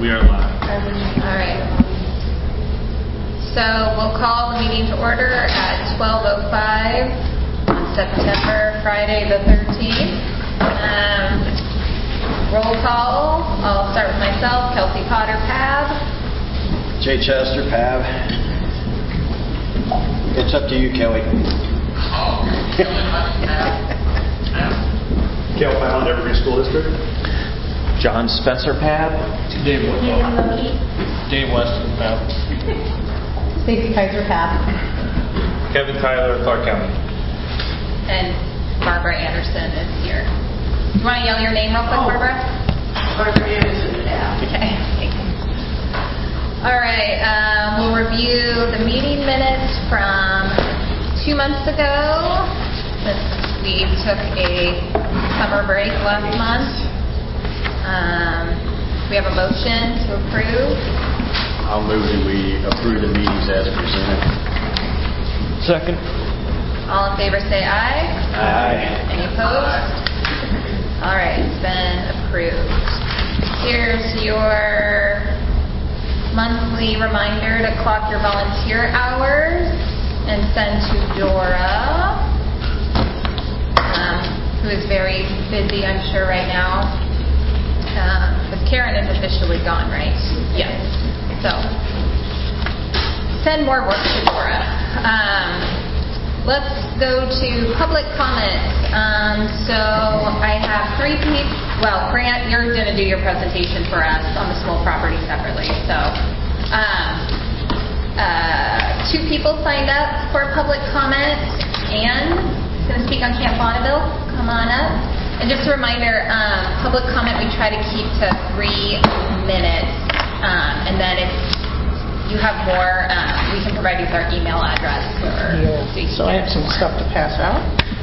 We are live. All right. So we'll call the meeting to order at 12:05 on Friday the 13th. Roll call. I'll start with myself. Kelsey Potter, PAB. Jay Chester, PAB. It's up to you, Kelly. Cal Fallon, Evergreen School District. John Spencer, PAB. Dave Weston, PAB. Stacey Kaiser, PAB. Kevin Tyler, Clark County. And Barbara Anderson is here. You want to yell your name real quick, Barbara? Barbara Anderson, PAB. Okay. All right. We'll review the meeting minutes from 2 months ago, since we took a summer break last month. We have a motion to approve. I'll move that we approve the meetings as presented. Second. All in favor say aye. Aye. Any opposed? All right, it's been approved. Here's your monthly reminder to clock your volunteer hours and send to Dora, who is very busy, I'm sure, right now. Because Karen is officially gone, right? Yes. So, send more work to Dora. Let's go to public comments. So, I have 3 people. Well, Grant, you're going to do your presentation for us on the small property separately. So, 2 people signed up for public comment. Anne is going to speak on Camp Bonneville. Come on up. And just a reminder, public comment we try to keep to 3 minutes. And then if you have more, we can provide you with our email address. So I have some stuff to pass out.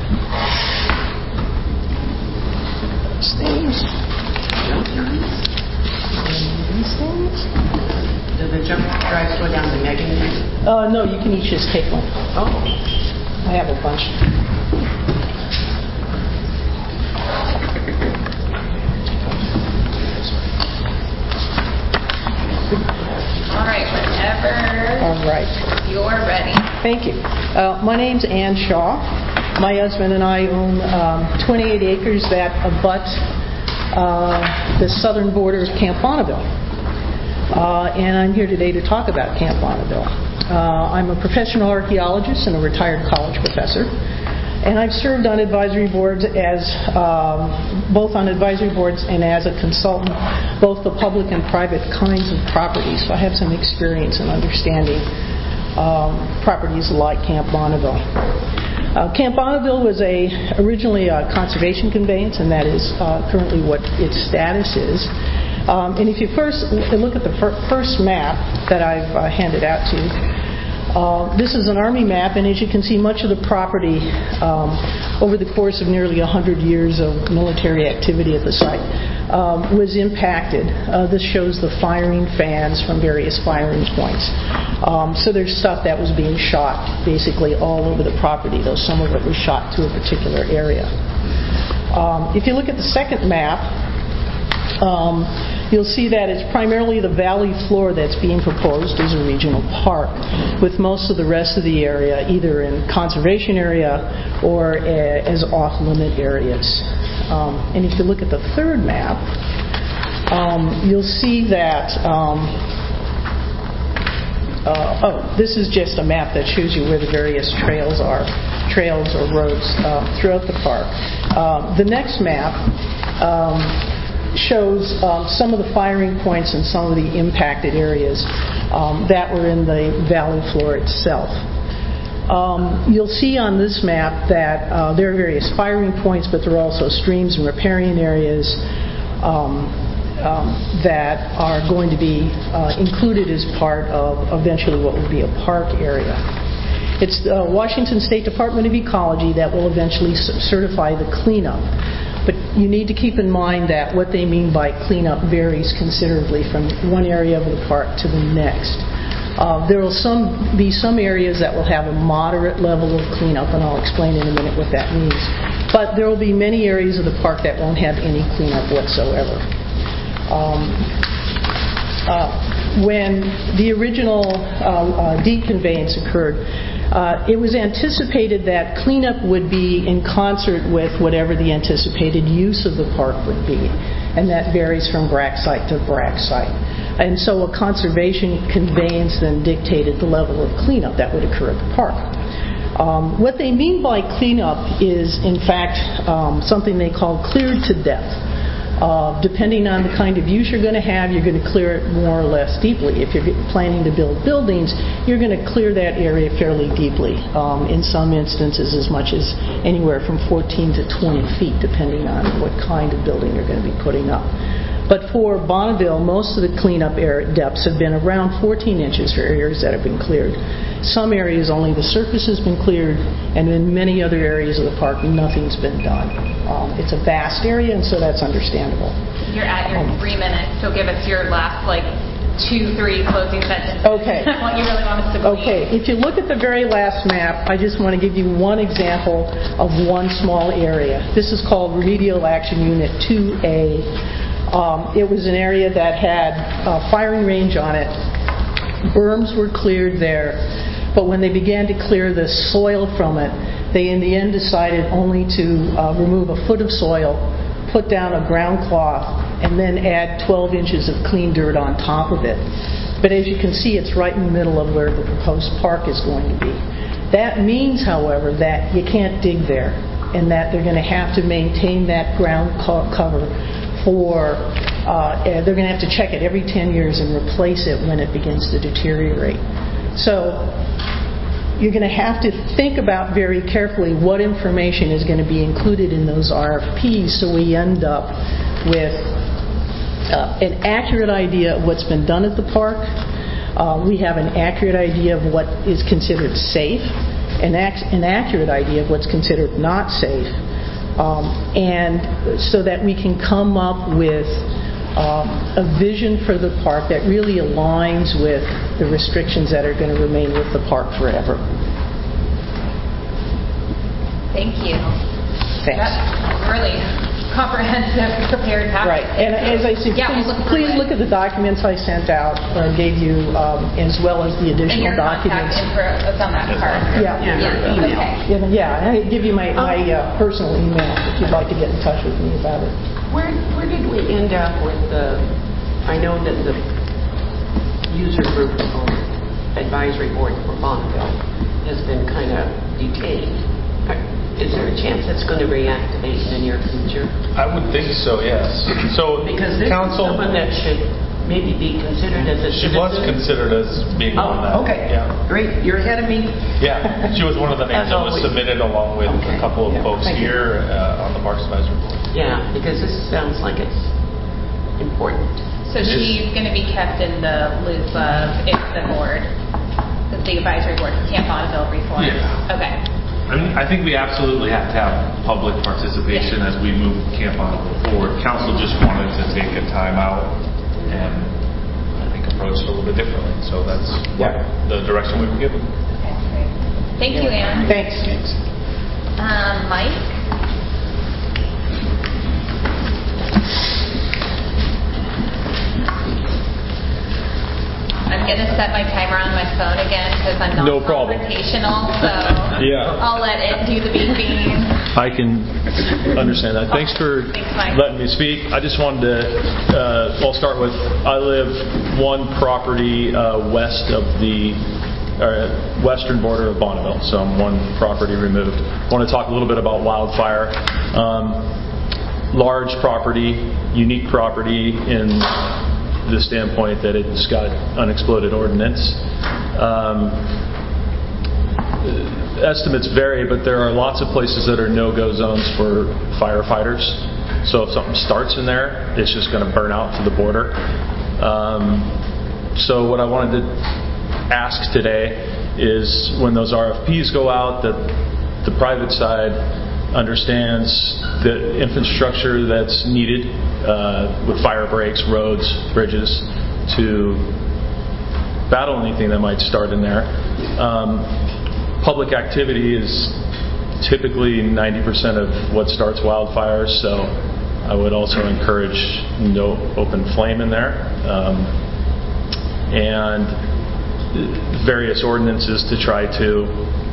Those things. And these things. Do the jump drives go down to Megan? No, you can each just take one. Oh. I have a bunch. All right, whenever you're ready. Thank you. My name's Ann Shaw. My husband and I own 28 acres that abut the southern border of Camp Bonneville. And I'm here today to talk about Camp Bonneville. I'm a professional archaeologist and a retired college professor. And I've served on advisory boards both on advisory boards and as a consultant, both the public and private kinds of properties. So I have some experience in understanding properties like Camp Bonneville. Camp Bonneville was originally a conservation conveyance, and that is currently what its status is. And if you first look at the first map that I've handed out to you, this is an Army map, and as you can see, much of the property over the course of nearly 100 years of military activity at the site was impacted. This shows the firing fans from various firing points. So there's stuff that was being shot basically all over the property, though some of it was shot to a particular area. If you look at the second map, you'll see that it's primarily the valley floor that's being proposed as a regional park, with most of the rest of the area either in conservation area or as off-limit areas. And if you look at the third map, you'll see that this is just a map that shows you where the various trails or roads throughout the park. The next map shows some of the firing points and some of the impacted areas that were in the valley floor itself. You'll see on this map that there are various firing points, but there are also streams and riparian areas that are going to be included as part of eventually what will be a park area. It's the Washington State Department of Ecology that will eventually certify the cleanup. But you need to keep in mind that what they mean by cleanup varies considerably from one area of the park to the next. There will be some areas that will have a moderate level of cleanup, and I'll explain in a minute what that means. But there will be many areas of the park that won't have any cleanup whatsoever. when the original deed conveyance occurred, it was anticipated that cleanup would be in concert with whatever the anticipated use of the park would be, and that varies from BRAC site to BRAC site. And so a conservation conveyance then dictated the level of cleanup that would occur at the park. What they mean by cleanup is, in fact, something they call cleared to depth. Depending on the kind of use you're going to have, you're going to clear it more or less deeply. If you're planning to build buildings, you're going to clear that area fairly deeply. In some instances, as much as anywhere from 14 to 20 feet, depending on what kind of building you're going to be putting up. But for Bonneville, most of the cleanup depths have been around 14 inches for areas that have been cleared. Some areas only the surface has been cleared, and in many other areas of the park, nothing's been done. It's a vast area, and so that's understandable. You're at your 3 minutes, so give us your last 2-3 closing sentences. Okay. What you really want us to believe. Okay. If you look at the very last map, I just want to give you one example of one small area. This is called Remedial Action Unit 2A. It was an area that had a firing range on it. Berms were cleared there, but when they began to clear the soil from it, they in the end decided only to remove a foot of soil, put down a ground cloth, and then add 12 inches of clean dirt on top of it. But as you can see, it's right in the middle of where the proposed park is going to be. That means, however, that you can't dig there, and that they're going to have to maintain that ground cover they're going to have to check it every 10 years and replace it when it begins to deteriorate. So you're going to have to think about very carefully what information is going to be included in those RFPs so we end up with an accurate idea of what's been done at the park. We have an accurate idea of what is considered safe, an accurate idea of what's considered not safe. And so that we can come up with a vision for the park that really aligns with the restrictions that are going to remain with the park forever. Thank you. Thanks. That's really comprehensive, prepared package. Right. And as I said, please look at the documents I sent out or gave you, as well as the additional documents. And your contact info is on that card. Yeah. Email. Yeah. I give you my personal email if you'd like to get in touch with me about it. Where did we end up with I know that the user group or advisory board for Bonneville has been kind of detained. Is there a chance that's going to reactivate in the near future? I would think so, yes. So because this council, is someone that should maybe be considered as a she citizen. was considered as being on that. Okay. Yeah. Great. You're ahead of me. Yeah. She was one of the names that was submitted along with a couple of folks here on the Parks Advisory Board. Yeah, because this sounds like it's important. So she's going to be kept in the loop of if the board, the advisory board for Camp Bonneville reforms. Yeah. Okay. I think we absolutely have to have public participation as we move Camp Bonneville forward. Council just wanted to take a time out and I think approach it a little bit differently. So that's the direction we were given. Okay, great. Thank you, Ann. Thanks. Mike? I'm going to set my timer on my phone again because I'm not confrontational, so I'll let it do the beeping. I can understand that. Thanks for letting me speak. I just wanted to, I'll start with, I live one property west of the western border of Bonneville, so I'm one property removed. I want to talk a little bit about wildfire. Large property, unique property in the standpoint that it's got unexploded ordnance. Estimates vary, but there are lots of places that are no-go zones for firefighters. So if something starts in there, it's just going to burn out to the border. So what I wanted to ask today is when those RFPs go out, that the private side understands the infrastructure that's needed with fire breaks, roads, bridges to battle anything that might start in there. Public activity is typically 90% of what starts wildfires, so I would also encourage no open flame in there. and various ordinances to try to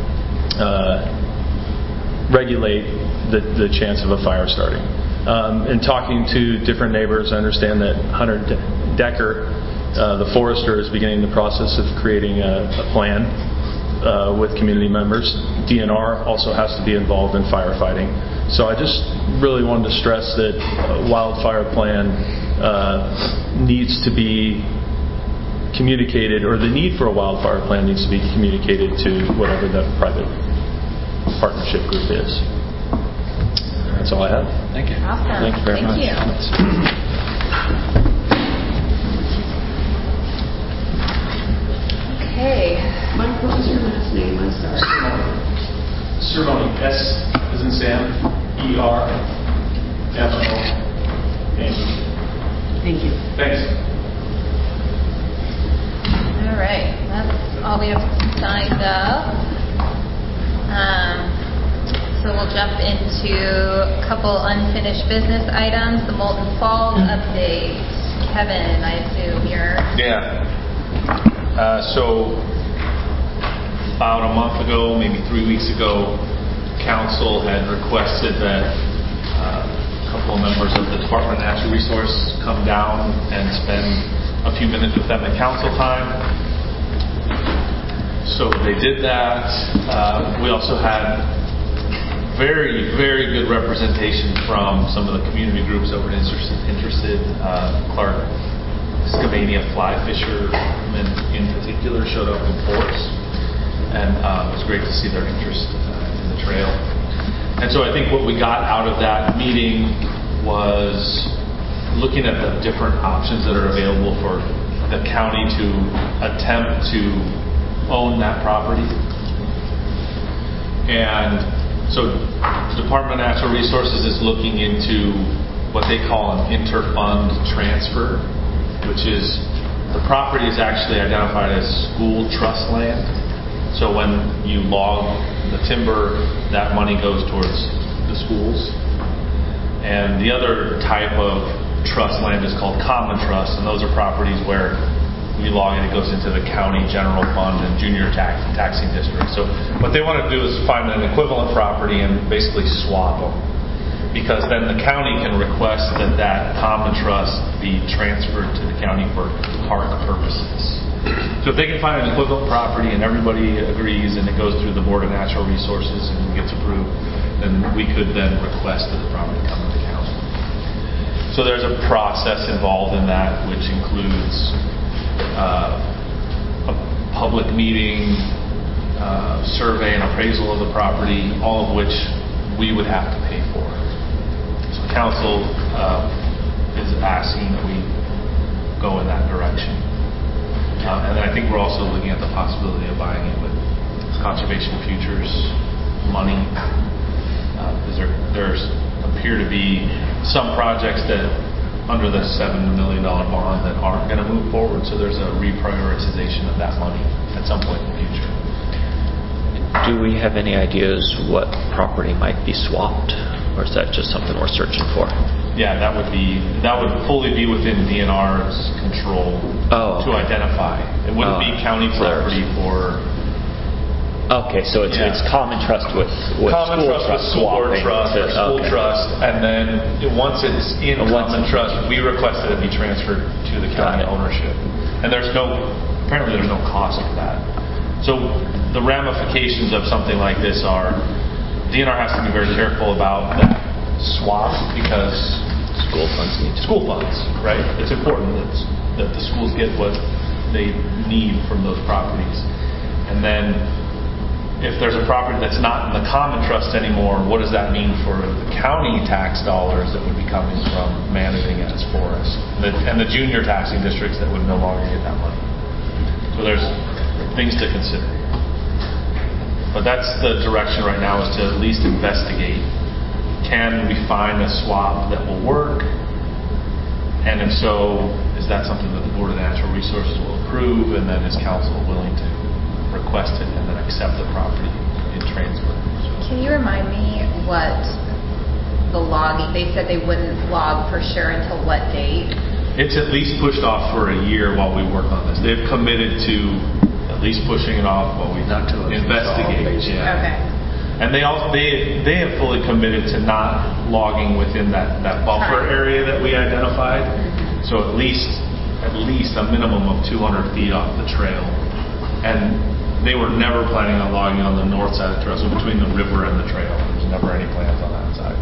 regulate the chance of a fire starting. In talking to different neighbors, I understand that Hunter Decker, the forester, is beginning the process of creating a plan with community members. DNR also has to be involved in firefighting. So I just really wanted to stress that a wildfire plan needs to be communicated, or the need for a wildfire plan needs to be communicated to whatever the private partnership group is. That's all I have. Thank you. Awesome. Thank you very much. Okay. Mike, what was your last name? I'm sorry. Cermoni. S as in Sam. E-R-M-O-N-I. Thank you. Thanks. All right. That's all we have signed up. So we'll jump into a couple unfinished business items. The Molten Falls update. Kevin, I assume you're... Yeah. So about a month ago, maybe 3 weeks ago, council had requested that a couple of members of the Department of Natural Resources come down and spend a few minutes with them at council time. So they did that. We also had very, very good representation from some of the community groups that were interested. Clark Scavania fly fishermen in particular showed up in force, and it was great to see their interest in the trail. And so I think what we got out of that meeting was looking at the different options that are available for the county to attempt to own that property. And so the Department of Natural Resources is looking into what they call an interfund transfer, which is the property is actually identified as school trust land. So when you log the timber, that money goes towards the schools. And the other type of trust land is called common trust, and those are properties where we log it, it goes into the county general fund and junior taxing district. So what they want to do is find an equivalent property and basically swap them, because then the county can request that that common trust be transferred to the county for park purposes. So if they can find an equivalent property and everybody agrees and it goes through the Board of Natural Resources and gets approved, then we could then request that the property come to the county. So there's a process involved in that, which includes a public meeting, survey and appraisal of the property, all of which we would have to pay for. So council is asking that we go in that direction. And then I think we're also looking at the possibility of buying it with Conservation Futures money, because there's appear to be some projects that under the $7 million bond that aren't going to move forward, so there's a reprioritization of that money at some point in the future. Do we have any ideas what property might be swapped, or is that just something we're searching for? Yeah, that would fully be within DNR's control to identify. It wouldn't be county property for. Okay, so it's common trust with common school trust with school board trust or school trust, and then once it's in common trust, we request that it be transferred to the county ownership. And apparently there's no cost to that. So the ramifications of something like this are DNR has to be very careful about that swap, because school funds, right? It's important that the schools get what they need from those properties. And then if there's a property that's not in the common trust anymore, what does that mean for the county tax dollars that would be coming from managing it as forest, and the junior taxing districts that would no longer get that money? So there's things to consider. But that's the direction right now, is to at least investigate. Can we find a swap that will work? And if so, is that something that the Board of Natural Resources will approve, and then is council willing to request it and then accept the property in transfer? Can you remind me what the logging, they said they wouldn't log for sure until what date? It's at least pushed off for a year while we work on this. They've committed to at least pushing it off while we Not till it's investigate. resolved, Yeah. Okay. And they have fully committed to not logging within that buffer Right. area that we identified. So at least a minimum of 200 feet off the trail. And they were never planning on logging on the north side of the trail, so between the river and the trail. There's never any plans on that side.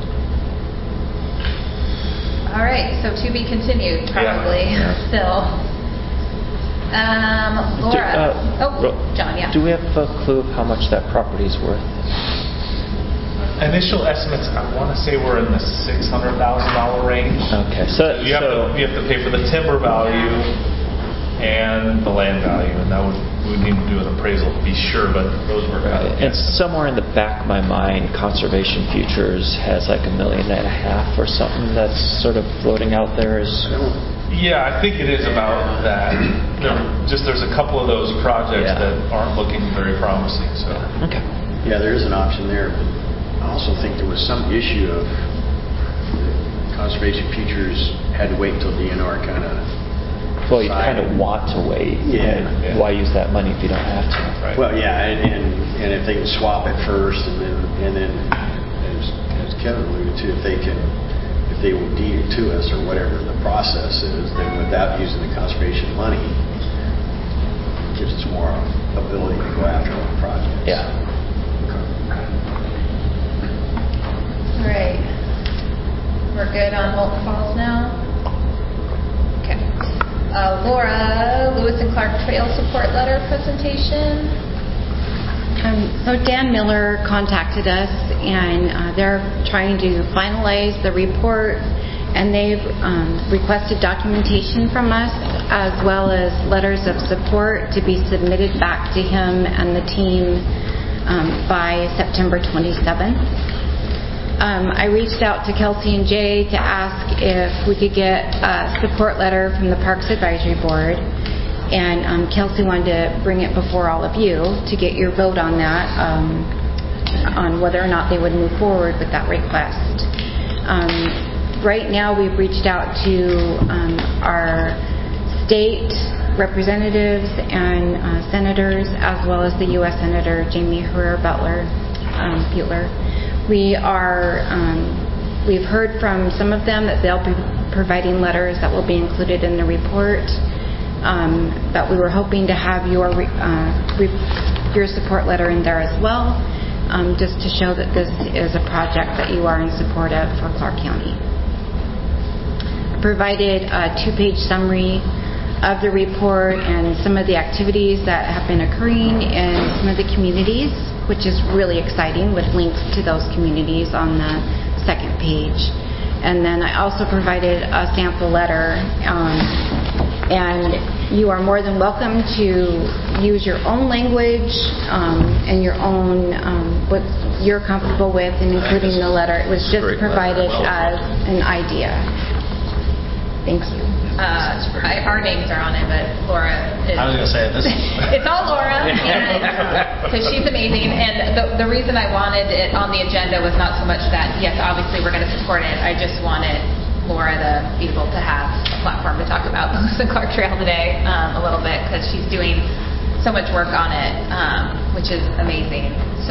All right, so to be continued, probably, still. Laura. John, yeah. Do we have a clue of how much that property's worth? Initial estimates, I want to say we're in the $600,000 range. Okay, so You have to pay for the timber value and the land value, and we need to do an appraisal to be sure, but those were kind of. And somewhere in the back of my mind, Conservation Futures has like $1.5 million or something that's sort of floating out there. Yeah, I think it is about that. There's a couple of those projects that aren't looking very promising. So. Okay. Yeah, there is an option there, but I also think there was some issue of Conservation Futures had to wait until DNR kind of. Well, you kind of want to wait. Yeah. Why use that money if you don't have to? Right. Well, yeah, and if they can swap it first, and then as Kevin alluded to, if they will deed it to us or whatever the process is, then without using the conservation money, it gives us more ability to go after other projects. Yeah. All right. We're good on Molten Falls now? Okay. Laura, Lewis and Clark Trail Support Letter presentation. So Dan Miller contacted us, and they're trying to finalize the report, and they've requested documentation from us as well as letters of support to be submitted back to him and the team by September 27th. I reached out to Kelsey and Jay to ask if we could get a support letter from the Parks Advisory Board, and Kelsey wanted to bring it before all of you to get your vote on that, on whether or not they would move forward with that request. Right now we've reached out to our state representatives and senators, as well as the U.S. Senator Jamie Herrera Butler. We've heard from some of them that they'll be providing letters that will be included in the report, but we were hoping to have your support letter in there as well, just to show that this is a project that you are in support of for Clark County. I provided a 2-page summary of the report and some of the activities that have been occurring in some of the communities, which is really exciting, with links to those communities on the second page. And then I also provided a sample letter, and you are more than welcome to use your own language and your own what you're comfortable with in including the letter. It was just provided as an idea. Thank you. Our names are on it, but Laura is... I was going to say this. It's all Laura, because she's amazing. And the reason I wanted it on the agenda was not so much that, yes, obviously we're going to support it. I just wanted Laura to be able to have a platform to talk about the Lewis and Clark Trail today a little bit, because she's doing so much work on it, which is amazing. So,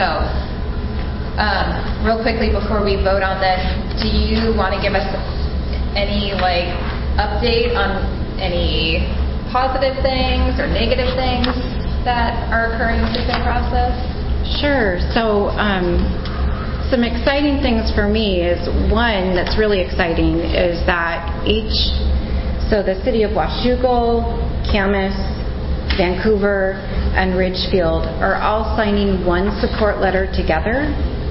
real quickly before we vote on this, do you want to give us any update on any positive things or negative things that are occurring through the process? Sure. So some exciting things for me is, one that's really exciting is that the city of Washougal, Camas, Vancouver, and Ridgefield are all signing one support letter together.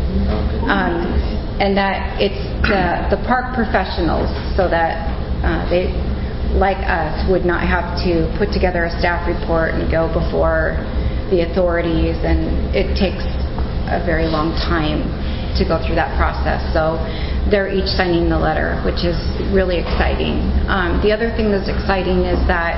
And that it's the park professionals, so that they, like us, would not have to put together a staff report and go before the authorities, and it takes a very long time to go through that process. So they're each signing the letter, which is really exciting. The other thing that's exciting is that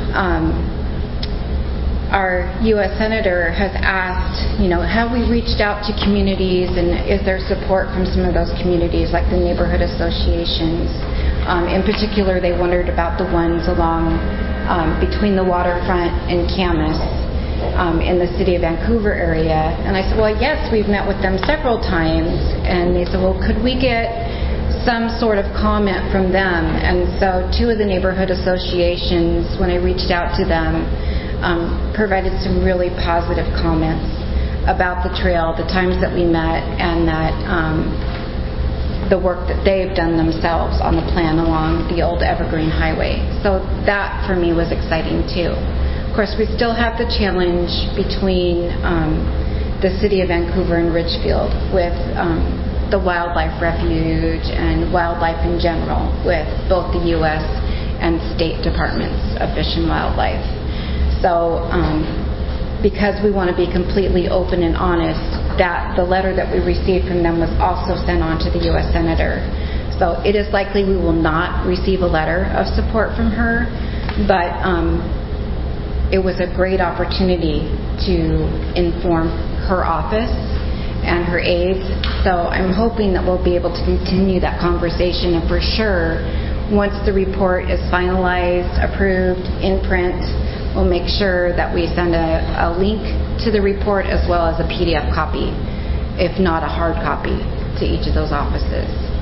our U.S. Senator has asked, have we reached out to communities, and is there support from some of those communities, like the neighborhood associations? In particular, they wondered about the ones along between the waterfront and Camas in the City of Vancouver area. And I said, well, yes, we've met with them several times. And they said, well, could we get some sort of comment from them? And so 2 of the neighborhood associations, when I reached out to them, provided some really positive comments about the trail, the times that we met, and that the work that they've done themselves on the plan along the old Evergreen Highway. So that for me was exciting too. Of course, we still have the challenge between the City of Vancouver and Ridgefield with the Wildlife Refuge and wildlife in general with both the U.S. and state departments of Fish and Wildlife. So because we want to be completely open and honest, that the letter that we received from them was also sent on to the U.S. Senator. So it is likely we will not receive a letter of support from her, but it was a great opportunity to inform her office and her aides. So I'm hoping that we'll be able to continue that conversation, and for sure, once the report is finalized, approved, in print, we'll make sure that we send a link to the report as well as a PDF copy, if not a hard copy, to each of those offices.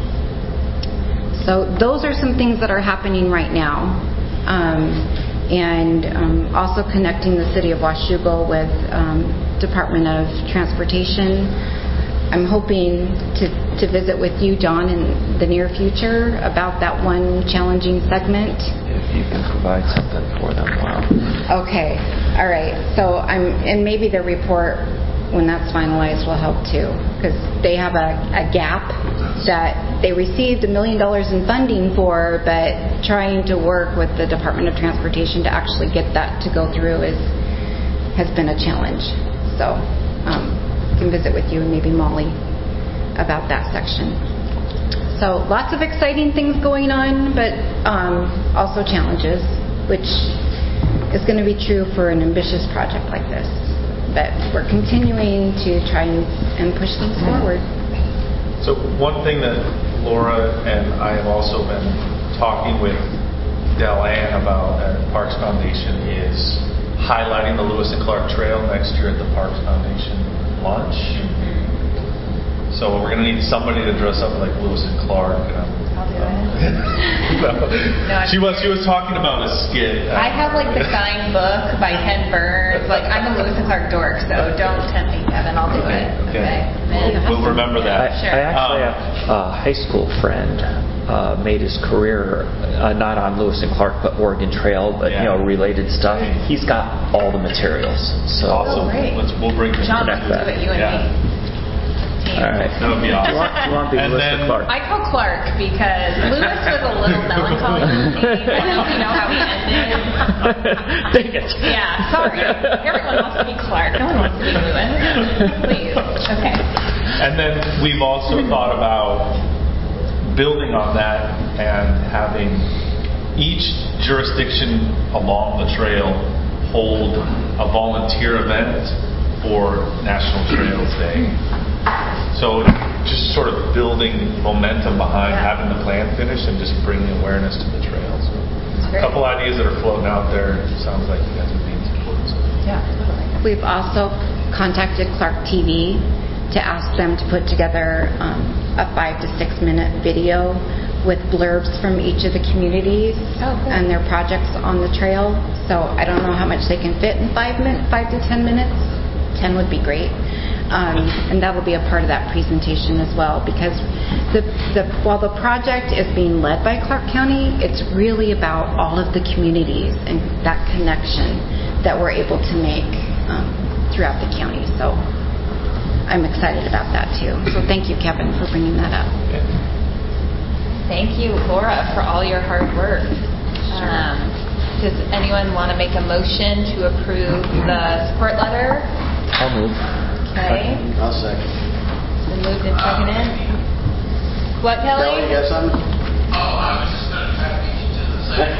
So those are some things that are happening right now. And also connecting the City of Washougal with Department of Transportation. I'm hoping to visit with you, John, in the near future about that one challenging segment. If you can provide something for them, wow. Okay, all right. So and maybe the report, when that's finalized, will help too, because they have a gap that they received $1 million in funding for, but trying to work with the Department of Transportation to actually get that to go through has been a challenge. So I can visit with you and maybe Molly about that section. So lots of exciting things going on, but also challenges, which is going to be true for an ambitious project like this. But we're continuing to try and push things forward. So one thing that Laura and I have also been talking with Del-Ann about at Parks Foundation is highlighting the Lewis and Clark Trail next year at the Parks Foundation lunch. So we're going to need somebody to dress up like Lewis and Clark. I'll do it. She was talking about a skit. I have like the signed book by Ken Burns. Like, I'm a Lewis and Clark dork, so don't tempt me, Kevin. I'll do it. Okay. We'll remember that. I actually have a high school friend made his career not on Lewis and Clark but Oregon Trail, but related stuff. He's got all the materials. So awesome. We'll bring John, let's do it. You and me. All right. That would be awesome. You want to be Lewis or Clark? I call Clark because Lewis was a little melancholy. I don't know how he ended. Dang it. Yeah, sorry. Everyone wants to be Clark. No one wants to be Lewis. Please. Okay. And then we've also thought about building on that and having each jurisdiction along the trail hold a volunteer event for National Trails Day. So just sort of building momentum behind having the plan finished and just bringing awareness to the trails. So a couple ideas that are floating out there. Sounds like you guys would be in support. So. Yeah, totally. We've also contacted Clark TV to ask them to put together a 5 to 6 minute video with blurbs from each of the communities and their projects on the trail. So I don't know how much they can fit in 5 to 10 minutes. 10 would be great. And that will be a part of that presentation as well, because while the project is being led by Clark County, it's really about all of the communities and that connection that we're able to make throughout the county. So I'm excited about that too. So thank you, Kevin, for bringing that up. Thank you, Laura, for all your hard work. Does anyone want to make a motion to approve the support letter? I'll move. Okay. I'll second. It's been moved and seconded. What, Kelly? Kelly, you got something? I was just going to try to beat you to the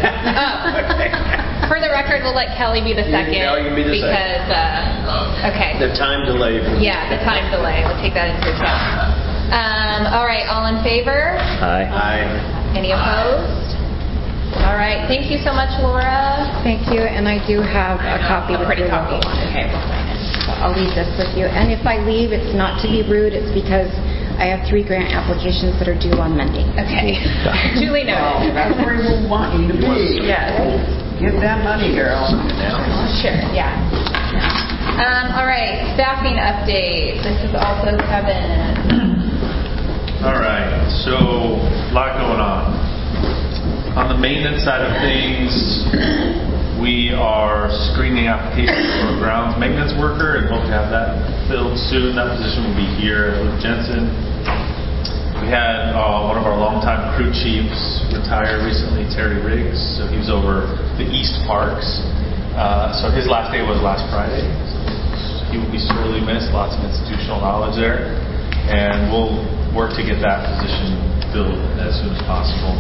second. For the record, we'll let Kelly be the second. Kelly can be the because, okay. The time delay. Yeah, the time delay. We'll take that into account. All right, all in favor? Aye. Aye. Any opposed? All right. Thank you so much, Laura. Thank you, and I do have a copy. A pretty copy. Okay, we'll sign it. So I'll leave this with you. And if I leave, it's not to be rude. It's because I have 3 grant applications that are due on Monday. Okay. Julie noted. That's where we want you to be. Yes. Get that money, girl. Sure, yeah. All right, staffing update. This is also Kevin. All right, so a lot going on. On the maintenance side of things, we are screening applications for a grounds maintenance worker and hope to have that filled soon. That position will be here at Luke Jensen. We had one of our longtime crew chiefs retire recently, Terry Riggs. So he was over the East Parks. So his last day was last Friday. So he will be sorely missed. Lots of institutional knowledge there. And we'll work to get that position filled as soon as possible.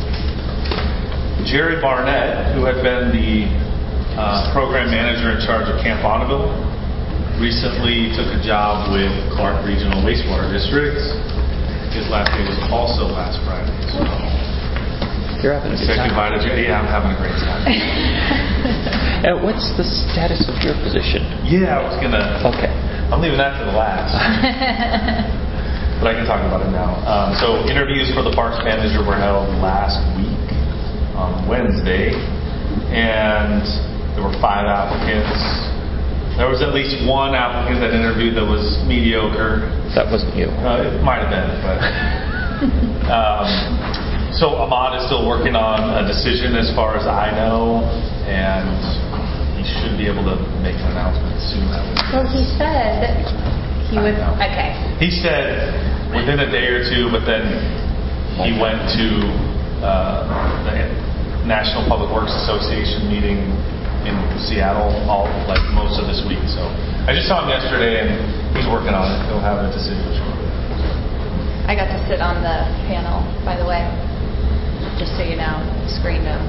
Jerry Barnett, who had been the program manager in charge of Camp Bonneville, recently took a job with Clark Regional Wastewater District. His last day was also last Friday. So You're having a good time. goodbye to Jerry. Yeah, I'm having a great time. And what's the status of your position? Yeah, I was gonna. Okay. I'm leaving that to the last. But I can talk about it now. So interviews for the parks manager were held last week on Wednesday, and there were 5 applicants. There was at least 1 applicant that interviewed that was mediocre. That wasn't you. It might have been, but so Ahmad is still working on a decision as far as I know, and he should be able to make an announcement soon. Well, he said he would. Okay. He said within a day or 2, but then he went to the National Public Works Association meeting in Seattle most of this week. So I just saw him yesterday, and he's working on it. He'll have a decision shortly. I got to sit on the panel, by the way, just so you know. Screened him.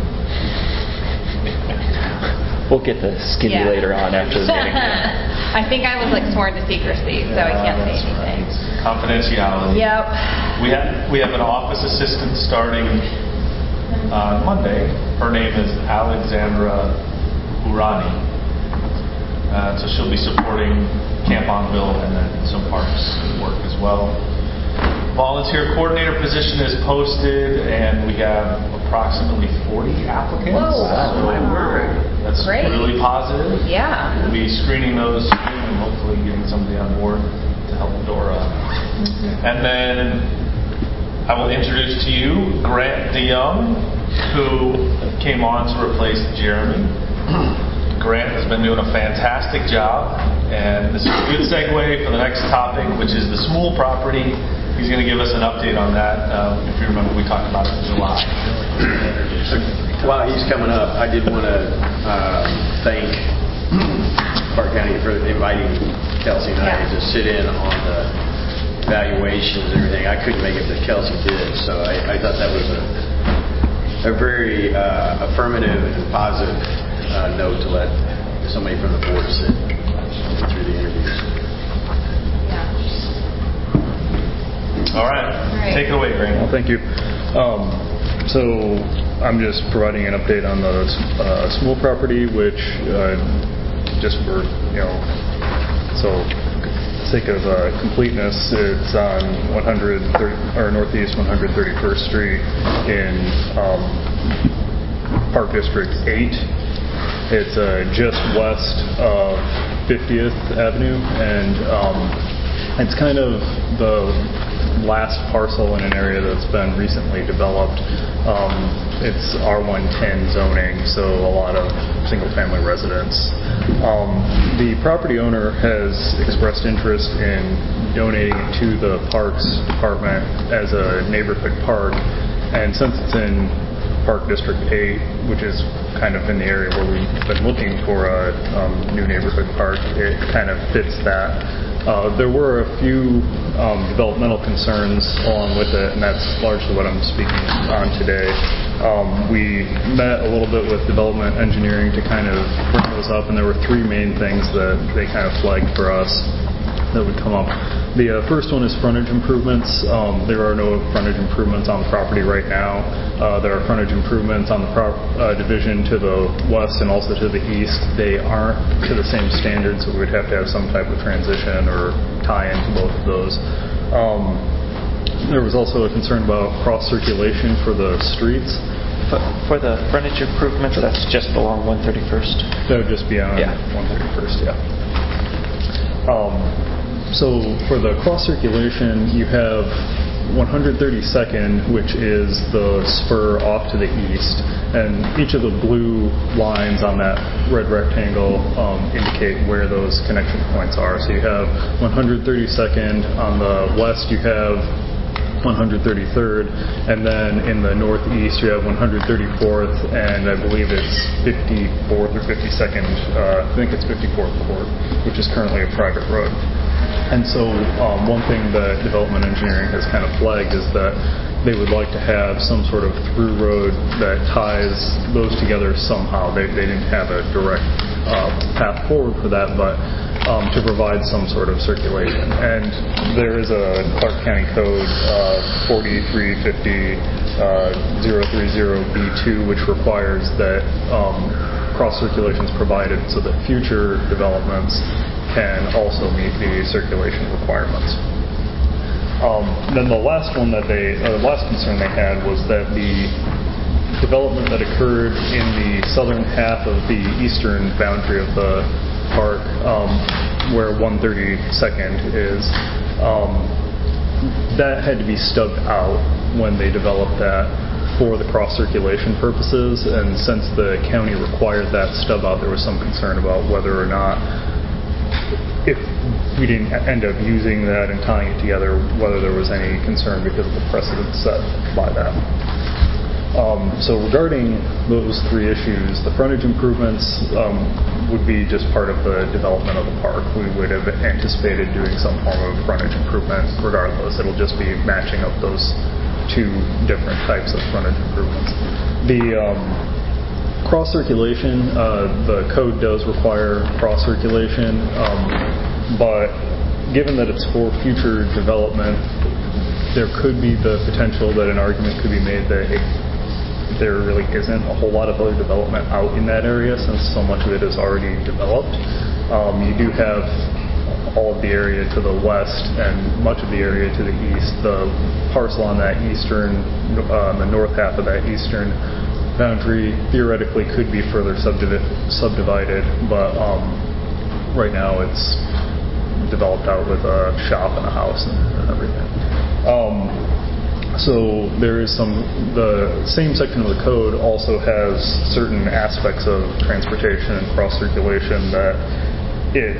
We'll get the skinny later on after the meeting. I think I was sworn to secrecy, so I can't say anything. Confidentiality. Yep. We have an office assistant starting on Monday. Her name is Alexandra Urani. So she'll be supporting Camp Bonneville and then some parks work as well. Volunteer coordinator position is posted, and we have approximately 40 applicants. Whoa. So My word. that's Great. really positive. Yeah. We'll be screening those soon and hopefully getting somebody on board to help Dora. And then I will introduce to you Grant DeYoung, who came on to replace Jeremy. Grant has been doing a fantastic job, and this is a good segue for the next topic, which is the Smool property. He's going to give us an update on that. If you remember, we talked about it in July. While he's coming up, I did want to thank Park County for inviting Kelsey and I to sit in on the evaluations and everything. I couldn't make it, but Kelsey did, so I thought that was a very affirmative and positive note to let somebody from the board sit through the interviews. All right. Take it away, Grant. Well, thank you. So I'm just providing an update on the Smool property, which just for so sake of completeness, it's on Northeast 131st Street in Park District 8. It's just west of 50th Avenue, and it's kind of the last parcel in an area that's been recently developed. It's R110 zoning, so a lot of single-family residence. The property owner has expressed interest in donating it to the Parks Department as a neighborhood park, and since it's in Park District 8, which is kind of in the area where we've been looking for a new neighborhood park, it kind of fits that. There were a few developmental concerns along with it, and that's largely what I'm speaking on today. We met a little bit with development engineering to kind of bring those up, and there were 3 main things that they kind of flagged for us that would come up. The first one is frontage improvements. There are no frontage improvements on the property right now. There are frontage improvements on the division to the west and also to the east. They aren't to the same standard, so we would have to have some type of transition or tie into both of those. There was also a concern about cross-circulation for the streets. For the frontage improvements, that's just along 131st? That would just be on 131st, yeah. So for the cross-circulation, you have 132nd, which is the spur off to the east, and each of the blue lines on that red rectangle indicate where those connection points are. So you have 132nd on the west, you have 133rd, and then in the northeast you have 134th, and I believe it's 54th or 52nd, I think it's 54th Court, which is currently a private road. And so one thing that development engineering has kind of flagged is that they would like to have some sort of through road that ties those together somehow. They didn't have a direct path forward for that, but to provide some sort of circulation. And there is a Clark County Code 4350-030B2, which requires that cross circulation is provided so that future developments can also meet the circulation requirements. Then the last concern they had was that the development that occurred in the southern half of the eastern boundary of the park, where 132nd is, that had to be stubbed out when they developed that for the cross-circulation purposes, and since the county required that stub out, there was some concern about whether or not, if we didn't end up using that and tying it together, whether there was any concern because of the precedent set by that. So regarding those three issues, the frontage improvements would be just part of the development of the park. We would have anticipated doing some form of frontage improvement regardless. It'll just be matching up those two different types of frontage improvements. The cross-circulation, the code does require cross-circulation, but given that it's for future development, there could be the potential that an argument could be made that there really isn't a whole lot of other development out in that area since so much of it is already developed. You do have all of the area to the west and much of the area to the east. The parcel on that eastern, the north half of that eastern boundary theoretically could be further subdivided, but right now it's developed out with a shop and a house and everything. So there is the same section of the code also has certain aspects of transportation and cross-circulation that it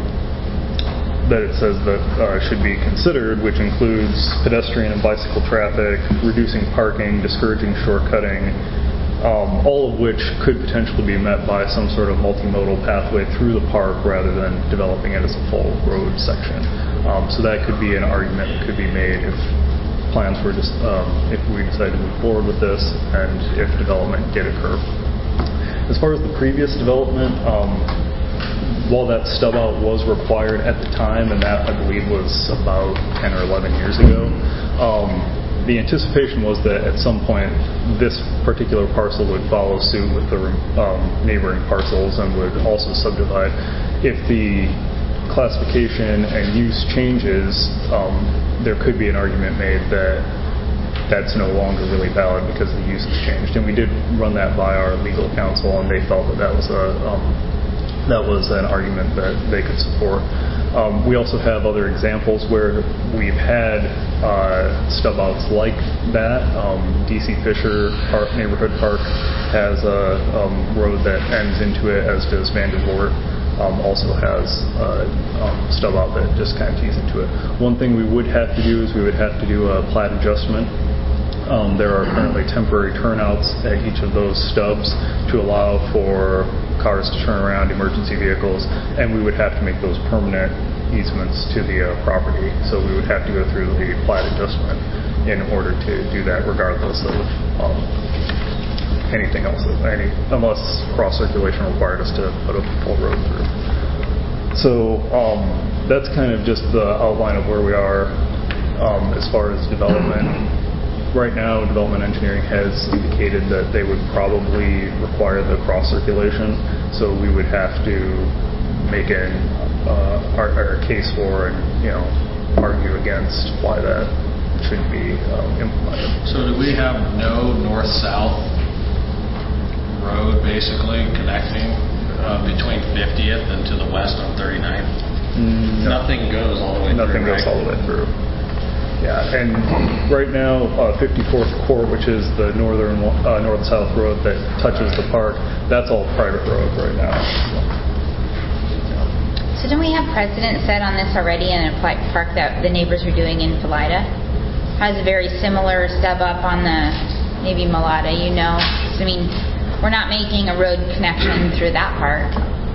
says that should be considered, which includes pedestrian and bicycle traffic, reducing parking, discouraging shortcutting, all of which could potentially be met by some sort of multimodal pathway through the park rather than developing it as a full road section. So that could be an argument that could be made if plans were just, if we decide to move forward with this and if development did occur. As far as the previous development, while that stub out was required at the time, and that I believe was about 10 or 11 years ago, the anticipation was that at some point this particular parcel would follow suit with the neighboring parcels and would also subdivide. If the classification and use changes, there could be an argument made that that's no longer really valid because the use has changed. And we did run that by our legal counsel, and they felt that that was an argument that they could support. We also have other examples where we've had stub outs like that. DC Fisher Neighborhood Park has a road that ends into it, as does Vandervoort. Also has stub out that just kind of tees into it. One thing we would have to do is we would have to do a plat adjustment. There are currently temporary turnouts at each of those stubs to allow for cars to turn around, emergency vehicles, and we would have to make those permanent easements to the property. So we would have to go through the plat adjustment in order to do that, regardless of anything else, unless cross-circulation required us to put a full road through. So that's kind of just the outline of where we are as far as development. Right now, development engineering has indicated that they would probably require the cross circulation, so we would have to make our case for and argue against why that should be implemented. So do we have no north-south road basically connecting between 50th and to the west on 39th? No. Nothing goes all the way through. Nothing goes all the way through. Yeah, and right now, 54th Court, which is the north-south road that touches the park, that's all private road right now. So don't we have precedent set on this already in a park that the neighbors are doing in Philida? Has a very similar stub up on the maybe Malata, I mean, we're not making a road connection through that park.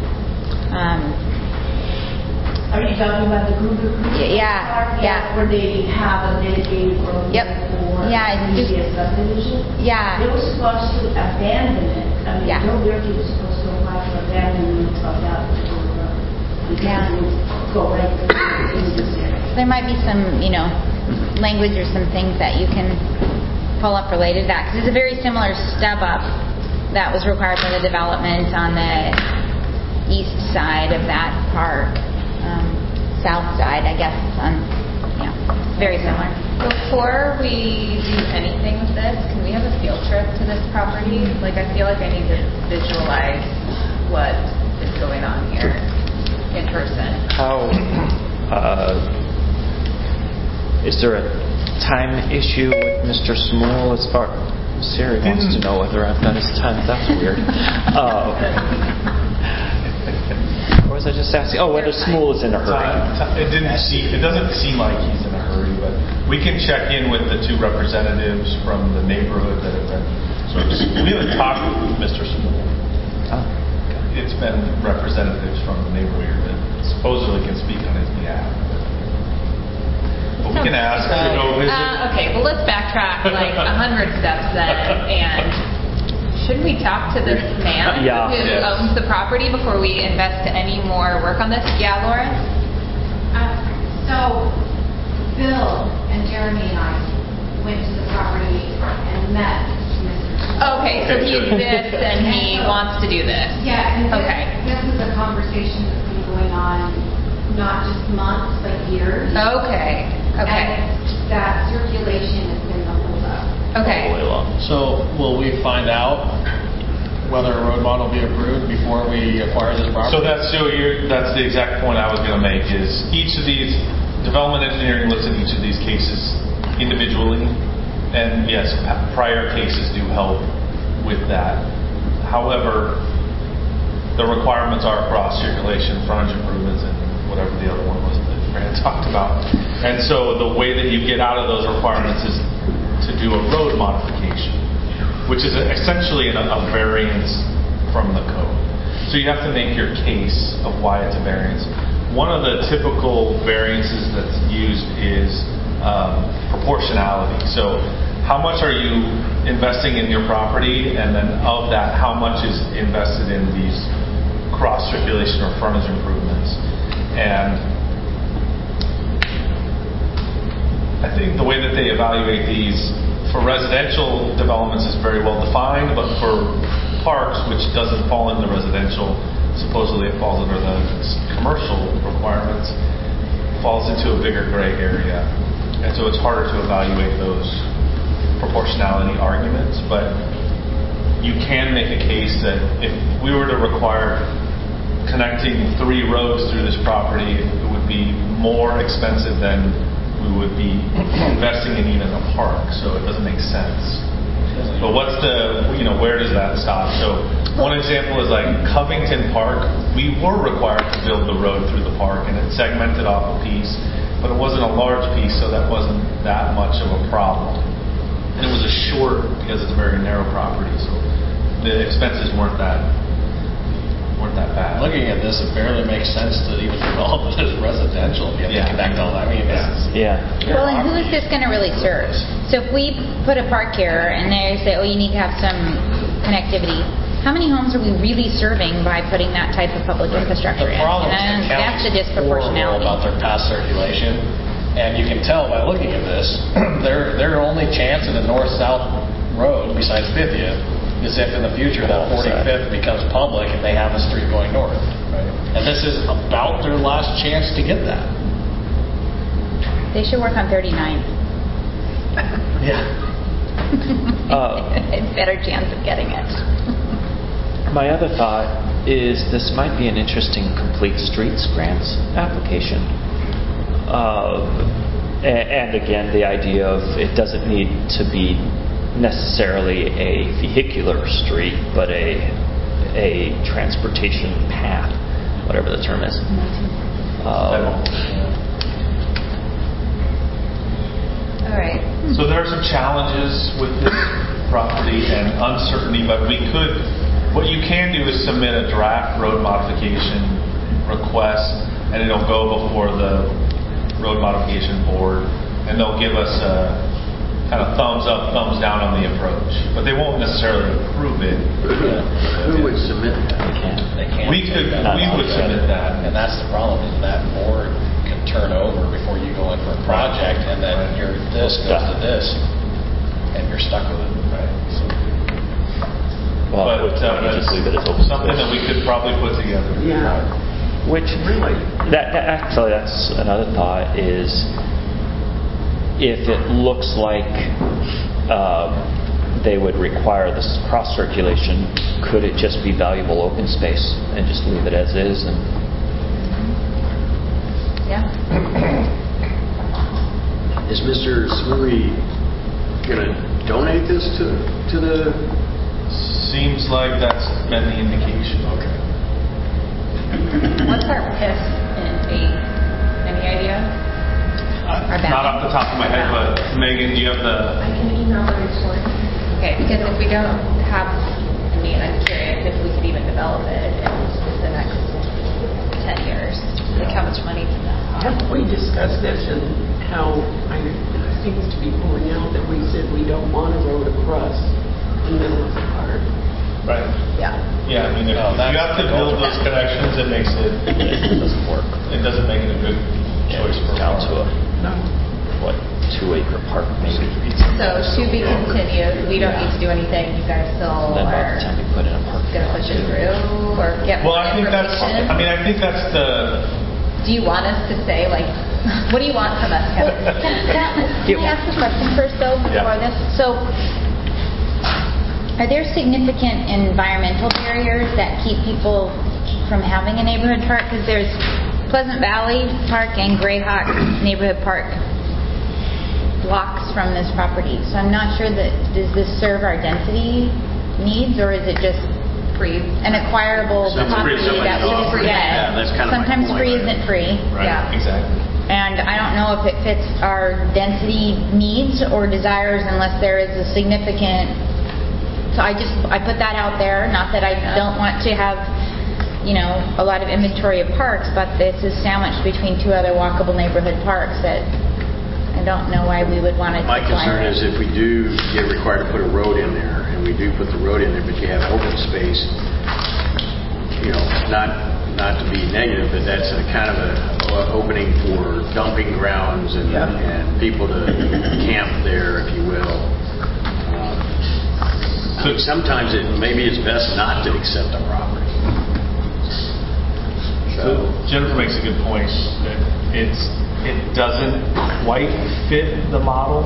Are you talking about the Gruber Park? Yeah. Where they have a dedicated road for previous subdivision? Yeah. They were supposed to abandon it. I mean, Joe Durkee was supposed to apply for abandonment of that particular road. Because it would go right into this area. There might be some, language or some things that you can pull up related to that. Because it's a very similar stub up that was required for the development on the east side of that park. South side, I guess, very similar. Before we do anything with this, can we have a field trip to this property? I feel like I need to visualize what is going on here in person. How, is there a time issue with Mr. Smool as far... Siri wants to know whether I've got his time. That's weird. Or was I just asking? Whether Smool is in a hurry? It doesn't seem like he's in a hurry, but we can check in with the two representatives from the neighborhood that have been. We haven't talked with Mr. Smool. It's been representatives from the neighborhood that supposedly can speak on his behalf. But we can ask to go visit. Okay, well let's backtrack 100 steps then, and shouldn't we talk to this man who owns the property before we invest any more work on this? Yeah, Laura? So, Bill and Jeremy and I went to the property and met Mr. Okay, so he exists and he wants to do this. Yeah, and this is a conversation that's been going on not just months, but years. Okay. And that circulation has been the holdup. Okay. All the way along. So will we find out whether a road bond will be approved before we acquire this property? So that's the exact point I was going to make. Is each of these development engineering looks at each of these cases individually, and yes, prior cases do help with that. However, the requirements are cross circulation, frontage improvements, and whatever the other one was that Fran talked about. And so the way that you get out of those requirements is to do a road modification, which is essentially a variance from the code. So you have to make your case of why it's a variance. One of the typical variances that's used is proportionality. So how much are you investing in your property, and then of that, how much is invested in these cross circulation or frontage improvements? And I think the way that they evaluate these for residential developments is very well defined, but for parks, which doesn't fall into residential, supposedly it falls under the commercial requirements, falls into a bigger gray area. And so it's harder to evaluate those proportionality arguments, but you can make a case that if we were to require connecting 3 roads through this property, it would be more expensive than we would be investing in even a park, so it doesn't make sense. But what's where does that stop? So one example is like Covington Park. We were required to build the road through the park, and it segmented off a piece, but it wasn't a large piece, so that wasn't that much of a problem. And it was a short, because it's a very narrow property, so the expenses weren't that bad. Looking at this, it barely makes sense to even develop it as residential. You have to connect all that. I mean, well, and who is this going to really serve? So if we put a park here and they say, you need to have some connectivity, how many homes are we really serving by putting that type of public infrastructure in? The problem is And the that's the county's horrible disproportionality. about their past circulation, and you can tell by looking at this, their only chance in a north-south road besides 50th is if in the future that 45th becomes public and they have a street going north. Right. And this is about their last chance to get that. They should work on 39. Yeah. It's better chance of getting it. My other thought is this might be an interesting complete streets grants application. And again, the idea of it doesn't need to be necessarily a vehicular street, but a transportation path, whatever the term is. All right. So there are some challenges with this property and uncertainty, but what you can do is submit a draft road modification request, and it'll go before the road modification board, and they'll give us a kind of thumbs up, thumbs down on the approach, but they won't necessarily approve it. Who would submit that? They can't. We would submit that, and that's the problem. Is that board can turn over before you go in for a project, and then this goes to this, and you're stuck with it. Right. So. Well, just leave it as open something that we could probably put together. Yeah. Which really, that's another thought is if it looks like they would require this cross circulation, could it just be valuable open space and just leave it as is? And yeah. Is Mr. Smurry going to donate this to the? Seems like that's been the indication. Okay. What's our PIF in A? Any idea? Not off the top of my head, but Megan, do you have the? I can email the report. Okay, because if we don't have, I'm curious if we could even develop it in the next 10 years. Like how much money does that cost? Have we discussed this and how it seems to be pulling out that we said we don't want a road across the middle of the park? Right. Yeah. Yeah, I mean, if you have to build those connections, it makes it doesn't work. It doesn't make it a good choice for down to a 2-acre park maybe. So to be continued. We don't need to do anything. You guys still Then by are the time you put in a park, going to push it through or get more I think information? I think that's the. Do you want us to say, like, what do you want from us, Kevin? Can I ask a question first, though, before this? So, are there significant environmental barriers that keep people from having a neighborhood park? Because there's Pleasant Valley Park and Grayhawk Neighborhood Park blocks from this property. So I'm not sure does this serve our density needs, or is it just free, an acquirable property that we just get? Yeah, that's kind of Sometimes my point, free right? isn't free. Right. Yeah. Exactly. And I don't know if it fits our density needs or desires unless there is a significant. So I put that out there. Not that I don't want to have, a lot of inventory of parks, but this is sandwiched between two other walkable neighborhood parks that I don't know why we would want to. My concern is if we do get required to put a road in there, and we do put the road in there, but you have open space, not to be negative, but that's a kind of a opening for dumping grounds and people to camp there, if you will. Sometimes maybe it's best not to accept a property. So Jennifer makes a good point. It doesn't quite fit the model.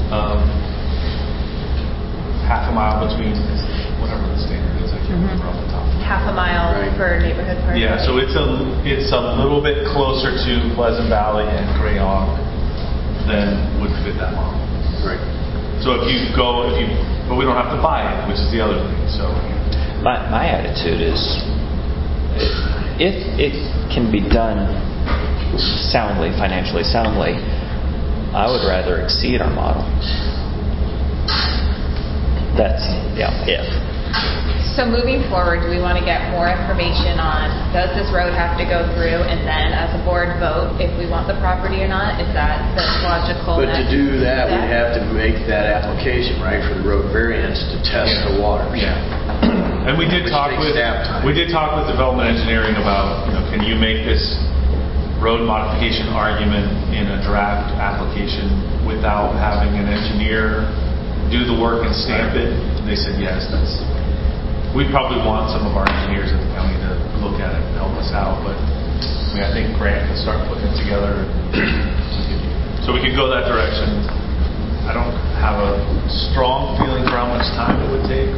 Half a mile between whatever the standard is. I can't remember off the top. Half a mile per neighborhood park. Yeah, so it's a little bit closer to Pleasant Valley and Grayhawk than would fit that model. Right. So but we don't have to buy it, which is the other thing. So my attitude is, if it can be done soundly, financially soundly, I would rather exceed our model. That's if. So moving forward, do we want to get more information on does this road have to go through, and then as a board vote if we want the property or not? Is that the logical? But to do that, we'd have to make that application, right, for the road variance to test the water. Yeah. And we did talk with development engineering about, can you make this road modification argument in a draft application without having an engineer do the work and stamp it? And they said yes. We probably want some of our engineers at the county to look at it and help us out, but I think Grant can start putting it together. So we could go that direction. I don't have a strong feeling for how much time it would take.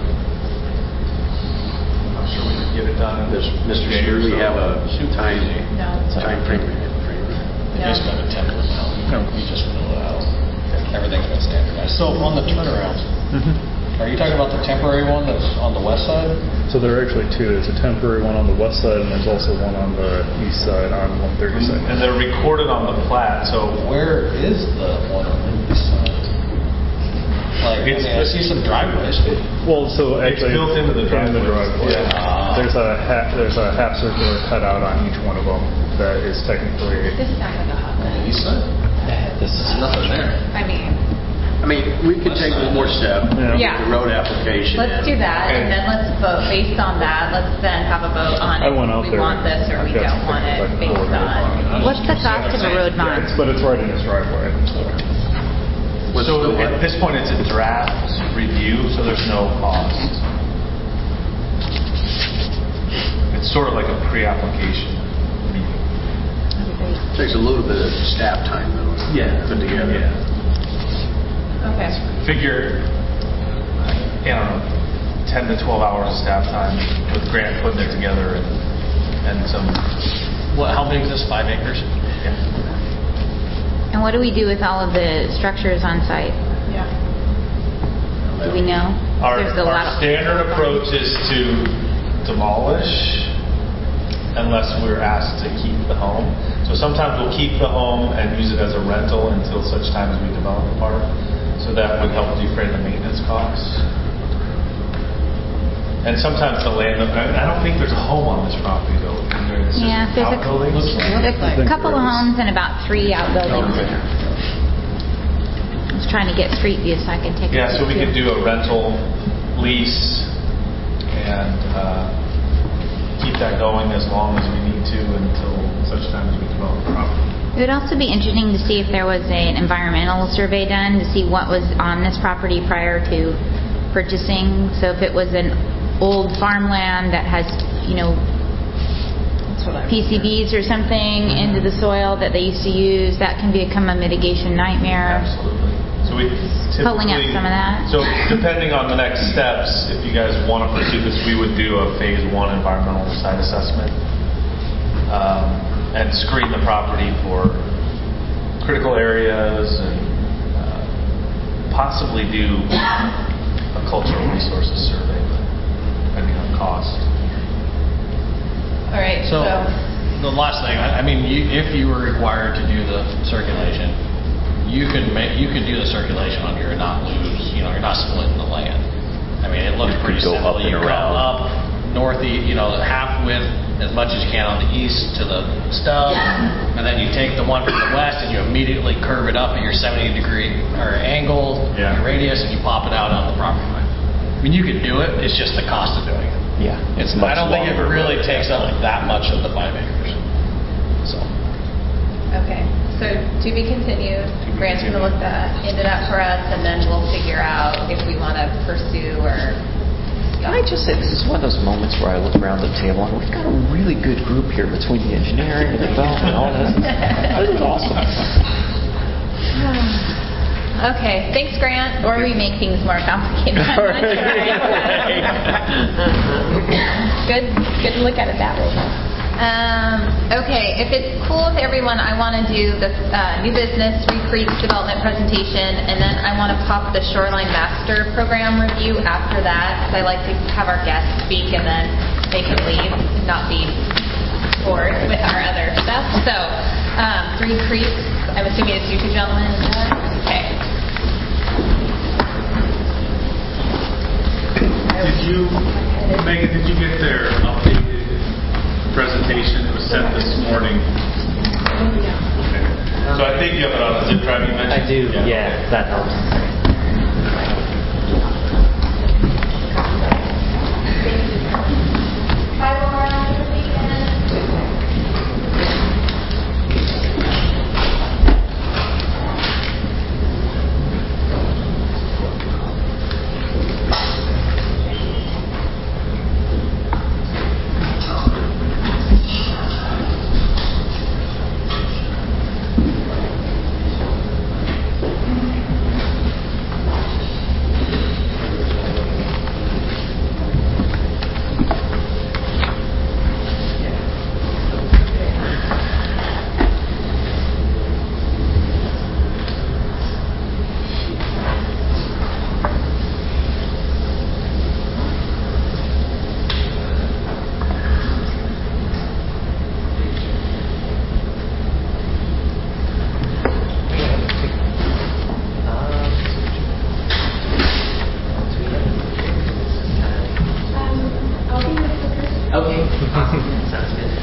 I'm sure we could get it done. Mr. Shear, we have a time frame. You just got a template now. You just fill it out. Everything's been standardized. So on the turnarounds, are you talking about the temporary one that's on the west side? So there are actually two. There's a temporary one on the west side, and there's also one on the east side on 132nd. And they're recorded on the plat. So where is the one on the east side? I see some driveways. Well, so actually, it's built into the driveway. Yeah. There's a half circular cutout on each one of them that is technically. This sounds like a hot one. East side? This is nothing there. I mean, we could take one more step. Yeah. The road application. Let's do that, and then let's vote based on that. Let's then have a vote on if we want this or we don't want it based on. What's the cost of a road bond? But it's right in his driveway. So at this point, it's a draft review, so there's no cost. It's sort of like a pre-application meeting. Takes a little bit of staff time, though. Put together. Yeah. Okay. Figure, 10 to 12 hours of staff time with Grant putting it together and some. How big is this? 5 acres? Yeah. And what do we do with all of the structures on site? Yeah. Do we know? Our standard approach is to demolish unless we're asked to keep the home. So sometimes we'll keep the home and use it as a rental until such time as we develop the park. So that would help defray the maintenance costs. And sometimes the land, I don't think there's a home on this property though. There's there's a couple of homes and about 3 outbuildings. I was trying to get street view so I could take a so we could do a rental lease and keep that going as long as we need to until such time as we develop the property. It would also be interesting to see if there was an environmental survey done to see what was on this property prior to purchasing. So if it was an old farmland that has, PCBs or something into the soil that they used to use, that can become a mitigation nightmare. Absolutely. So we pulling up some of that. So depending on the next steps, if you guys want to pursue this, we would do a phase 1 environmental site assessment and screen the property for critical areas and possibly do a cultural resources survey, depending on cost. All right. So the last thing, if you were required to do the circulation, you could do the circulation on here and not lose. You're not splitting the land. It looks pretty simple. You come up northeast, half width as much as you can on the east to the stub, and then you take the one from the west and you immediately curve it up at your 70-degree or angle, your radius, and you pop it out on the property line. You could do it. It's just the cost of doing it. Yeah, it's much I don't think it longer, really takes up that much of the 5 acres. So. Okay. So to be continued. Grant's going to look into that for us, and then we'll figure out if we want to pursue or. Can I just say, this is one of those moments where I look around the table and we've got a really good group here between the engineering and the development and all this. This is awesome. Okay, thanks, Grant. Or we make things more complicated. Good to look at it that way. Okay, if it's cool with everyone, I want to do the new business, Three Creeks development presentation, and then I want to pop the Shoreline Master Program review after that, because I like to have our guests speak and then they can leave and not be bored with our other stuff. So, Three Creeks, I'm assuming it's you two gentlemen. Okay. Megan, did you get their updated presentation? It was sent this morning. Okay. So I think you have it on a zip drive you mentioned? I do, that helps. Okay. Sounds good.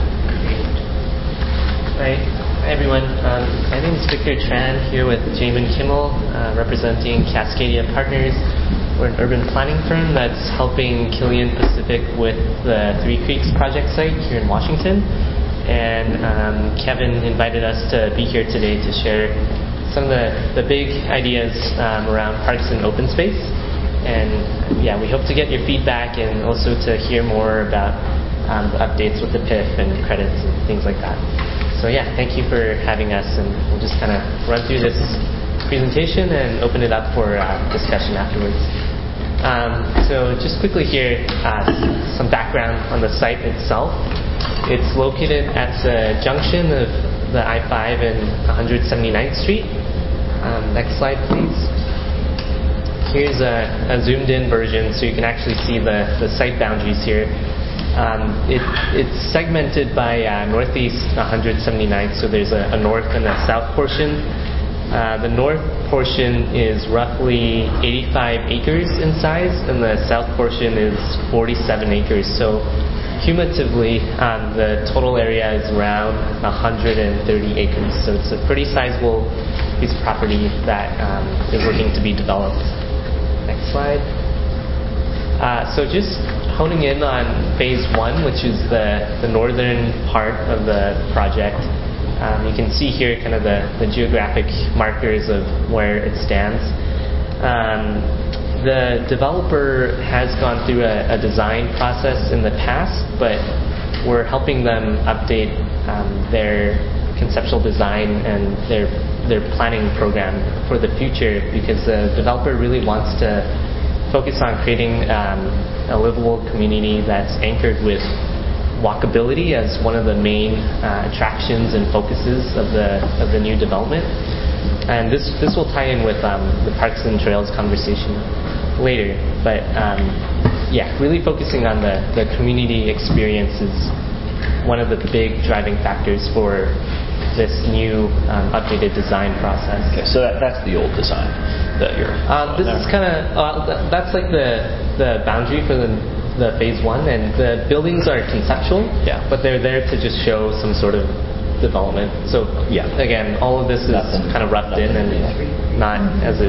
Great. Hi, everyone. My name is Victor Tran, here with Jamin Kimmel, representing Cascadia Partners. We're an urban planning firm that's helping Killian Pacific with the Three Creeks project site here in Washington. And Kevin invited us to be here today to share some of the big ideas around parks and open space. And yeah, we hope to get your feedback and also to hear more about the updates with the PIF and credits and things like that. So yeah, thank you for having us, and we'll just kind of run through this presentation and open it up for discussion afterwards. So just quickly here, some background on the site itself. It's located at the junction of the I-5 and 179th Street. Next slide, please. Here's a zoomed-in version so you can actually see the site boundaries here. It's segmented by northeast 179th, so there's a north and a south portion. The north portion is roughly 85 acres in size, and the south portion is 47 acres. So cumulatively, the total area is around 130 acres. So it's a pretty sizable piece of property that is looking to be developed. Next slide. So just honing in on phase 1, which is the northern part of the project. You can see here kind of the geographic markers of where it stands. The developer has gone through a design process in the past, but we're helping them update their conceptual design and their planning program for the future, because the developer really wants to focus on creating a livable community that's anchored with walkability as one of the main attractions and focuses of the new development. And this will tie in with the Parks and Trails conversation later. But yeah, really focusing on the community experience is one of the big driving factors for this new updated design process. Okay, so that's the old design that you're. This is kind of that's like the boundary for the phase 1, and the buildings are conceptual. Yeah. But they're there to just show some sort of development. So yeah, again, all of this is kind of roughed in and not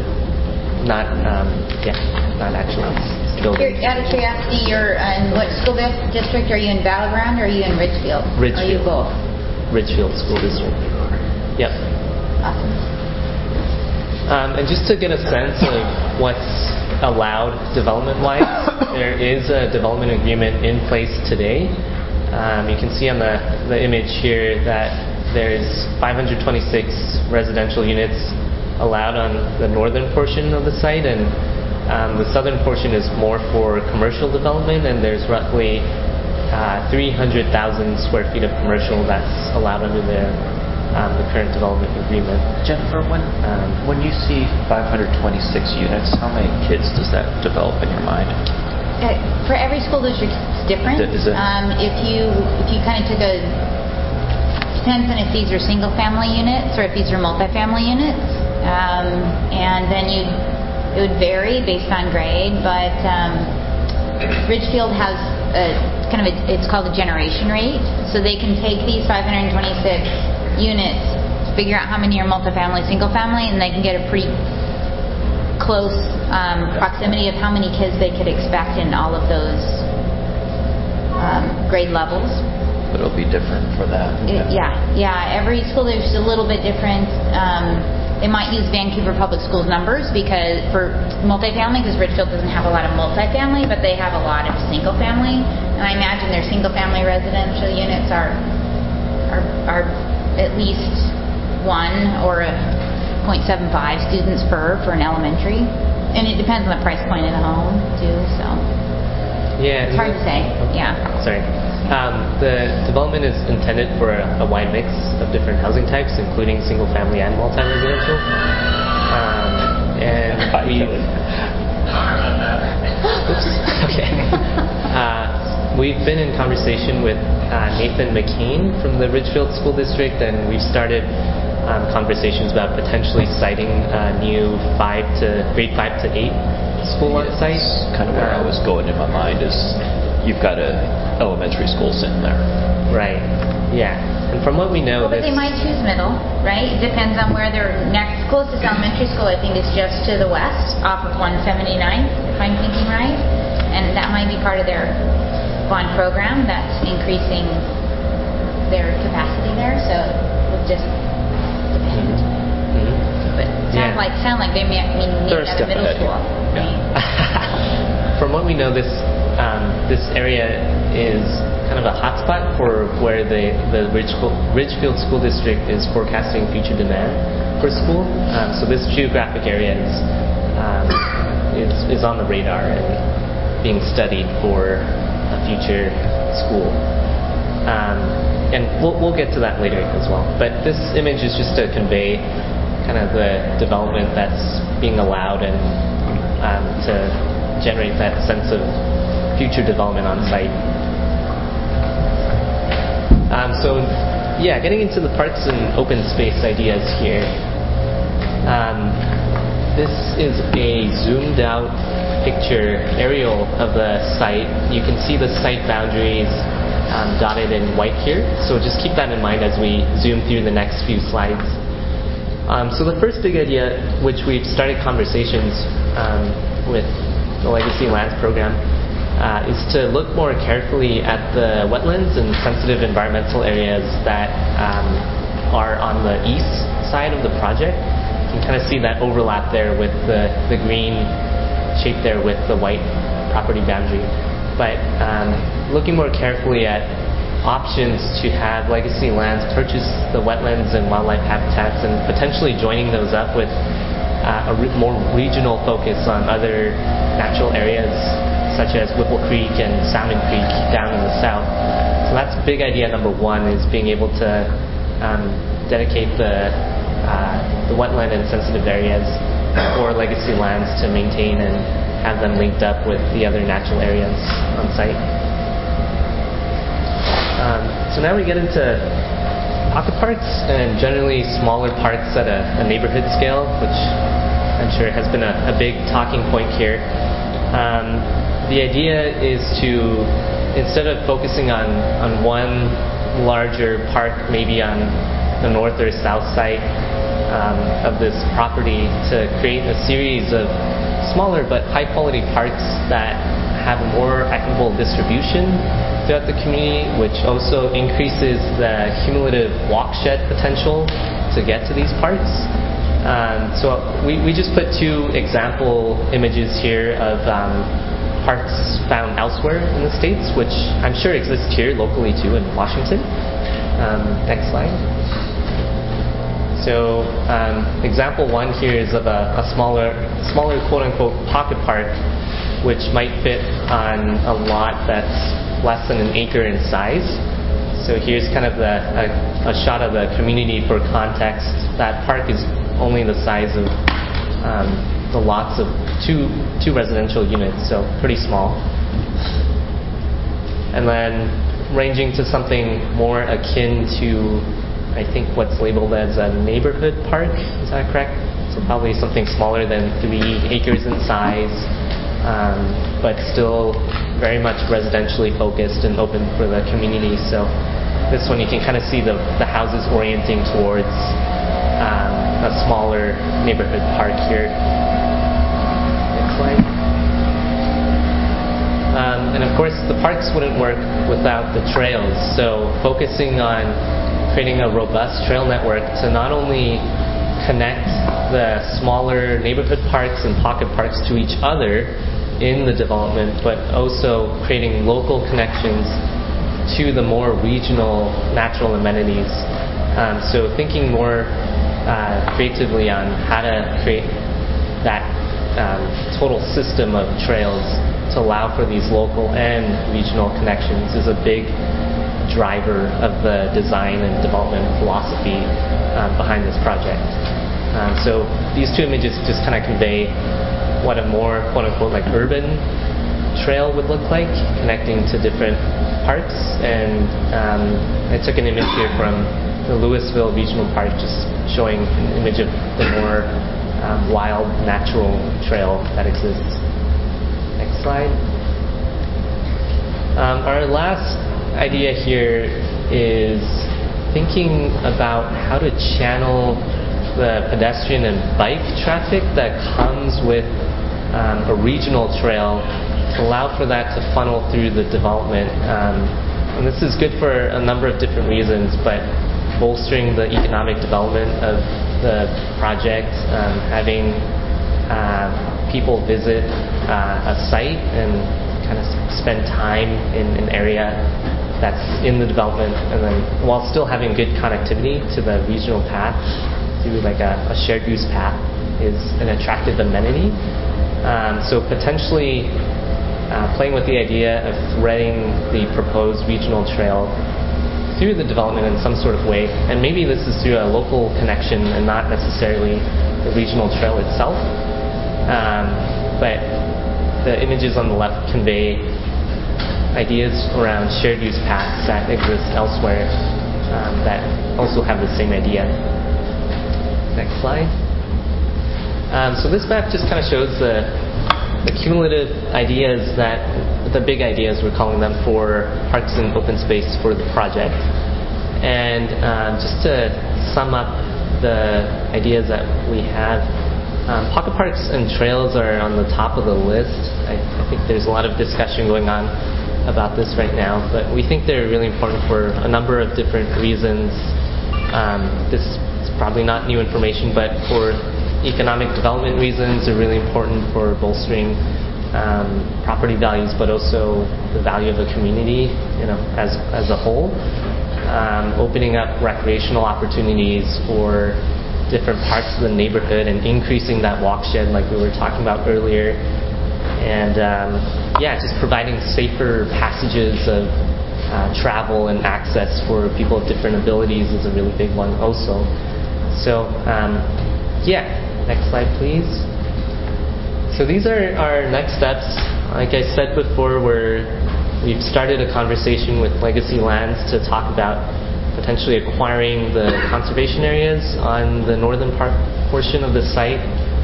actually building. Out of curiosity, you're in what school district? Are you in Battleground or are you in Ridgefield? Ridgefield. Are you both? Ridgefield School District. Yep. Awesome. And just to get a sense of what's allowed development-wise, there is a development agreement in place today. You can see on the image here that there's 526 residential units allowed on the northern portion of the site, and the southern portion is more for commercial development, and there's roughly 300,000 square feet of commercial that's allowed under the current development agreement. Jennifer, when you see 526 units, how many kids does that develop in your mind? For every school district, it's different. Is it? If you kind of took depends on if these are single family units or if these are multifamily units, and then it would vary based on grade. But Ridgefield has it's called a generation rate, so they can take these 526 units, figure out how many are multifamily, single family, and they can get a pretty close proximity of how many kids they could expect in all of those grade levels. But it'll be different for that. Yeah. Every school is a little bit different. They might use Vancouver Public Schools numbers because for multifamily, because Ridgefield doesn't have a lot of multifamily, but they have a lot of single family. And I imagine their single family residential units are at least 1 or 0.75 students per for an elementary. And it depends on the price point of the home too. So yeah, it's hard to say. Yeah. Sorry. The development is intended for a wide mix of different housing types, including single-family and multi-residential. And we've been in conversation with Nathan McCain from the Ridgefield School District, and we've started conversations about potentially siting a new grade 5 to 8 school on site. Kind of where I was going in my mind is you've got to elementary school sitting there. Right. Yeah. And from what we know, Well, but they might choose middle, right? It depends on where their next closest elementary school, I think, is just to the west, off of 179, if I'm thinking right. And that might be part of their bond program that's increasing their capacity there. So it will just depend. But sound like they may need a middle school. From what we know, this area is kind of a hotspot for where the Ridgefield School District is forecasting future demand for school. So this geographic area is on the radar and being studied for a future school. And we'll get to that later as well. But this image is just to convey kind of the development that's being allowed and to generate that sense of future development on site. Getting into the parks and open space ideas here. This is a zoomed out picture aerial of the site. You can see the site boundaries dotted in white here. So just keep that in mind as we zoom through the next few slides. So the first big idea, which we've started conversations with the Legacy Lands program, is to look more carefully at the wetlands and sensitive environmental areas that are on the east side of the project. You can kind of see that overlap there with the green shape there with the white property boundary. But looking more carefully at options to have Legacy Lands purchase the wetlands and wildlife habitats and potentially joining those up with a more regional focus on other natural areas such as Whipple Creek and Salmon Creek down in the south. So that's big idea number one, is being able to dedicate the wetland and sensitive areas for Legacy Lands to maintain and have them linked up with the other natural areas on site. So now we get into pocket parks and generally smaller parks at a neighborhood scale, which I'm sure has been a big talking point here. The idea is to, instead of focusing on one larger park, maybe on the north or south side of this property, to create a series of smaller but high quality parks that have a more equitable distribution throughout the community, which also increases the cumulative walkshed potential to get to these parks. So we just put two example images here of parks found elsewhere in the States, which I'm sure exist here locally too in Washington. Next slide. So example one here is of a smaller quote-unquote pocket park, which might fit on a lot that's less than an acre in size. So here's kind of a shot of the community for context. That park is only the size of the lots of two residential units, so pretty small. And then ranging to something more akin to, I think, what's labeled as a neighborhood park. Is that correct? So probably something smaller than 3 acres in size, but still very much residentially focused and open for the community. So this one you can kind of see the houses orienting towards a smaller neighborhood park here. Next slide. And of course the parks wouldn't work without the trails. So focusing on creating a robust trail network to not only connect the smaller neighborhood parks and pocket parks to each other in the development, but also creating local connections to the more regional natural amenities. So thinking more creatively on how to create that total system of trails to allow for these local and regional connections is a big driver of the design and development philosophy behind this project. So these two images just kind of convey what a more quote-unquote like urban trail would look like, connecting to different parks. And I took an image here from the Louisville Regional Park, just showing an image of the more wild natural trail that exists. Next slide. Our last idea here is thinking about how to channel the pedestrian and bike traffic that comes with a regional trail to allow for that to funnel through the development. And this is good for a number of different reasons, but bolstering the economic development of the project, having people visit a site and kind of spend time in an area that's in the development, and then while still having good connectivity to the regional path through like a shared use path is an attractive amenity. So potentially playing with the idea of threading the proposed regional trail through the development in some sort of way, and maybe this is through a local connection and not necessarily the regional trail itself. But the images on the left convey ideas around shared use paths that exist elsewhere that also have the same idea. Next slide. So this map just kind of shows the cumulative ideas the big ideas we're calling them, for parks and open space for the project. And just to sum up the ideas that we have, pocket parks and trails are on the top of the list. I think there's a lot of discussion going on about this right now, but we think they're really important for a number of different reasons. This is probably not new information, but for economic development reasons, they're really important for bolstering property values, but also the value of a community, as a whole. Opening up recreational opportunities for different parts of the neighborhood and increasing that walkshed like we were talking about earlier. And just providing safer passages of travel and access for people with different abilities is a really big one also. So next slide please. So these are our next steps. Like I said before, we've started a conversation with Legacy Lands to talk about potentially acquiring the conservation areas on the northern portion of the site.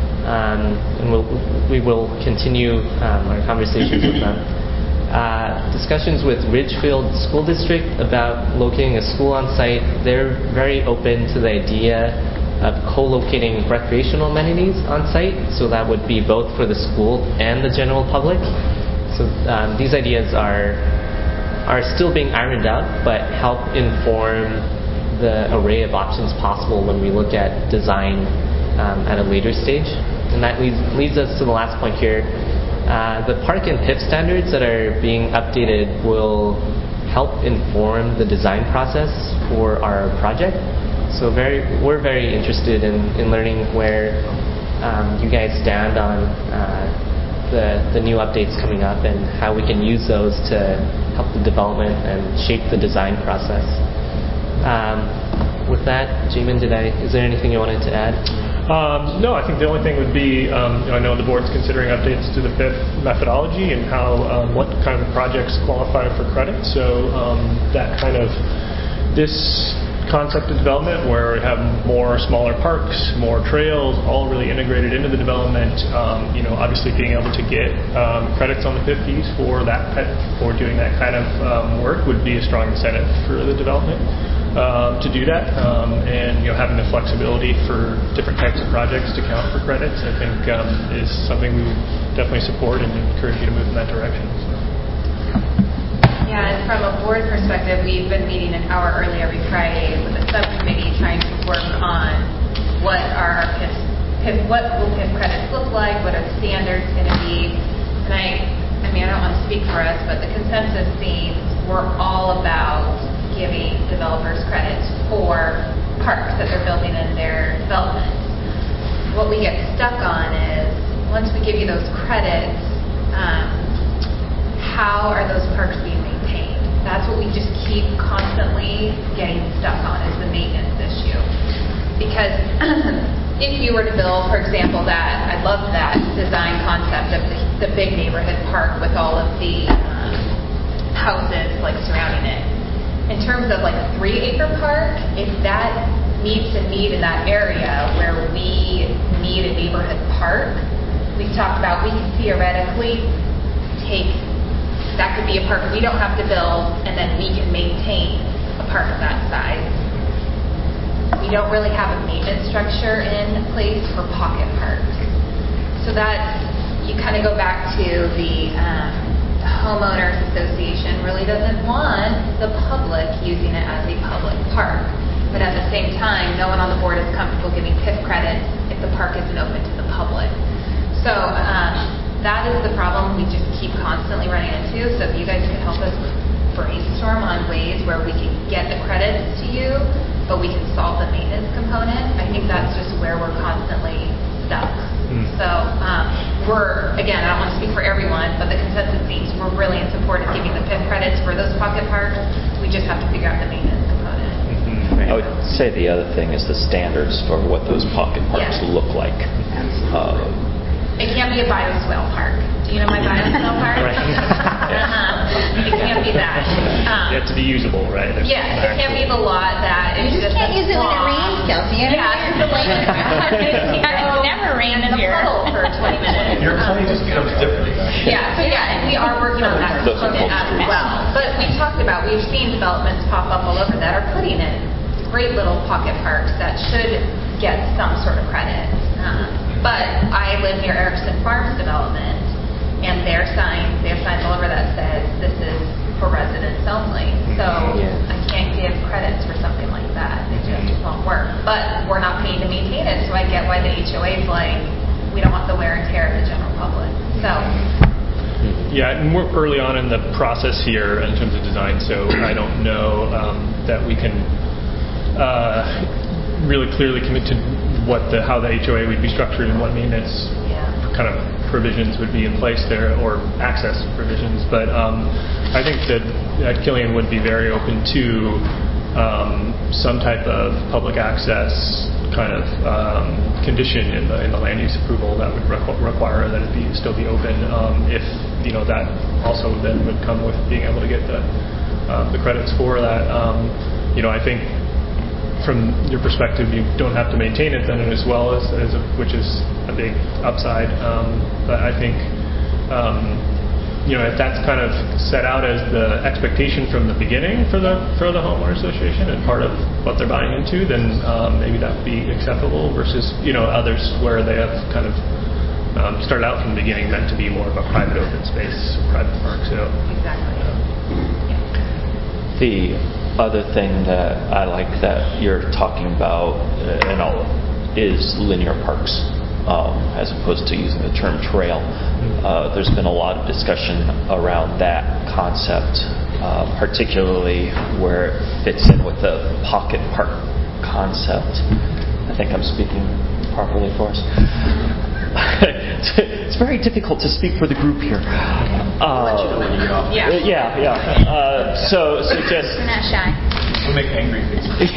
And we will continue our conversations with them. Discussions with Ridgefield School District about locating a school on site. They're very open to the idea of co-locating recreational amenities on site, so that would be both for the school and the general public. So these ideas are still being ironed out, but help inform the array of options possible when we look at design at a later stage. And that leads us to the last point here. The park and PIF standards that are being updated will help inform the design process for our project. So we're very interested in learning where you guys stand on the new updates coming up and how we can use those to help the development and shape the design process. With that, Jamin, is there anything you wanted to add? No, I think the only thing would be, I know the board's considering updates to the PIF methodology and how what kind of projects qualify for credit. So that kind of this concept of development where we have more smaller parks, more trails, all really integrated into the development. Obviously being able to get credits on the PIF fees for doing that kind of work would be a strong incentive for the development to do that. And having the flexibility for different types of projects to count for credits, I think is something we would definitely support and encourage you to move in that direction. Yeah, and from a board perspective, we've been meeting an hour early every Friday with a subcommittee trying to work on what are our what will PIF credits look like, what are the standards going to be. And I don't want to speak for us, but the consensus seems we're all about giving developers credits for parks that they're building in their development. What we get stuck on is once we give you those credits, how are those parks being maintained? That's what we just keep constantly getting stuck on, is the maintenance issue. Because if you were to build, for example, I love that design concept of the big neighborhood park with all of the houses surrounding it. In terms of a 3-acre park, if that meets a need in that area where we need a neighborhood park, we've talked about we can theoretically take that could be a park we don't have to build, and then we can maintain a park of that size. We don't really have a maintenance structure in place for pocket parks. So that, you kind of go back to the homeowners association really doesn't want the public using it as a public park. But at the same time, no one on the board is comfortable giving PIF credits if the park isn't open to the public. So that is the problem we just keep constantly running into. So if you guys could help us brainstorm on ways where we can get the credits to you, but we can solve the maintenance component, I think that's just where we're constantly stuck. So we're, again, I don't want to speak for everyone, but the consensus seems we're really in support of giving the PIF credits for those pocket parks. We just have to figure out the maintenance component. I would say the other thing is the standards for what those pocket parks look like. It can't be a bioswale park. Do you know my bioswale park? Right. It can't be that. You have to be usable, right? Yes, it can't be the lot that is You just can't use it when it rains, Kelsey. Yeah, the lake. It never rains in the here. puddle for 20 minutes. Your claim just becomes different. Yeah, so and we are working on that component as well. But we talked about, we've seen developments pop up all over that are putting in great little pocket parks that should get some sort of credit. But I live near Erickson Farms development, and they have signs all over that says this is for residents only. So I can't give credits for something like that. It just won't work. But we're not paying to maintain it, so I get why the HOA is like, we don't want the wear and tear of the general public. So. Yeah, and we're early on in the process here in terms of design, so I don't know that we can really clearly commit to how the HOA would be structured and what maintenance kind of provisions would be in place there, or access provisions. But I think that Killian would be very open to some type of public access kind of condition in the land use approval that would require that it still be open. If that also then would come with being able to get the credits for that. I think from your perspective, you don't have to maintain it then as well which is a big upside. But I think if that's kind of set out as the expectation from the beginning for the homeowner association and part of what they're buying into, then maybe that would be acceptable versus others where they have kind of started out from the beginning meant to be more of a private open space, private park. So exactly. The other thing that I like that you're talking about is linear parks, as opposed to using the term trail. There's been a lot of discussion around that concept, particularly where it fits in with the pocket park concept. I think I'm speaking properly for us. It's very difficult to speak for the group here. So just. We're not shy. We'll make angry faces.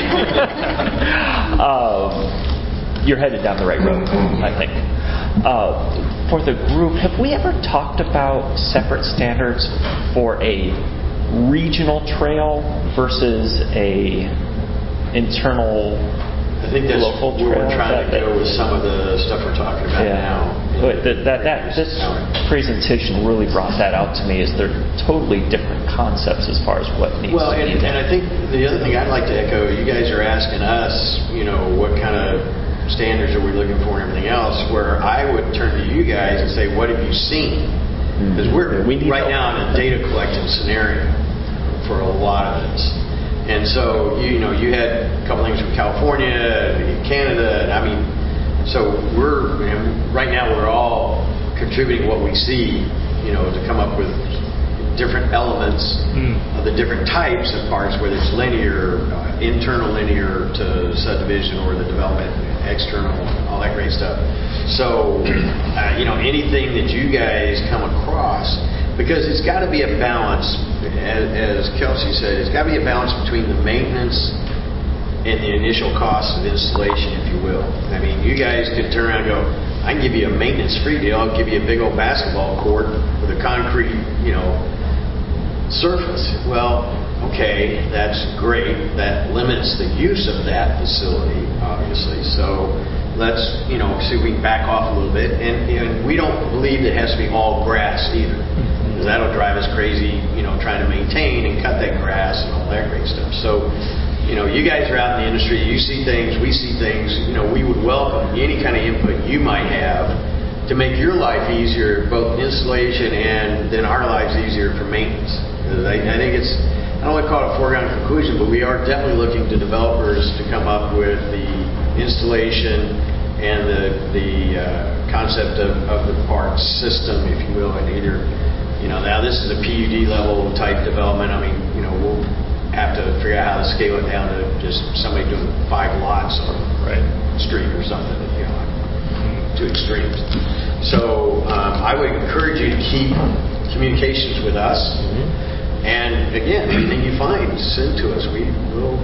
You're headed down the right road, I think. For the group, have we ever talked about separate standards for a regional trail versus a internal? I think that's local where we're trail? trying to go with some of the stuff we're talking about now. This presentation really brought that out to me. Is they're totally different concepts as far as what needs to be there. And I think the other thing I'd like to echo, you guys are asking us, what kind of standards are we looking for and everything else, where I would turn to you guys and say, what have you seen? Because we're right now in a data collecting scenario for a lot of this. And so, you had a couple things from California and Canada, and so right now we're all contributing what we see, to come up with different elements of the different types of parks, whether it's linear, internal linear to subdivision, or the development external, all that great stuff. So, anything that you guys come across, because it's got to be a balance, as Kelsey said, it's got to be a balance between the maintenance and the initial cost of installation, if you will. You guys could turn around and go, I can give you a maintenance-free deal. I'll give you a big old basketball court with a concrete, surface. Well, okay, that's great. That limits the use of that facility, obviously. So let's, see if we can back off a little bit. And we don't believe it has to be all grass either. because that'll drive us crazy, trying to maintain and cut that grass and all that great stuff. So, you guys are out in the industry, you see things, we see things, we would welcome any kind of input you might have to make your life easier, both installation and then our lives easier for maintenance. Because I think I don't want to call it a foregone conclusion, but we are definitely looking to developers to come up with the installation and the concept of the park system, if you will, and either, now this is a PUD level type development. I mean, we'll have to figure out how to scale it down to just somebody doing 5 lots on a street or something, two extremes. So I would encourage you to keep communications with us. And again, anything you find, send to us. We will,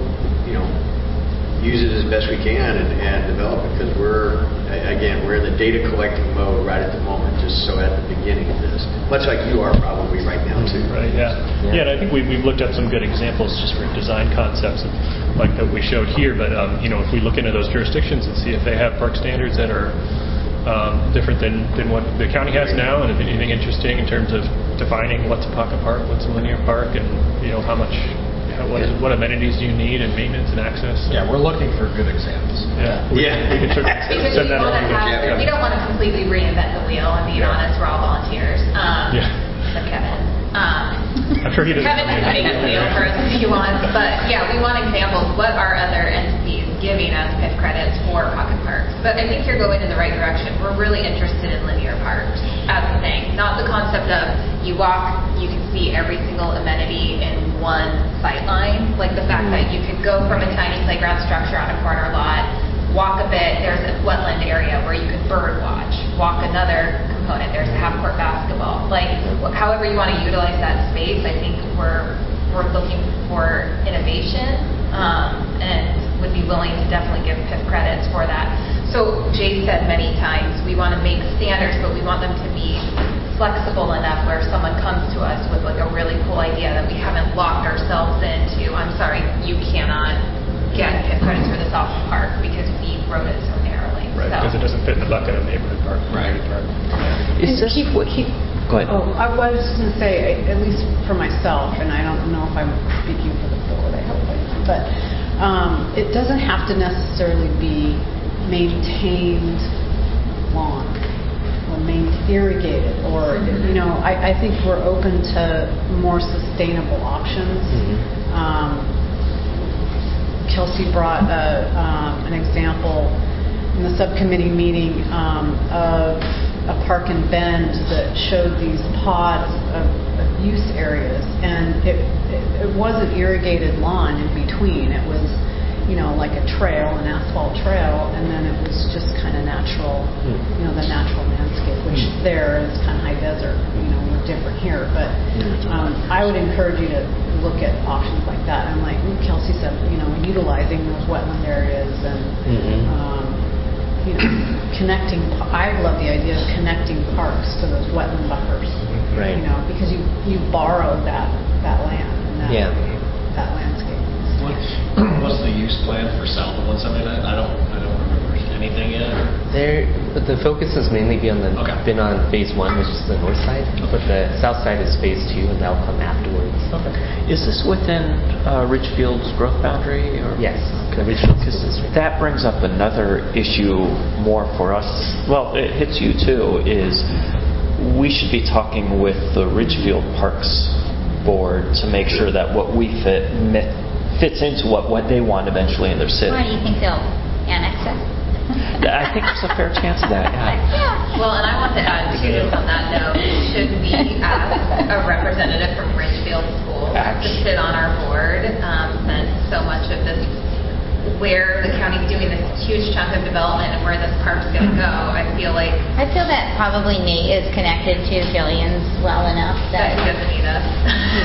use it as best we can and develop it, because we're in the data collecting mode right at the moment, just so at the beginning of this, much like you are probably right now too. Right. Yeah. And I think we've looked at some good examples just for design concepts like that we showed here. But if we look into those jurisdictions and see if they have park standards that are different than what the county has now, and if anything interesting in terms of defining what's a pocket park, what's a linear park, and how much. What amenities do you need and maintenance and access? Yeah, we're looking for good examples. We can send that around. We don't want to completely reinvent the wheel, and being honest, we're all volunteers. Except Kevin. I'm sure he doesn't. Kevin is putting a wheel for us if he wants, but we want examples. What are other entities giving us PIF credits for pocket parks? But I think you're going in the right direction. We're really interested in linear parks as a thing, not the concept of you walk, you can see every single amenity in one sight line, like the fact that you could go from a tiny playground structure on a corner lot, walk a bit, there's a wetland area where you could bird watch, walk another component, there's half-court basketball. Like, however you want to utilize that space, I think we're looking for innovation and would be willing to definitely give PIF credits for that. So Jay said many times, we want to make standards, but we want them to be flexible enough where someone comes to us with like a really cool idea that we haven't locked ourselves into. I'm sorry, you cannot get PIF credits for this off the park because we wrote it so narrowly. Right, because it doesn't fit in the bucket of neighborhood park. Right. Is this Go ahead. I was just going to say, at least for myself, and I don't know if I'm speaking for the board, I hope I am, but it doesn't have to necessarily be maintained lawn or irrigated, or I think we're open to more sustainable options. Kelsey brought an example in the subcommittee meeting of a park in Bend that showed these pods of use areas, and it wasn't irrigated lawn in between. It was like a trail, an asphalt trail, and then it was just kind of natural, the natural landscape, which there is kind of high desert, we're different here. But I would encourage you to look at options like that. And like Kelsey said, utilizing those wetland areas and, connecting. I love the idea of connecting parks to those wetland buffers, right? Because you borrow that land and that landscape. What's the use plan for south of 179? I don't remember anything yet. But the focus has mainly been on phase 1, which is the north side. But the south side is phase 2, and that'll come afterwards. Is this within Ridgefield's growth boundary? Or? Yes. Because that brings up another issue more for us. Well, it hits you too. Is we should be talking with the Ridgefield Parks Board to make sure that what we fits into what they want eventually in their city. Why do you think they'll annex it? I think there's a fair chance of that, Well, and I want to add to this on that note, should we ask a representative from Ridgefield Schools to sit on our board, since so much of this, where the county's doing this huge chunk of development and where this park's going to go, I feel that probably Nate is connected to Killian's well enough that he doesn't need us.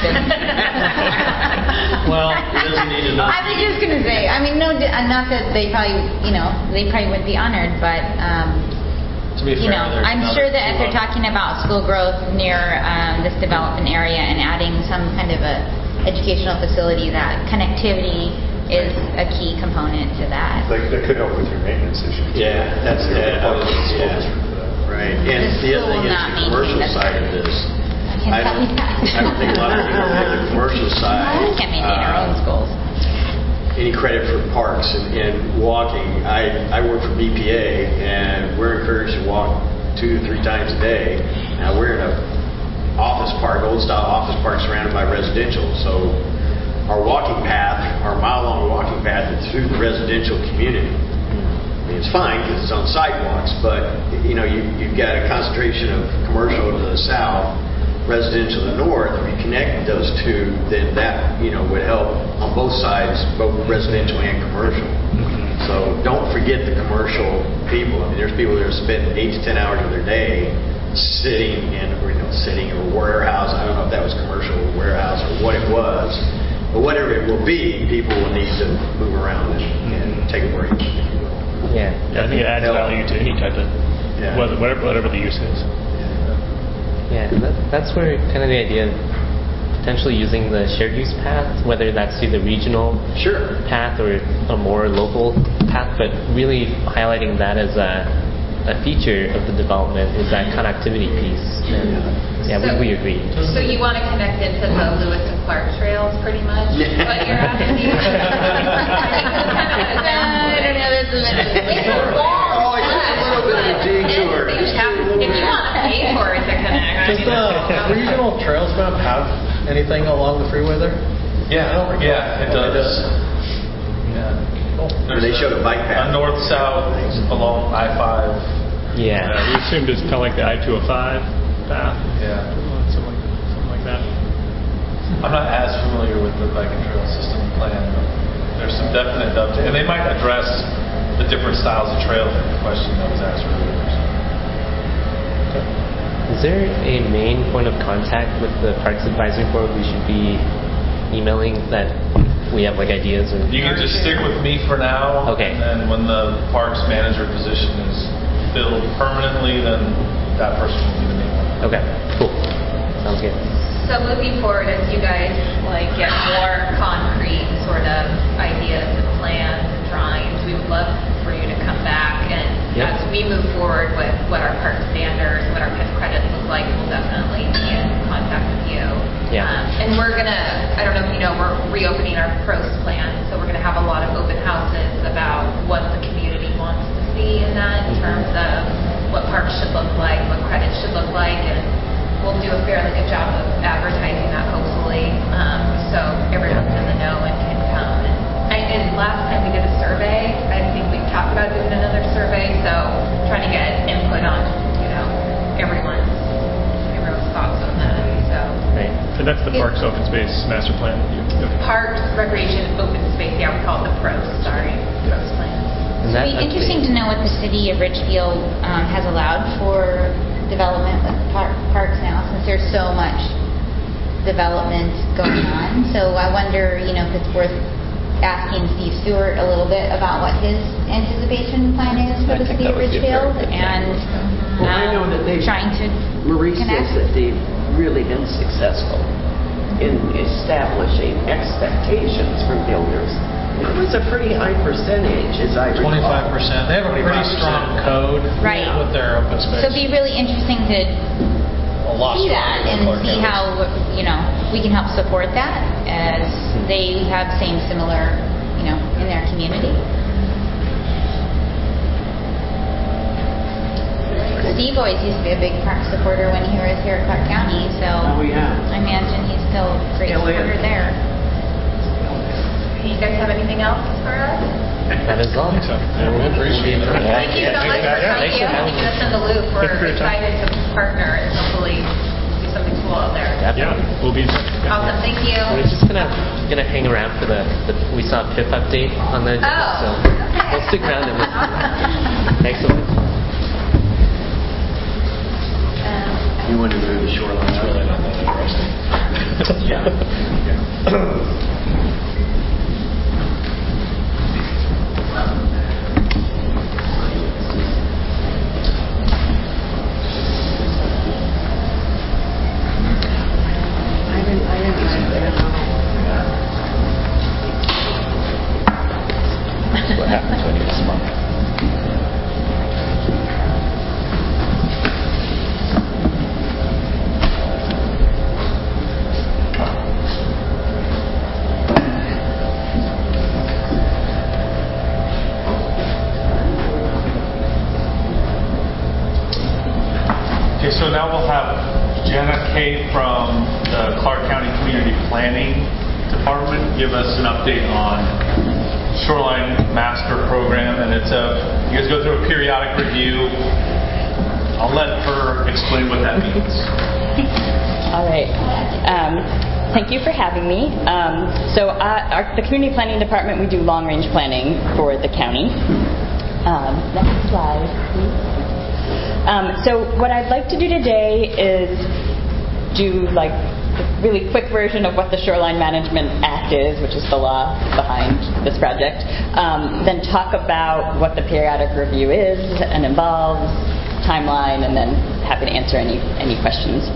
Well, he doesn't need to know. I was just going to say, no, not that they probably would be honored, but to be fair, I'm sure that if they're talking about school growth near this development area and adding some kind of a educational facility, that connectivity is a key component to that. That could help with your maintenance issues. Yeah, that's that. Right. And the other thing is the commercial side of this. I don't think a lot of people on the commercial side Can't maintain our own schools. any credit for parks and walking. I work for BPA, and we're encouraged to walk 2 to 3 times a day. Now, we're in a office park, old-style office park surrounded by residential, so our walking path, our mile-long walking path is through the residential community. I mean, it's fine because it's on sidewalks, but you've got a concentration of commercial to the south, residential to the north. If you connect those two, then that would help on both sides, both residential and commercial. So don't forget the commercial people. I mean, there's people that are spending 8 to 10 hours of their day sitting in a warehouse. I don't know if that was commercial or warehouse or what it was, but whatever it will be, people will need to move around and take a break, if you will. Yeah, I think it adds value to any type of whatever the use is. Yeah, and that's where kind of the idea of potentially using the shared use path, whether that's through the regional path or a more local path, but really highlighting that as a feature of the development is that connectivity piece. And we agree. So you want to connect into the Lewis and Clark trails, pretty much? What you're asking? I don't know. This is it's a long detour. If you want to pay for it to connect. Does the regional trails map have anything along the freeway there? Yeah, it does. Yeah. Cool. They showed a bike path. A north-south along I-5. Yeah. We assumed it's kind of like the I-205 path. Yeah. Something like that. I'm not as familiar with the bike and trail system plan, but there's some definite dovetail. And they might address the different styles of trails in the question that was asked earlier. Is there a main point of contact with the Parks Advisory Board we should be emailing that we have ideas? Or you can just stick with me for now. Okay. And then when the parks manager position is filled permanently, then that person will be the main one. Okay, cool. Sounds good. So moving forward, as you guys get more concrete sort of ideas and plans and drawings, we would love for you to come back, and as we move forward with what our park standards, what our PIF credits look like, we'll definitely be in contact with you. Yeah. And we're gonna, I don't know if you know, we're reopening our pros plan, so we're gonna have a lot of open houses about what the community wants to see in that, in terms of what parks should look like, what credits should look like, and we'll do a fairly good job of advertising that, hopefully, so everyone's in the know and can come. And last time we did a survey, I think we talked about doing another survey, so trying to get input on, everyone's thoughts on that. So. Right. So that's the Parks Open Space Master Plan. Parks, Recreation, Open Space. Yeah, we call it the PROS. Sorry, PROS plan. It'd be interesting to know what the city of Richfield has allowed for development with parks now, since there's so much development going on. So I wonder, if it's worth asking Steve Stewart a little bit about what his anticipation plan is for the city of Richfield, and I know that Maurice says that they've really been successful in establishing expectations from builders. It was a pretty high percentage, as I recall. 25%. They have a pretty strong code with their open space. So it'd be really interesting to see that and see how we can help support that, as they have similar in their community. Steve always used to be a big park supporter when he was here at Clark County, so I imagine he's still a great supporter there. You guys have anything else for us? That is all. Thank you so much for keeping us in the loop. We're excited to partner and hopefully do something cool out there. Yeah, we'll be in touch. Awesome, thank you. We're just gonna hang around for the we saw a PIF update on the agenda, so we'll stick around and listen. Thanks so much. You want to move the shoreline? That's really not that interesting. That's what happens when you smoke. Planning Department give us an update on Shoreline Master Program, and you guys go through a periodic review. I'll let her explain what that means. All right. Thank you for having me. The Community Planning Department, we do long-range planning for the county. Next slide, please. So what I'd like to do today is do like a really quick version of what the Shoreline Management Act is, which is the law behind this project. Then talk about what the periodic review is and involves, timeline, and then happy to answer any questions.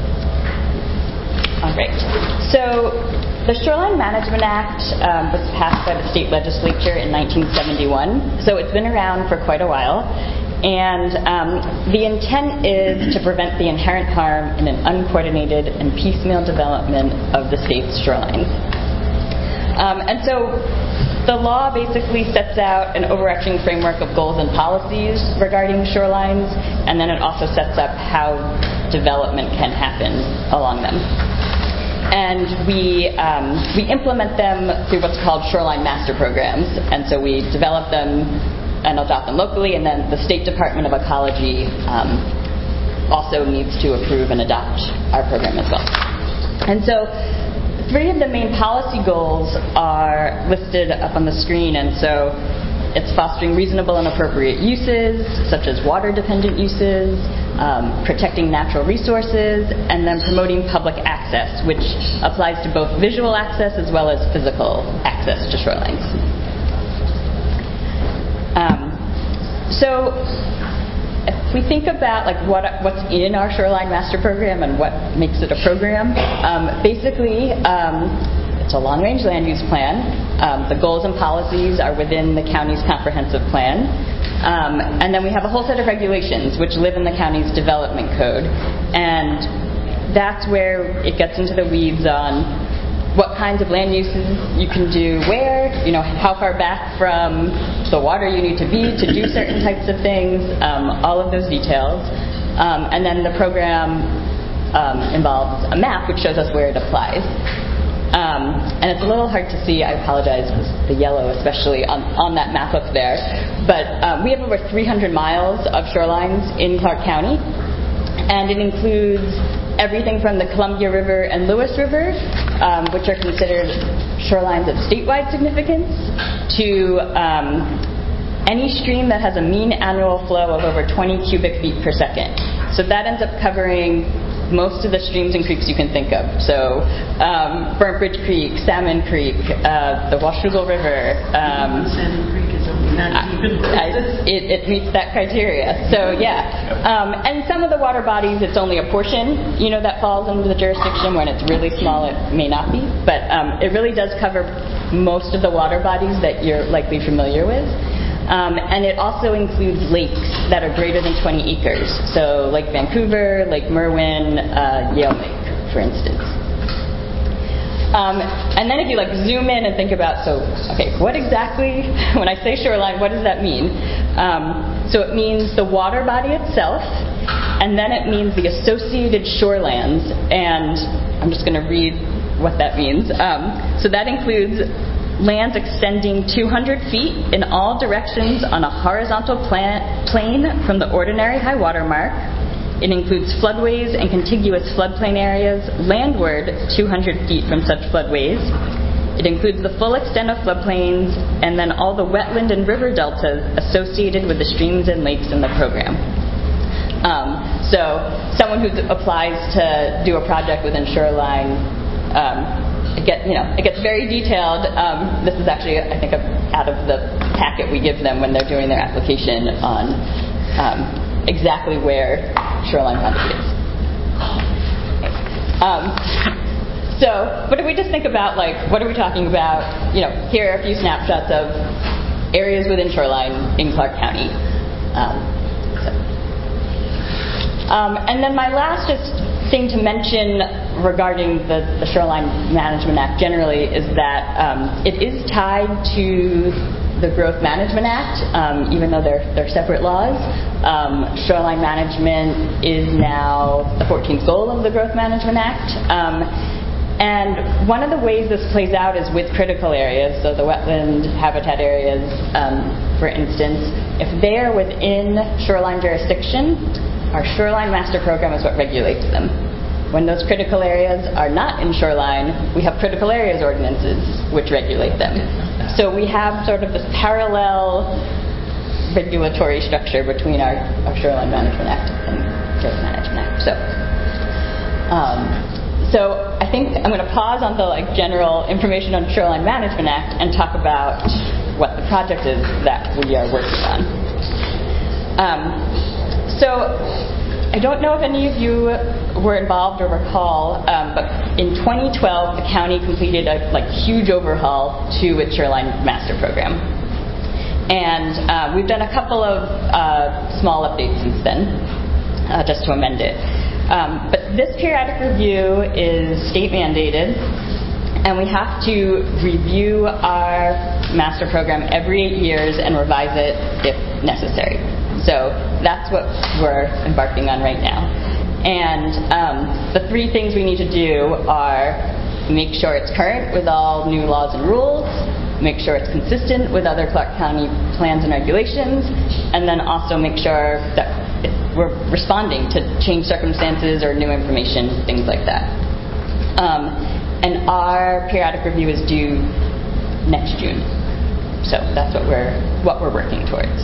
All right. So the Shoreline Management Act was passed by the state legislature in 1971. So it's been around for quite a while. And the intent is to prevent the inherent harm in an uncoordinated and piecemeal development of the state's shorelines. And so the law basically sets out an overarching framework of goals and policies regarding shorelines, and then it also sets up how development can happen along them. And we implement them through what's called shoreline master programs. And so we develop them and adopt them locally, and then the State Department of Ecology also needs to approve and adopt our program as well. And so 3 of the main policy goals are listed up on the screen, and so it's fostering reasonable and appropriate uses, such as water-dependent uses, protecting natural resources, and then promoting public access, which applies to both visual access as well as physical access to shorelines. So if we think about like what's in our Shoreline Master Program and what makes it a program, basically it's a long-range land use plan. The goals and policies are within the county's comprehensive plan. And then we have a whole set of regulations which live in the county's development code. And that's where it gets into the weeds on what kinds of land uses you can do where, how far back from the water you need to be to do certain types of things, all of those details. And then the program involves a map which shows us where it applies. And it's a little hard to see, I apologize, the yellow especially on that map up there. But we have over 300 miles of shorelines in Clark County, and it includes everything from the Columbia River and Lewis River, which are considered shorelines of statewide significance, to any stream that has a mean annual flow of over 20 cubic feet per second. So that ends up covering most of the streams and creeks you can think of. So Burnt Bridge Creek, Salmon Creek, the Washougal River. Salmon Creek is only not deep. It meets that criteria. So and some of the water bodies, it's only a portion, that falls under the jurisdiction. When it's really small, it may not be. But it really does cover most of the water bodies that you're likely familiar with. And it also includes lakes that are greater than 20 acres. So Lake Vancouver, Lake Merwin, Yale Lake, for instance. And then if you zoom in and think about, what exactly, when I say shoreline, what does that mean? So it means the water body itself, and then it means the associated shorelands. And I'm just going to read what that means. So that includes lands extending 200 feet in all directions on a horizontal plane from the ordinary high water mark. It includes floodways and contiguous floodplain areas landward 200 feet from such floodways. It includes the full extent of floodplains and then all the wetland and river deltas associated with the streams and lakes in the program. So someone who applies to do a project within shoreline, it gets very detailed. This is actually, I think, out of the packet we give them when they're doing their application on exactly where shoreline boundary is. But if we just think about, what are we talking about? Here are a few snapshots of areas within shoreline in Clark County. And then my last thing to mention regarding the Shoreline Management Act generally is that it is tied to the Growth Management Act, even though they're separate laws. Shoreline management is now the 14th goal of the Growth Management Act. And one of the ways this plays out is with critical areas, so the wetland habitat areas, for instance, if they are within shoreline jurisdiction, our shoreline master program is what regulates them. When those critical areas are not in shoreline, we have critical areas ordinances which regulate them. So we have sort of this parallel regulatory structure between our Shoreline Management Act and Coastal Management Act. So I think I'm going to pause on the general information on Shoreline Management Act and talk about what the project is that we are working on. So I don't know if any of you were involved or recall, but in 2012 the county completed a huge overhaul to its Shoreline Master Program. And we've done a couple of small updates since then, just to amend it. But this periodic review is state mandated, and we have to review our master program every 8 years and revise it if necessary. So that's what we're embarking on right now. And the 3 things we need to do are make sure it's current with all new laws and rules, make sure it's consistent with other Clark County plans and regulations, and then also make sure that we're responding to changed circumstances or new information, things like that. And our periodic review is due next June. So that's what we're working towards.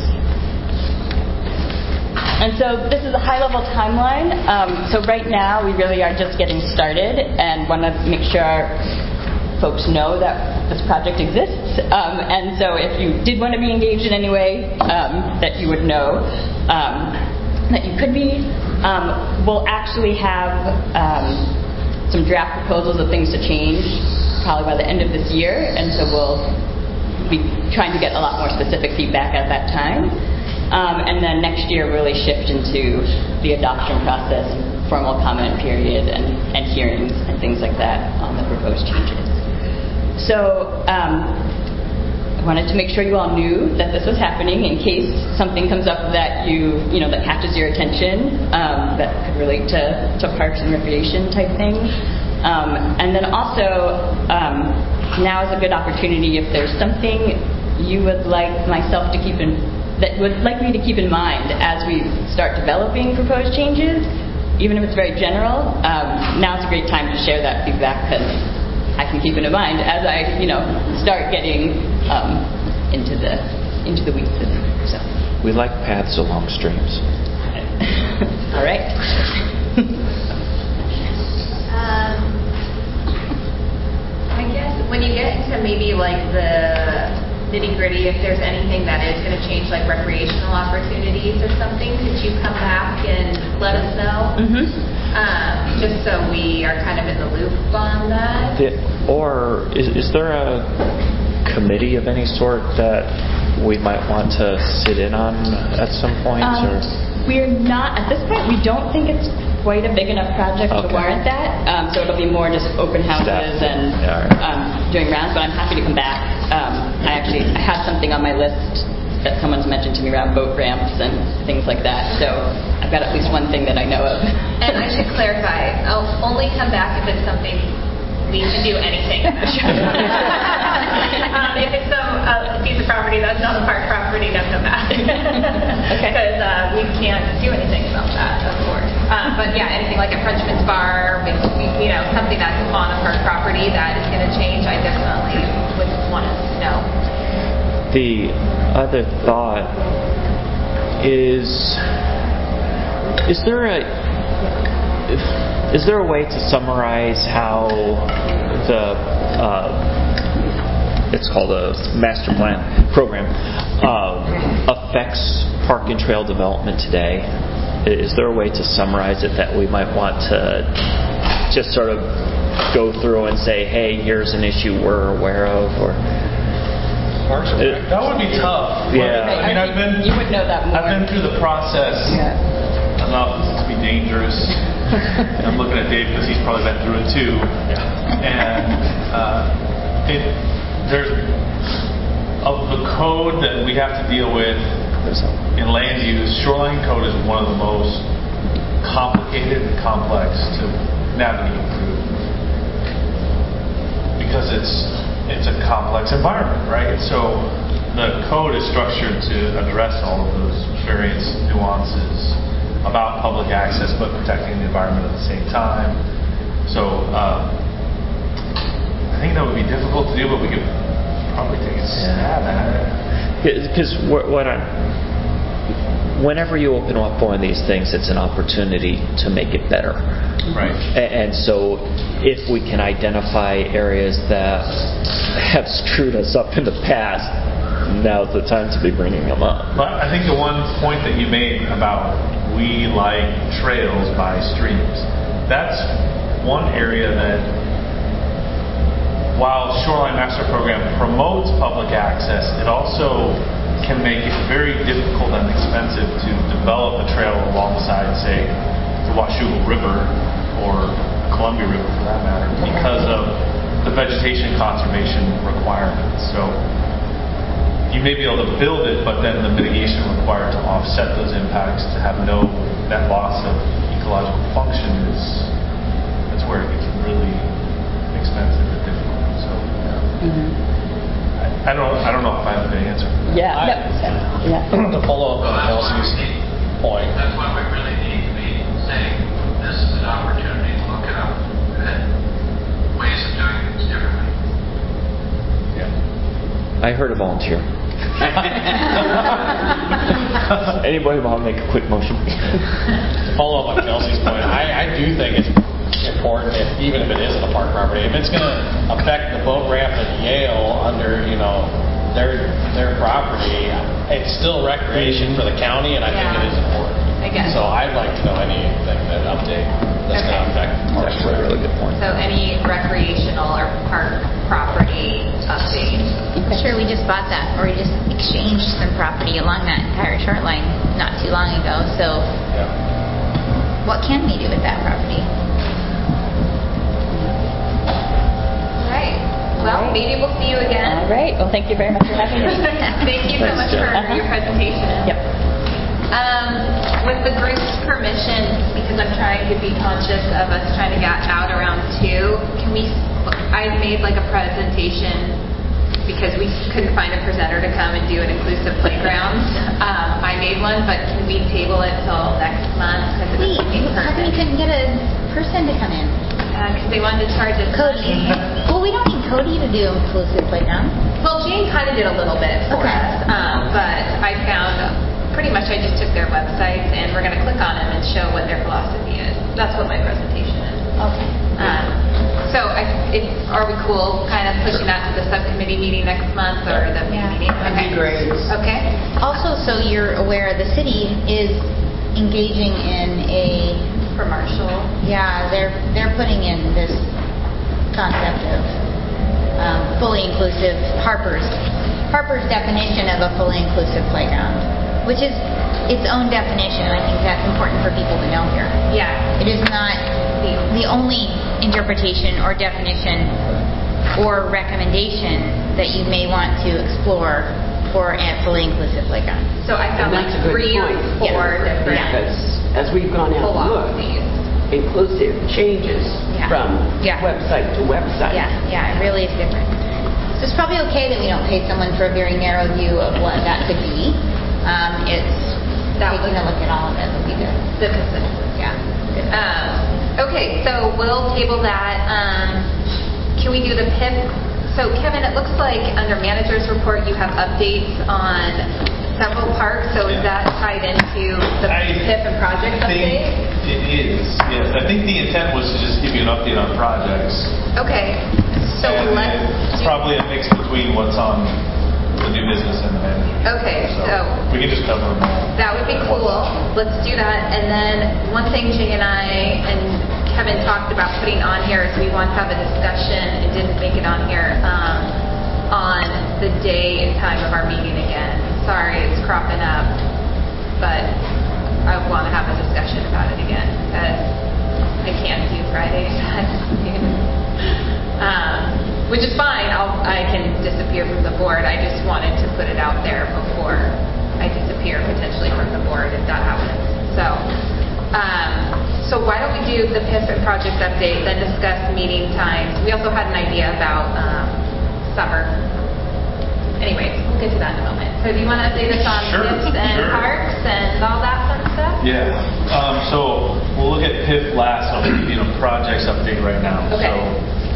And so this is a high-level timeline. So right now we really are just getting started and want to make sure folks know that this project exists. And so if you did want to be engaged in any way, that you would know that you could be. We'll actually have some draft proposals of things to change probably by the end of this year, and so we'll be trying to get a lot more specific feedback at that time. And then next year really shift into the adoption process, formal comment period, and hearings and things like that on the proposed changes. So I wanted to make sure you all knew that this was happening in case something comes up that that catches your attention, that could relate to parks and recreation type things. And then also, now is a good opportunity if there's something you would like myself to keep in, that would like me to keep in mind as we start developing proposed changes, even if it's very general. Now is a great time to share that feedback because I can keep it in mind as I, start getting into the weeds of it. So we like paths along streams. All right. I guess when you get into maybe the nitty-gritty, if there's anything that is going to change, like recreational opportunities or something, could you come back and let us know? Just so we are kind of in the loop on that. Or is there a committee of any sort that we might want to sit in on at some point? We're not, at this point, we don't think it's quite a big enough project to warrant that. So it'll be more just open houses and doing rounds, but I'm happy to come back. I have something on my list that someone's mentioned to me around boat ramps and things like that. So I've got at least one thing that I know of. And I should clarify, I'll only come back if it's something we can do anything about. If it's a piece of property that's not a park property, don't come back. Because we can't do anything about that, of course. But yeah, anything like a Frenchman's Bar, something that's on a park property that is going to change, I definitely would want to know. The other thought is there a way to summarize how it's called a master plan program affects park and trail development today? Is there a way to summarize it that we might want to just sort of go through and say, hey, here's an issue we're aware of, or that would be tough. Yeah. You would know that more. I've been through the process enough to be dangerous. I'm looking at Dave because he's probably been through it too. And there's of the code that we have to deal with in land use. Shoreline code is one of the most complicated and complex to navigate through. because it's a complex environment, right? So the code is structured to address all of those various nuances about public access, but protecting the environment at the same time. So I think that would be difficult to do, but we could probably take a stab at it. Because whenever you open up one of these things, it's an opportunity to make it better. Right. And so if we can identify areas that have screwed us up in the past, now's the time to be bringing them up. But I think the one point that you made about we like trails by streams, that's one area that, while Shoreline Master Program promotes public access, it also can make it very difficult and expensive to develop a trail alongside, say, the Washougal River or Columbia River for that matter, because of the vegetation conservation requirements. So you may be able to build it, but then the mitigation required to offset those impacts, to have no net loss of ecological function, that's where it gets really expensive and difficult. So I don't know if I have a good answer. To follow up on Kelsey's point. That's why we really need to be saying this is an opportunity to look up at ways of doing things differently. I heard a volunteer. Anybody want to make a quick motion? To follow up on Kelsey's point, I do think it's important, even if it isn't a park property, if it's going to affect the boat ramp at Yale under their property, it's still recreation for the county, and I think it is important. So I'd like to know anything that update that's going to affect parks. That's a really good point. So any recreational or park property update. Sure, we just bought that, or we just exchanged some property along that entire shoreline not too long ago. So what can we do with that property? Well, maybe we'll see you again. All right. Well, thank you very much for having me. Thank you so much for your presentation. Yep. With the group's permission, because I'm trying to be conscious of us trying to get out around 2, I made like a presentation because we couldn't find a presenter to come and do an inclusive playground. I made one, but can we table it till next month? Wait, how come you couldn't get a person to come in? Because they wanted to charge us Cody. Well, we don't need Cody to do inclusive playground. Well, Jane kind of did a little bit for us, but I found pretty much I just took their websites and we're going to click on them and show what their philosophy is. That's what my presentation is. Okay. So are we cool kind of pushing that to the subcommittee meeting next month or the meeting? That'd be great. Okay. Also, so you're aware, the city is engaging in a commercial. Yeah, they're putting in this concept of fully inclusive Harper's definition of a fully inclusive playground, which is its own definition. I think that's important for people to know here. Yeah. It is not the only interpretation or definition or recommendation that you may want to explore for a fully inclusive playground. So I found like 3 or 4 different as we've gone out and looked, inclusive changes from website to website. Yeah, it really is different. So it's probably okay that we don't pay someone for a very narrow view of what that could be. Taking a look at all of it would be good. The consensus, okay, so we'll table that. Can we do the PIP? So Kevin, it looks like under manager's report you have updates on several parks. So is that tied into the PIP and project update? It is, yes. I think the intent was to just give you an update on projects. Okay. So it's probably a mix between what's on the new business and the manager. Okay, so we can just cover them all. That would be cool. Let's do that. And then one thing Jay and I and Kevin talked about putting on here is we want to have a discussion. It didn't make it on here on the day and time of our meeting again. Sorry, it's cropping up, but I want to have a discussion about it again because I can't do Fridays at noon. Which is fine. I can disappear from the board. I just wanted to put it out there before I disappear potentially from the board if that happens. So So why don't we do the PIF and project update, then discuss meeting times. We also had an idea about summer. Anyways, we'll get to that in a moment. So do you want to update us on PIFs and parks and all that sort of stuff? Yeah. So we'll look at PIF last. I'll give you a projects update right now. Okay. So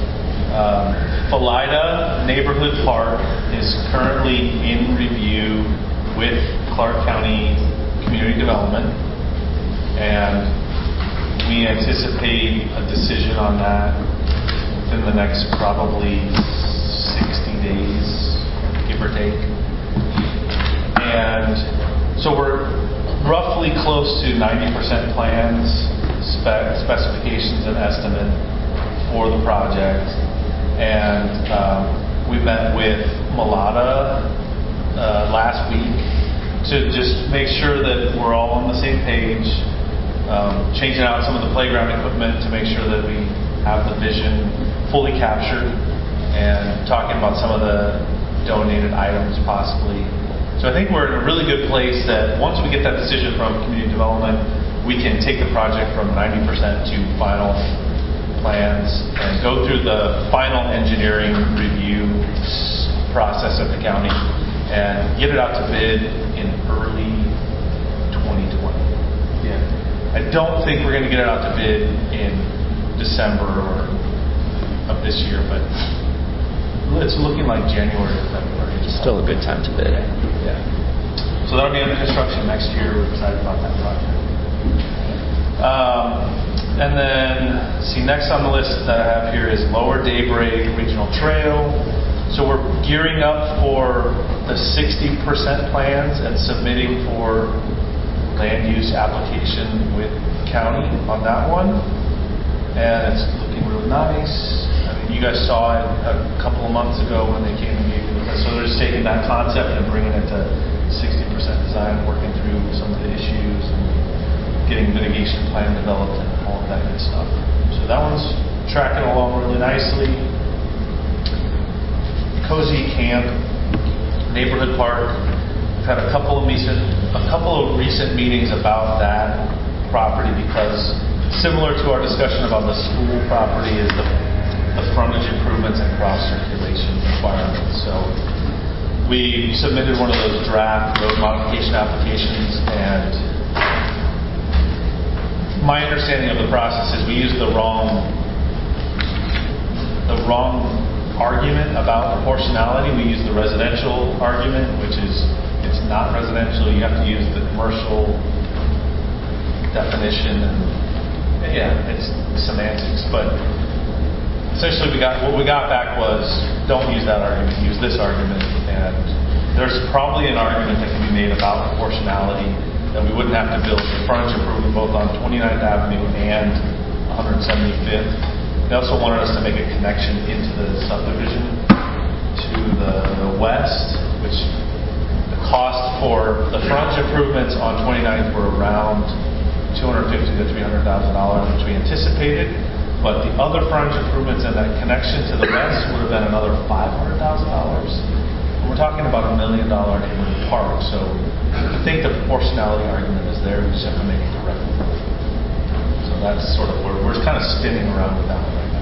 Philida Neighborhood Park is currently in review with Clark County Community Development, and we anticipate a decision on that within the next probably 60 days, give or take. And so we're roughly close to 90% plans, specifications, and estimate for the project. And we met with Malata last week to just make sure that we're all on the same page, changing out some of the playground equipment to make sure that we have the vision fully captured, and talking about some of the donated items possibly. So I think we're in a really good place that once we get that decision from community development, we can take the project from 90% to final plans and go through the final engineering review process at the county and get it out to bid in early 2020. Yeah. I don't think we're going to get it out to bid in December of this year, but it's looking like January or February. It's still a good time to bid. Yeah. So that'll be under construction next year. We're excited about that project. And then, next on the list that I have here is Lower Daybreak Regional Trail. So we're gearing up for the 60% plans and submitting for land use application with county on that one. And it's looking really nice. I mean, you guys saw it a couple of months ago when they came and gave me the. So they're just taking that concept and bringing it to 60% design, working through some of the issues and getting mitigation plan developed and all of that good stuff. So that one's tracking along really nicely. Cozy Camp Neighborhood Park. We've had a couple of recent meetings about that property because similar to our discussion about the school property is the frontage improvements and cross circulation requirements. So we submitted one of those draft road modification applications, and my understanding of the process is we used the wrong argument about proportionality. We used the residential argument, which is it's not residential. You have to use the commercial definition, and it's semantics. But essentially, what we got back was don't use that argument. Use this argument, and there's probably an argument that can be made about proportionality that we wouldn't have to build the frontage improvement both on 29th Avenue and 175th. They also wanted us to make a connection into the subdivision to the west, which the cost for the frontage improvements on 29th were around $250,000 to $300,000, which we anticipated. But the other frontage improvements and that connection to the west would have been another $500,000. We're talking about $1 million neighborhood park. So I think the proportionality argument is there. We just have to make it correct. So that's sort of where we're kind of spinning around with that one right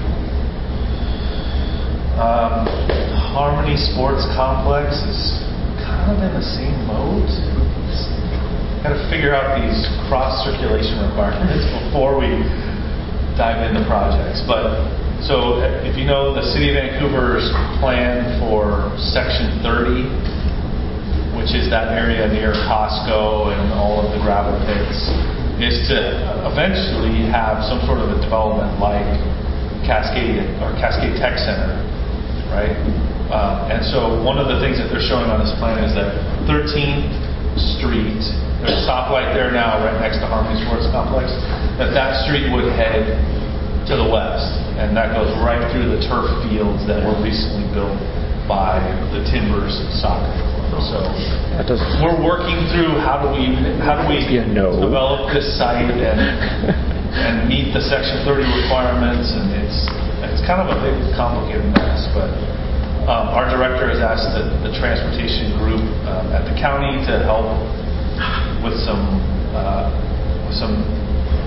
now. Harmony Sports Complex is kind of in the same boat. Got to figure out these cross circulation requirements before we dive into projects. But so if you know, the City of Vancouver's plan for Section 30, which is that area near Costco and all of the gravel pits, is to eventually have some sort of a development like Cascade Tech Center, right? And so one of the things that they're showing on this plan is that 13th Street, there's a stoplight there now right next to Harmony Sports Complex, that street would head to the west, and that goes right through the turf fields that were recently built by the Timbers soccer club. So we're working through how do we develop this site and meet the Section 30 requirements, and it's kind of a big complicated mess. But our director has asked the transportation group at the county to help with some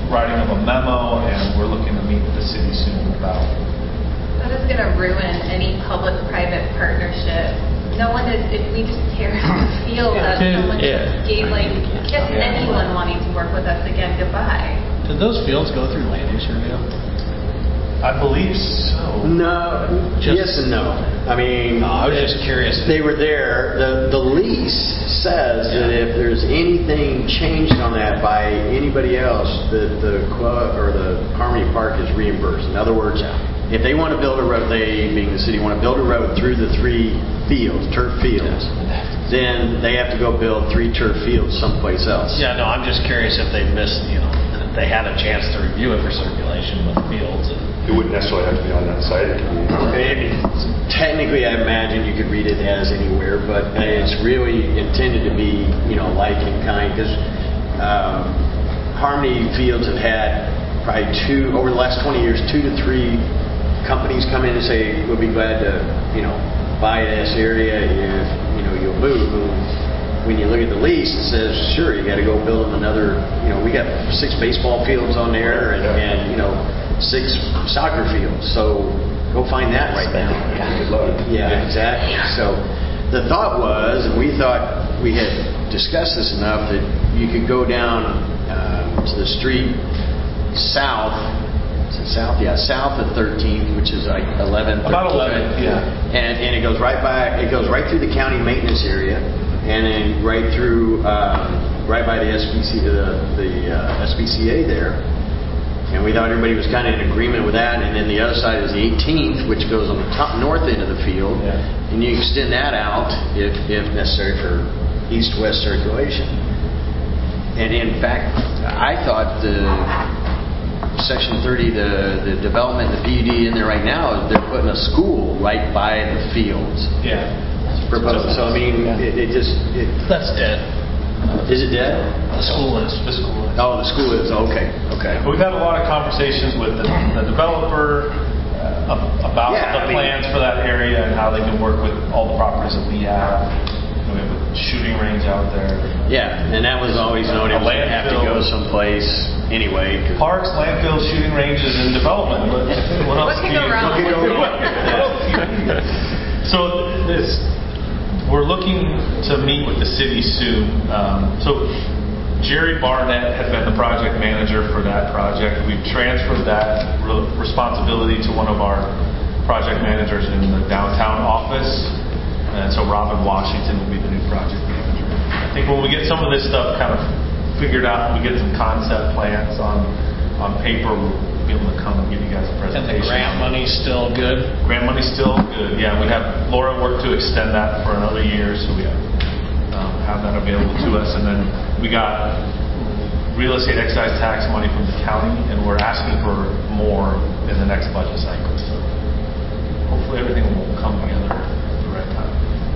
writing of a memo, and we're looking to meet with the city soon about. That is going to ruin any public-private partnership. No one is, if we just tear up the field that someone just gave, like, anyone wanting to work with us again, goodbye. Did those fields go through land use review? I believe so. No, yes and no. I mean, I was just curious. They were there. The lease says that if there's anything changed on that by anybody else, the Harmony Park is reimbursed. In other words, if they want to build a road, they, being the city, want to build a road through the 3 fields, turf fields, then they have to go build 3 turf fields someplace else. Yeah, no, I'm just curious if they missed, if they had a chance to review it for circulation with fields. It wouldn't necessarily have to be on that site. It could be. Technically, I imagine you could read it as anywhere, but it's really intended to be, like in kind, because Harmony Fields have had probably over the last 20 years, 2 to 3 companies come in and say, we'll be glad to, buy this area if, you'll move. When you look at the lease, it says, sure, you got to go build them another, we got 6 baseball fields on there and 6 soccer fields. So go find that right now. Yeah, exactly. So the thought was, and we thought we had discussed this enough, that you could go down to the street south. South of 13th, which is like 11th. About 11th, yeah. And it goes right through the county maintenance area, and then right through right by the SPCA there. And we thought everybody was kind of in agreement with that. And then the other side is the 18th, which goes on the north end of the field, and you extend that out if necessary for east-west circulation. And in fact, I thought Section 30, the development, the PUD in there right now, they're putting a school right by the fields. Yeah. Proposed. So I mean, that's dead. Is it dead? The school is. Oh, the school is. Okay. But we've had a lot of conversations with the developer about the plans for that area and how they can work with all the properties that we have. We have a shooting range out there. Yeah, and that was always known as we have to go someplace anyway. Parks, landfills, shooting ranges, and development. What else can go wrong? So we're looking to meet with the city soon. So Jerry Barnett had been the project manager for that project. We've transferred that responsibility to one of our project managers in the downtown office. And so Robin Washington will be the new project manager. I think when we get some of this stuff kind of figured out, we get some concept plans on paper, we'll be able to come and give you guys a presentation. And the grant money's still good? Grant money's still good, yeah. We have Laura work to extend that for another year, so we have that available to us. And then we got real estate excise tax money from the county, and we're asking for more in the next budget cycle. So hopefully everything will come together at the right time.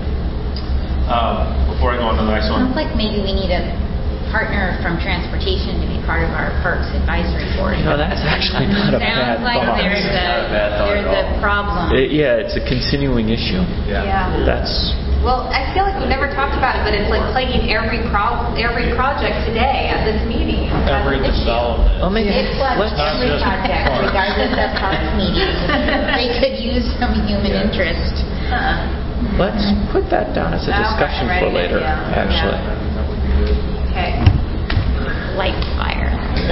Before I go on to the next one. Sounds like maybe we need a partner from transportation to be part of our Parks Advisory Board. That's actually not a bad thought. Sounds like there's a problem. It's a continuing issue. Yeah. Well, I feel like we've never talked about it, but it's like plaguing every project today at this meeting. Every development. Well, maybe it floods every project, regardless of parks meetings. They could use some human interest. Let's put that down as a discussion for later, actually. That would be good. Okay. Light fire.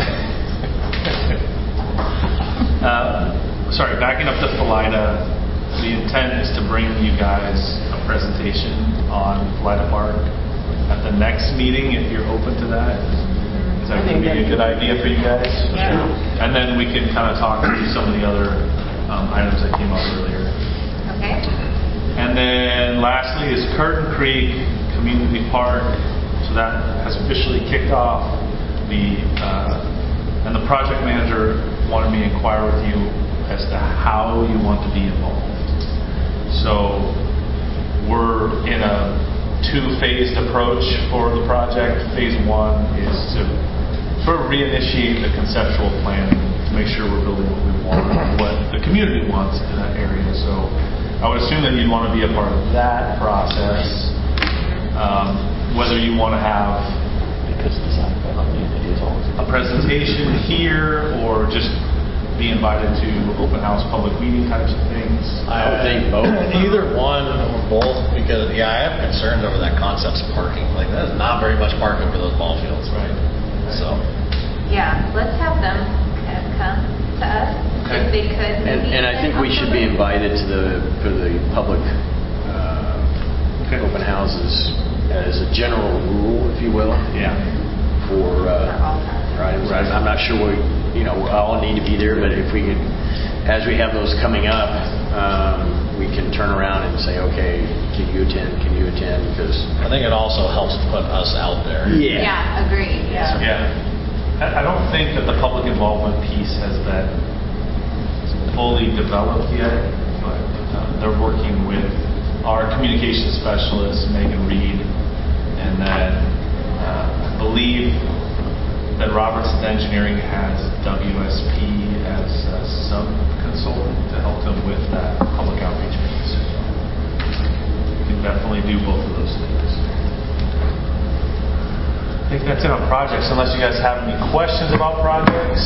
Sorry, backing up to Philida, the intent is to bring you guys a presentation on Philida Park at the next meeting, if you're open to that. Is that going to be a good idea for you guys? Yeah. And then we can kind of talk through some of the other items that came up earlier. Okay. And then lastly is Curtin Creek Community Park. So that has officially kicked off. And the project manager wanted me to inquire with you as to how you want to be involved. So we're in a 2-phased approach for the project. Phase 1 is to sort of reinitiate the conceptual plan to make sure we're building what we want, what the community wants in that area. So I would assume that you'd want to be a part of that process. Whether you want to have, because design by community is a presentation here, or just be invited to open house, public meeting types of things? I would think both. Either one or both, because I have concerns over that concept's parking. Like, there's not very much parking for those ball fields. Right. So. Yeah, let's have them come to us if they could. And I think we should be invited to the public open houses as a general rule, if you will. Yeah. For items. Right. I'm not sure we all need to be there, but if we could, as we have those coming up, we can turn around and say, okay, can you attend? Because I think it also helps put us out there. Yeah, agreed. Yeah. I don't think that the public involvement piece has been fully developed yet, but they're working with our communication specialist, Megan Reed, and then I believe that Robertson Engineering has WSP as a sub-consultant to help them with that public outreach piece. We can definitely do both of those things. I think that's it on projects, unless you guys have any questions about projects.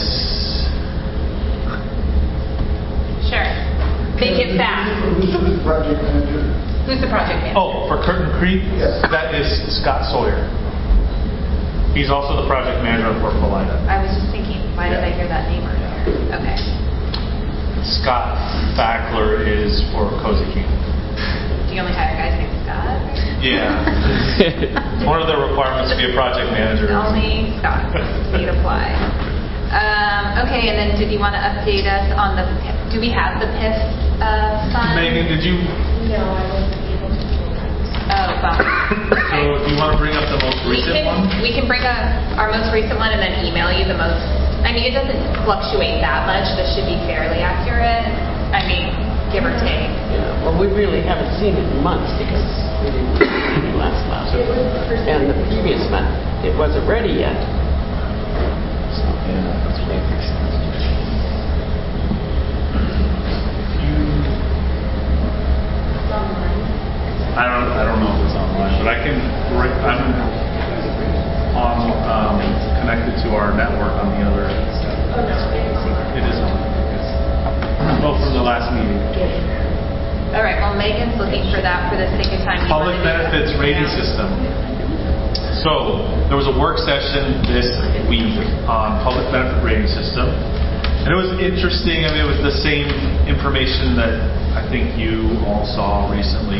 Sure. Think it fast. Who's the project manager? Who's the project manager? Oh, for Curtin Creek? Yes. That is Scott Sawyer. He's also the project manager of Port Valida. I was just thinking, why did I hear that name earlier? Okay. Scott Fackler is for Cozy King. Do you only hire guys named Scott? Yeah. One of the requirements to be a project manager. Only Scott need apply. Okay, and then did you want to update us on do we have the PIF fund? Megan, did you? No, I wasn't able to. Oh, bummer. So do you want to bring up the most recent one? We can bring up our most recent one and then email you the most. I mean, it doesn't fluctuate that much. This should be fairly accurate. I mean, give or take. Yeah, well, we really haven't seen it in months because we didn't see it last month. And the previous month, it wasn't ready yet. So, that's what I fixed. I don't know if it's online, but I'm connected to our network on the other. It is on. Well, from the last meeting. All right. Well, Megan's looking for that for the sake of time. Public benefits rating system. So there was a work session this week on public benefit rating system, and it was interesting. I mean, it was the same information that I think you all saw recently.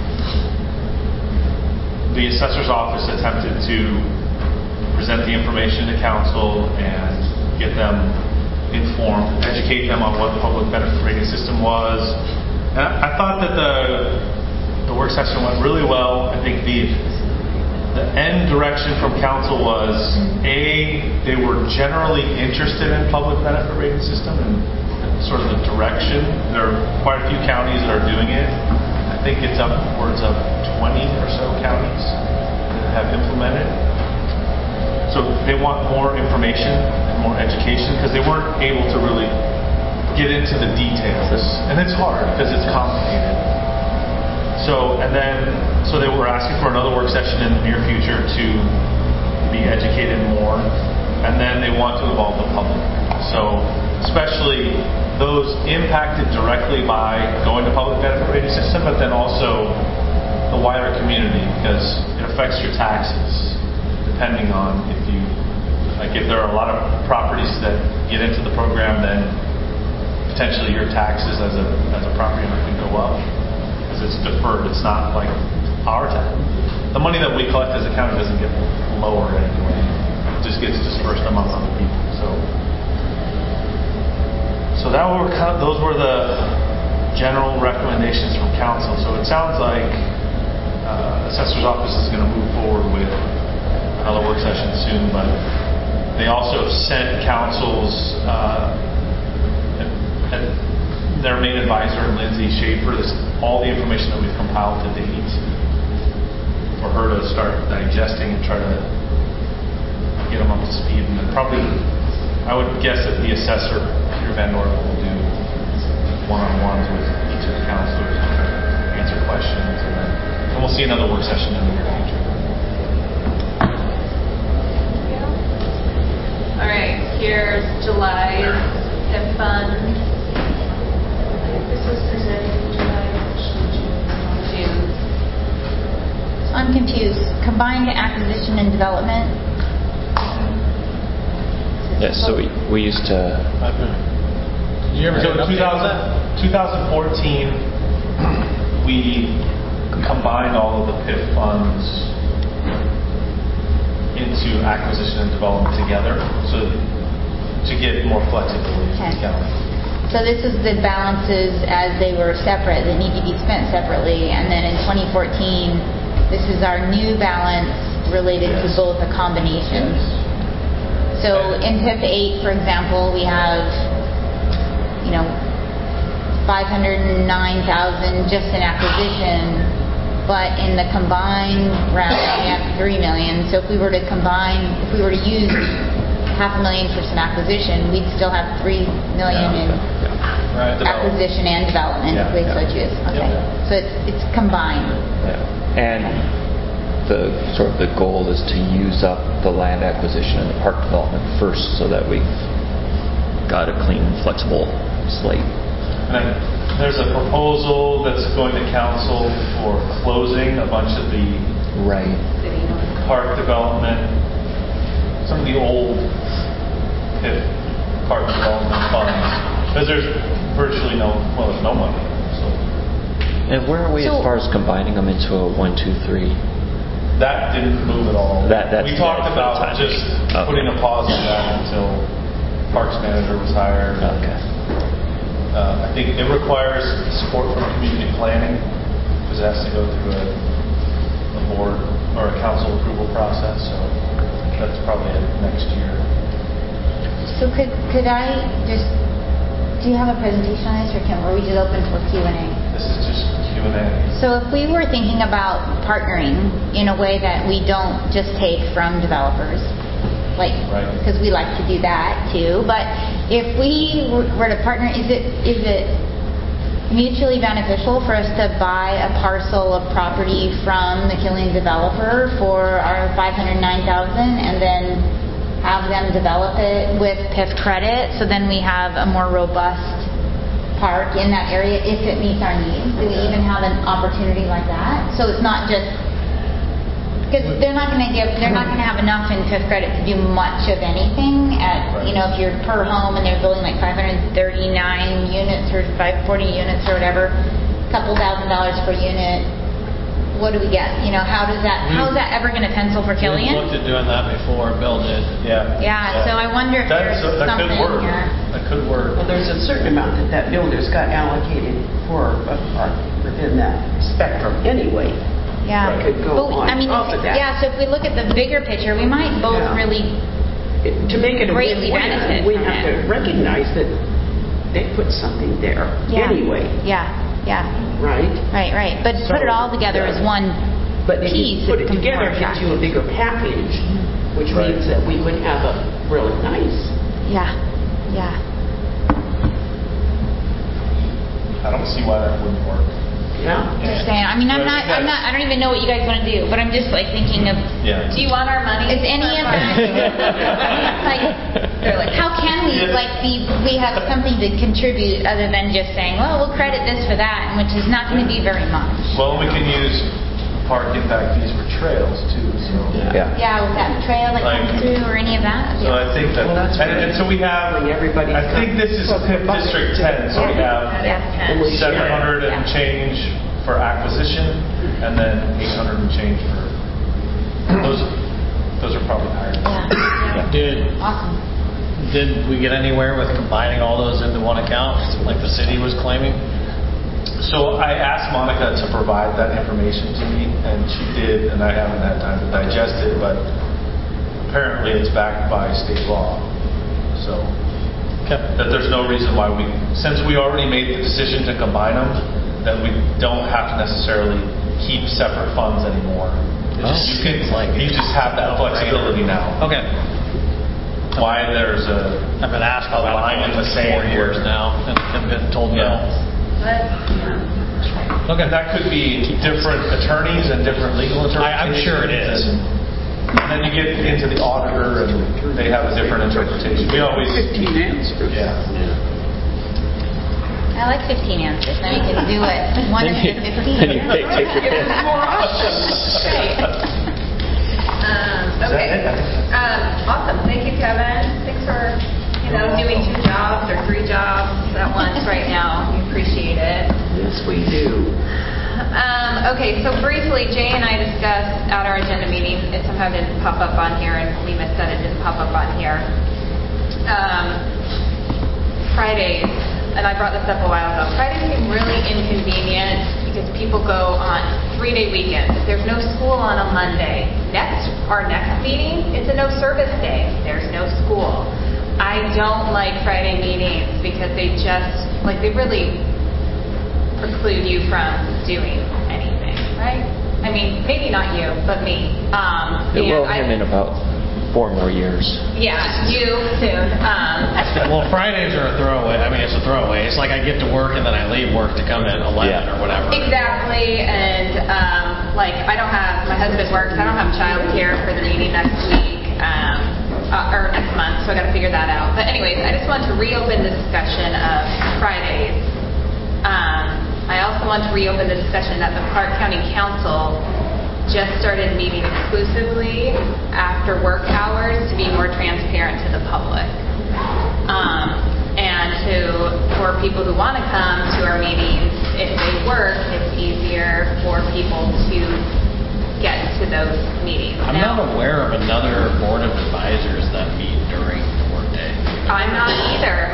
The assessor's office attempted to present the information to council and get them informed, educate them on what the public benefit rating system was. And I thought that the work session went really well. I think the end direction from council was, they were generally interested in public benefit rating system and sort of the direction. There are quite a few counties that are doing it. I think it's upwards of 20 or so counties that have implemented. So they want more information and more education because they weren't able to really get into the details. And it's hard because it's complicated. So they were asking for another work session in the near future to be educated more. And then they want to involve the public. So especially those impacted directly by going to public benefit rating system, but then also the wider community because it affects your taxes depending on if there are a lot of properties that get into the program, then potentially your taxes as a property owner can go up because it's deferred. It's not like our tax. The money that we collect as a county doesn't get lower anyway. It just gets dispersed among other people. So those were the general recommendations from council. So it sounds like assessor's office is going to move forward with another work session soon, but they also sent council's their main advisor, Lindsay Schaefer, all the information that we've compiled to date for her to start digesting and try to get them up to speed. And then probably, I would guess that the assessor, Peter Van Dorp, will do one-on-ones with each of the counselors to try to answer questions, and we'll see another work session in the near future. here's July's PIF fund. This was presented in July, June. So I'm confused. Combined acquisition and development? Yes, so we used to... Did you ever So get an update on that? 2014, we combined all of the PIF funds into acquisition and development together, so to get more flexibility for the county. So this is the balances as they were separate that need to be spent separately, and then in 2014, this is our new balance related to both a combination. So in PIF 8, for example, we have, $509,000 just in acquisition, but in the combined round we have $3 million. So if we were to use $500,000 for some acquisition, we'd still have $3 million in acquisition and development if we so choose. Okay, so it's combined. Yeah. And the goal is to use up the land acquisition and the park development first, so that we've got a clean, flexible slate. And then there's a proposal that's going to council for closing a bunch of the park development, some of the old PIF park development funds, because there's virtually there's no money. So. And where are we as far as combining them into a 1, 2, 3? That didn't move at all. We talked about just putting a pause on that until Parks Manager was hired. Okay. I think it requires support from community planning, because it has to go through a board or a council approval process. So that's probably next year. So could I just? Do you have a presentation on this, or we just open for Q&A? This is just Q&A. So if we were thinking about partnering in a way that we don't just take from developers, because we like to do that too, but if we were to partner, is it mutually beneficial for us to buy a parcel of property from the Killeen developer for our $509,000 and then have them develop it with PIF credit, so then we have a more robust park in that area if it meets our needs? Do we even have an opportunity like that? So it's not just because they're not going to have enough in PIF credit to do much of anything if you're per home and they're building like 539 units or 540 units or whatever, a couple $1,000 per unit. What do we get? How is that ever going to pencil for Killeen? We looked at doing that before Bill did. Yeah. So I wonder if there's something here. That could work. Well, there's a certain amount that builder's got allocated for a park within that spectrum anyway. Yeah. That could go on top of that. Yeah. So if we look at the bigger picture, we might both really to make it a greatly benefit. We have to recognize that they put something there anyway. Yeah. Right. But put it all together as one piece. Put it together, it gives you a bigger package, which means that we would have a really nice. Yeah. I don't see why that wouldn't work. Yeah. Just saying. I mean, I don't even know what you guys want to do, but I'm just thinking of. Yeah. Do you want our money? Is any of that they're like, how can we we have something to contribute other than just saying, well, we'll credit this for that, which is not going to be very much. Well, we can use park impact fees for trails too. So yeah, with that trail that comes through or any of that. So I think that, and so we have. I think this is PIF District 10, so we have 700 and change for acquisition, and then 800 and change for those. Those are probably higher. Awesome. Did we get anywhere with combining all those into one account, like the city was claiming? So I asked Monica to provide that information to me, and she did, and I haven't had time to digest it, but apparently it's backed by state law. So that there's no reason why since we already made the decision to combine them, that we don't have to necessarily keep separate funds anymore. You just have that flexibility now. Okay. Why there's I've been asked about line in the same 4 years now, and been told no. Okay, that could be different attorneys and different legal attorneys. I'm sure it is. And then you get into the auditor, and they have a different interpretation. We always 15 answers. Yeah. I like 15 answers. Then you can do it. One of the 15. Then you take your pick. More options. Great. Okay. Awesome. Thank you, Kevin. Thanks for doing 2 jobs or 3 jobs at once right now. We appreciate it. Yes, we do. Okay, so briefly, Jay and I discussed at our agenda meeting, it somehow didn't pop up on here, and we missed that it didn't pop up on here. Fridays, and I brought this up a while ago, Fridays seem really inconvenient because people go on 3-day weekends. If there's no school on a Monday, our next meeting, it's a no service day. There's no school. I don't like Friday meetings because they really preclude you from doing anything, right? I mean, maybe not you, but me. It will him in about 4 more years. Yeah, you soon. Well, Fridays are a throwaway. I mean, it's a throwaway. It's like I get to work and then I leave work to come at 11 or whatever. Exactly, and I don't have, my husband works, I don't have childcare for the meeting next week. Or next month, so I got to figure that out. But anyways, I just want to reopen the discussion of Fridays. I also want to reopen the discussion that the Clark County Council just started meeting exclusively after work hours to be more transparent to the public. And for people who want to come to our meetings, if they work, it's easier for people to get to those meetings. I'm not aware of another board of advisors that meet during the workday. I'm not either.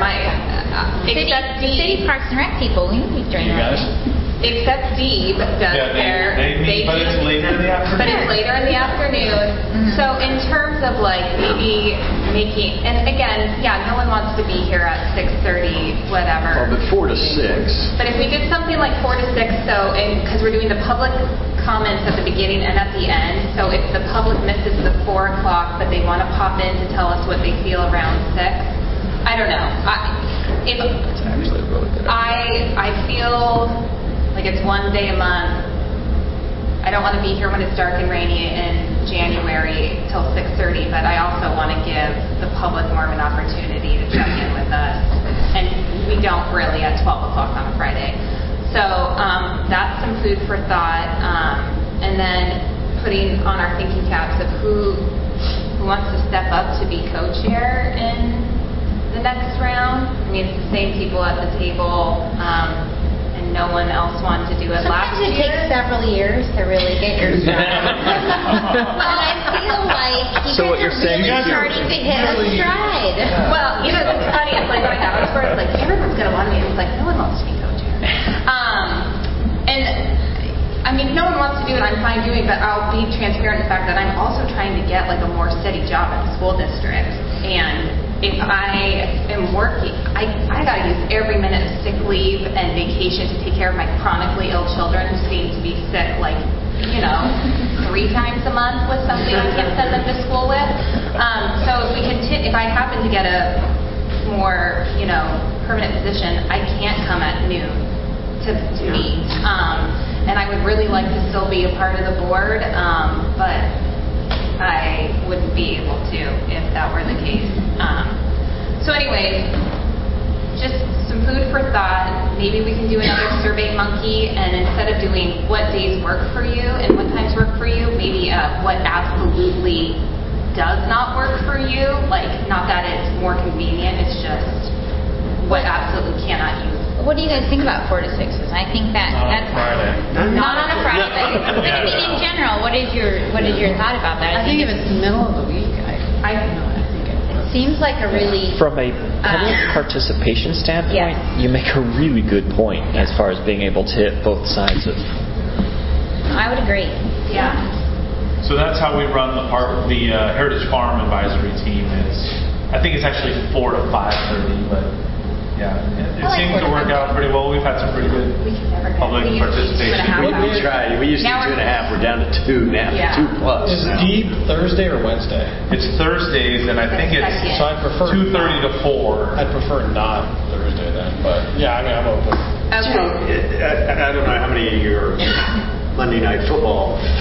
City Parks and Rec people, we meet during the guys? Except Deeb does they meet, but it's later in the afternoon. But it's later in the afternoon. Mm-hmm. So in terms of maybe making, and again, no one wants to be here at 6:30, whatever. Well, but 4 to 6. But if we did something like 4 to 6, so because we're doing the public comments at the beginning and at the end, so if the public misses the 4 o'clock, but they want to pop in to tell us what they feel around 6, I don't know. It's actually a really good idea. I feel like it's 1 day a month. I don't want to be here when it's dark and rainy in January till 6:30, but I also want to give the public more of an opportunity to check in with us. And we don't really at 12 o'clock on a Friday. So that's some food for thought. And then putting on our thinking caps of who wants to step up to be co-chair in the next round. I mean, it's the same people at the table. And no one else wanted to do it last year. Sometimes it takes several years to really get your stride. But I feel like you guys are really starting to hit a stride. Well, it's funny. It's like right now, it's where it's like everyone's going to want me. It's like no one wants to be co-chair. And I mean, if no one wants to do it, I'm fine doing it, but I'll be transparent in the fact that I'm also trying to get a more steady job at the school district. And if I am working, I got to use every minute of sick leave and vacation to take care of my chronically ill children who seem to be sick 3 times a month with something I can't send them to school with. So if I happen to get a more permanent position, I can't come at noon to meet. And I would really like to still be a part of the board, but I wouldn't be able to if that were the case. So anyways, just some food for thought. Maybe we can do another Survey Monkey, and instead of doing what days work for you and what times work for you, maybe what absolutely does not work for you. Not that it's more convenient, it's just what absolutely cannot use. What do you guys think about 4 to 6s? I think that's Friday. Not on a Friday. But I mean, in general, what is your thought about that? I think if it's middle of the week, it seems like a really from a public participation standpoint, you make a really good point as far as being able to hit both sides of. I would agree. Yeah. So that's how we run the Heritage Farm Advisory Team. I think it's actually 4 to 5:30, but. Yeah, it seems to work out pretty well. We've had some pretty good public participation. We used to do 2.5. We're down to 2 now. 2 plus. Is Deeb Thursday or Wednesday? It's Thursdays, and I think it's so I prefer 2:30 to 4. I'd prefer not Thursday then, but I'm open. Okay. I don't know how many of you are Monday Night Football fanatics,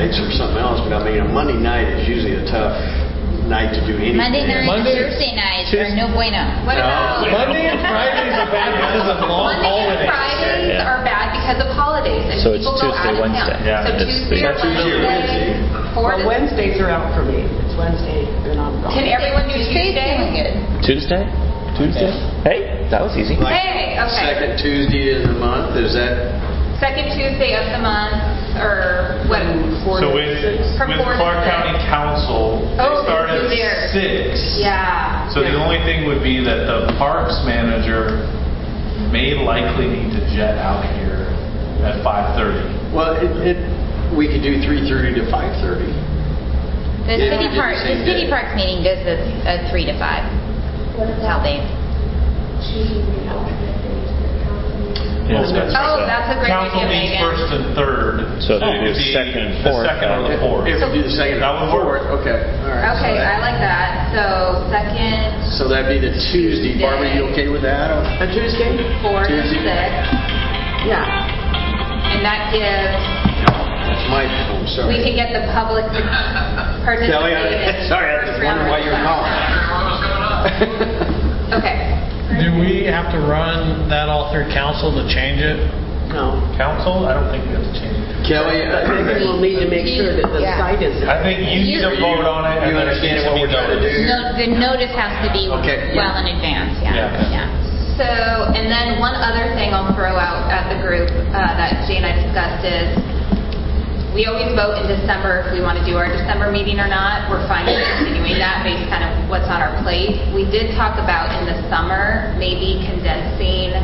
nights or something else, but I mean, a Monday night is usually a tough night to do anything. Monday night and Thursday nights are no bueno. What about Monday and Fridays are bad because of long Monday and holidays. Fridays are bad because of holidays, and So it's people go Tuesday, out of Wednesday. town. Yeah, so it's Tuesday or the- Wednesday. Well, Wednesdays are out for me. It's Wednesday, and I'm gone. Can everyone do Tuesday? Tuesday? Hey, that was easy. Hey, okay. Second Tuesday of the month, is that? Second Tuesday of the month, or what? So with From 4 to Clark 6. County Council, they start at theirs. 6. Yeah. So the only thing would be that the parks manager may likely need to jet out here at 5:30. Well, we could do 3:30 to 5:30. The Yeah, city we did the park, same the city day. parks meeting does a 3 to 5. That's how they. Choosing the alternate days for the council meeting. Yes, that's Oh, right. that's a great Council idea, meets Megan. first and third. So they it do could be second and the fourth. second or the fourth. If we do the second That and would work. fourth, okay. All right. Okay, I like that. So second, So that'd be the Tuesday. Barbara, you okay with that? A Tuesday? 4 to 6. Tuesday. Yeah. And that gives, That's my phone, sorry. we can get the public to participate Kelly, in sorry, I was wondering why you were calling. Okay. Do we have to run that all through council to change it? No. Council? I don't think we have to change it. Kelly, But maybe we'll need to make sure that the site is. I think you need to vote on it. You and then it understand needs what be we're trying to do noticed. here? No, the notice has to be Okay. well in advance. Yeah. So, and then one other thing I'll throw out at the group that Jay and I discussed is we always vote in December if we want to do our December meeting or not. We're fine with continuing that based kind of what's on our plate. We did talk about in the summer maybe condensing,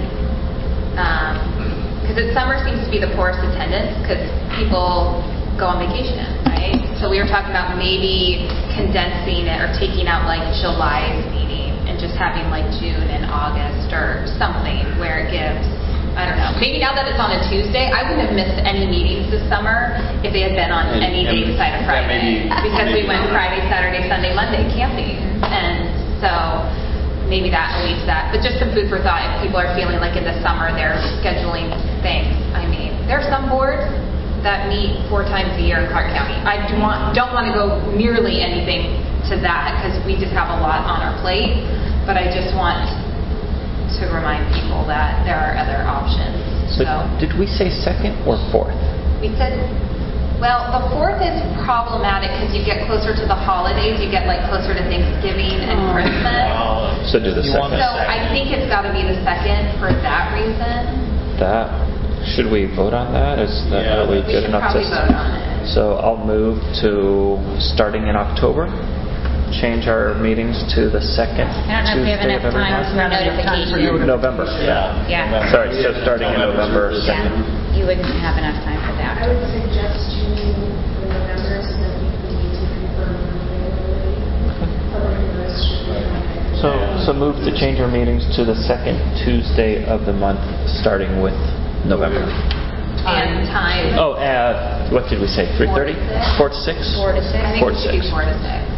because summer seems to be the poorest attendance because people go on vacation, right? So we were talking about maybe condensing it or taking out like July's meeting and just having like June and August or something where it gives, I don't know. Maybe now that it's on a Tuesday, I wouldn't have missed any meetings this summer if they had been on any day beside a Friday. Because we went Friday, Saturday, Sunday, Monday camping. And so maybe that leaves that. But just some food for thought if people are feeling like in the summer they're scheduling things. I mean, there are some boards that meet 4 times a year in Clark County. I don't want to go nearly anything to that because we just have a lot on our plate. But I just want to remind people that there are other options. So did we say second or fourth? We said, well, the 4th is problematic because you get closer to the holidays. You get like closer to Thanksgiving and Christmas. So do the second. So I think it's got to be the 2nd for that reason. Should we vote on that? Is that are we We good should enough probably vote on it. So I'll move to starting in October. Change our meetings to the second I don't know if we have Tuesday enough of every time month. for notification. November. Yeah. Sorry, so starting in November. Yeah. You wouldn't have enough time for I that. would suggest changing for November so that we can need to confirm regularly. Public notice should be on. So move to change our meetings to the second Tuesday of the month, starting with November. And time. Oh, what did we say? 3:30? 4 to 6? 4 to 6. I think 4 to we should 6. do 4 to 6.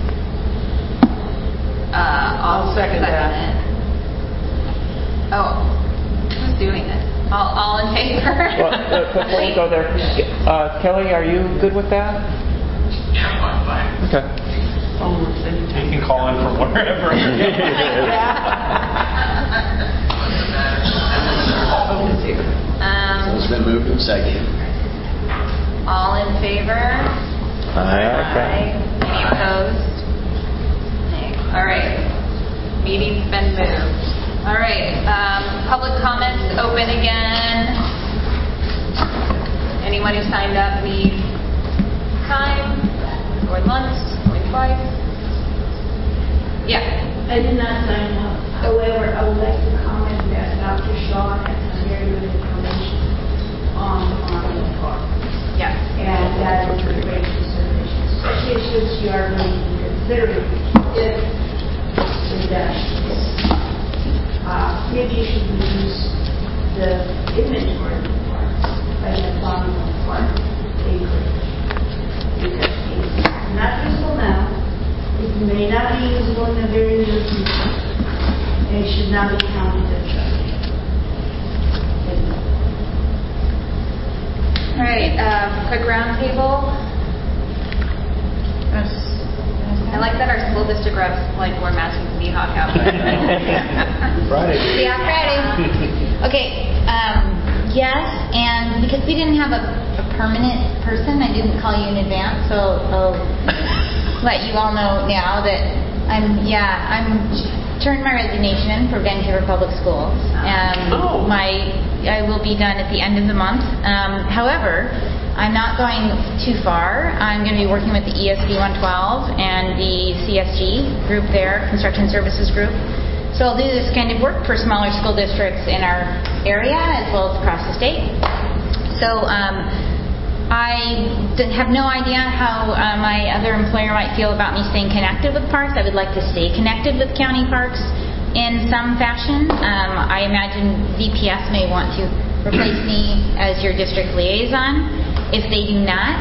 I'll second that. It. Oh, who's doing this? All in favor? Well, before we go there, Kelly, are you good with that? Yeah, fine. Okay. You can call in from wherever. So it's been moved and seconded. All in favor? Aye. Any opposed? Nay. All right. Meeting's been moved. All right. Public comments open again. Anyone who signed up need time? Going once, going twice? Yeah. I did not sign up. However, I would like to comment that Dr. Shaw has some very good information on the park. Yes. And that is a great consideration, especially since you are going to be considering if the reductions. Maybe you should reduce the inventory of the parks by the bottom of the park acreage. Because it's not usable now. It may not be usable in the very near future. And it should not be counted as trust. All right. Quick round table. district reps like wear matching Seahawk outfits. Friday. Yeah, Friday. Okay, yes, and because we didn't have a permanent person, I didn't call you in advance, so I'll let you all know now that I'm turned my resignation in for Vancouver Public Schools. I will be done at the end of the month. However, I'm not going too far. I'm going to be working with the ESD 112 and the CSG group there, Construction Services Group. So I'll do this kind of work for smaller school districts in our area as well as across the state. So I have no idea how my other employer might feel about me staying connected with parks. I would like to stay connected with county parks in some fashion. I imagine VPS may want to replace me as your district liaison. If they do not,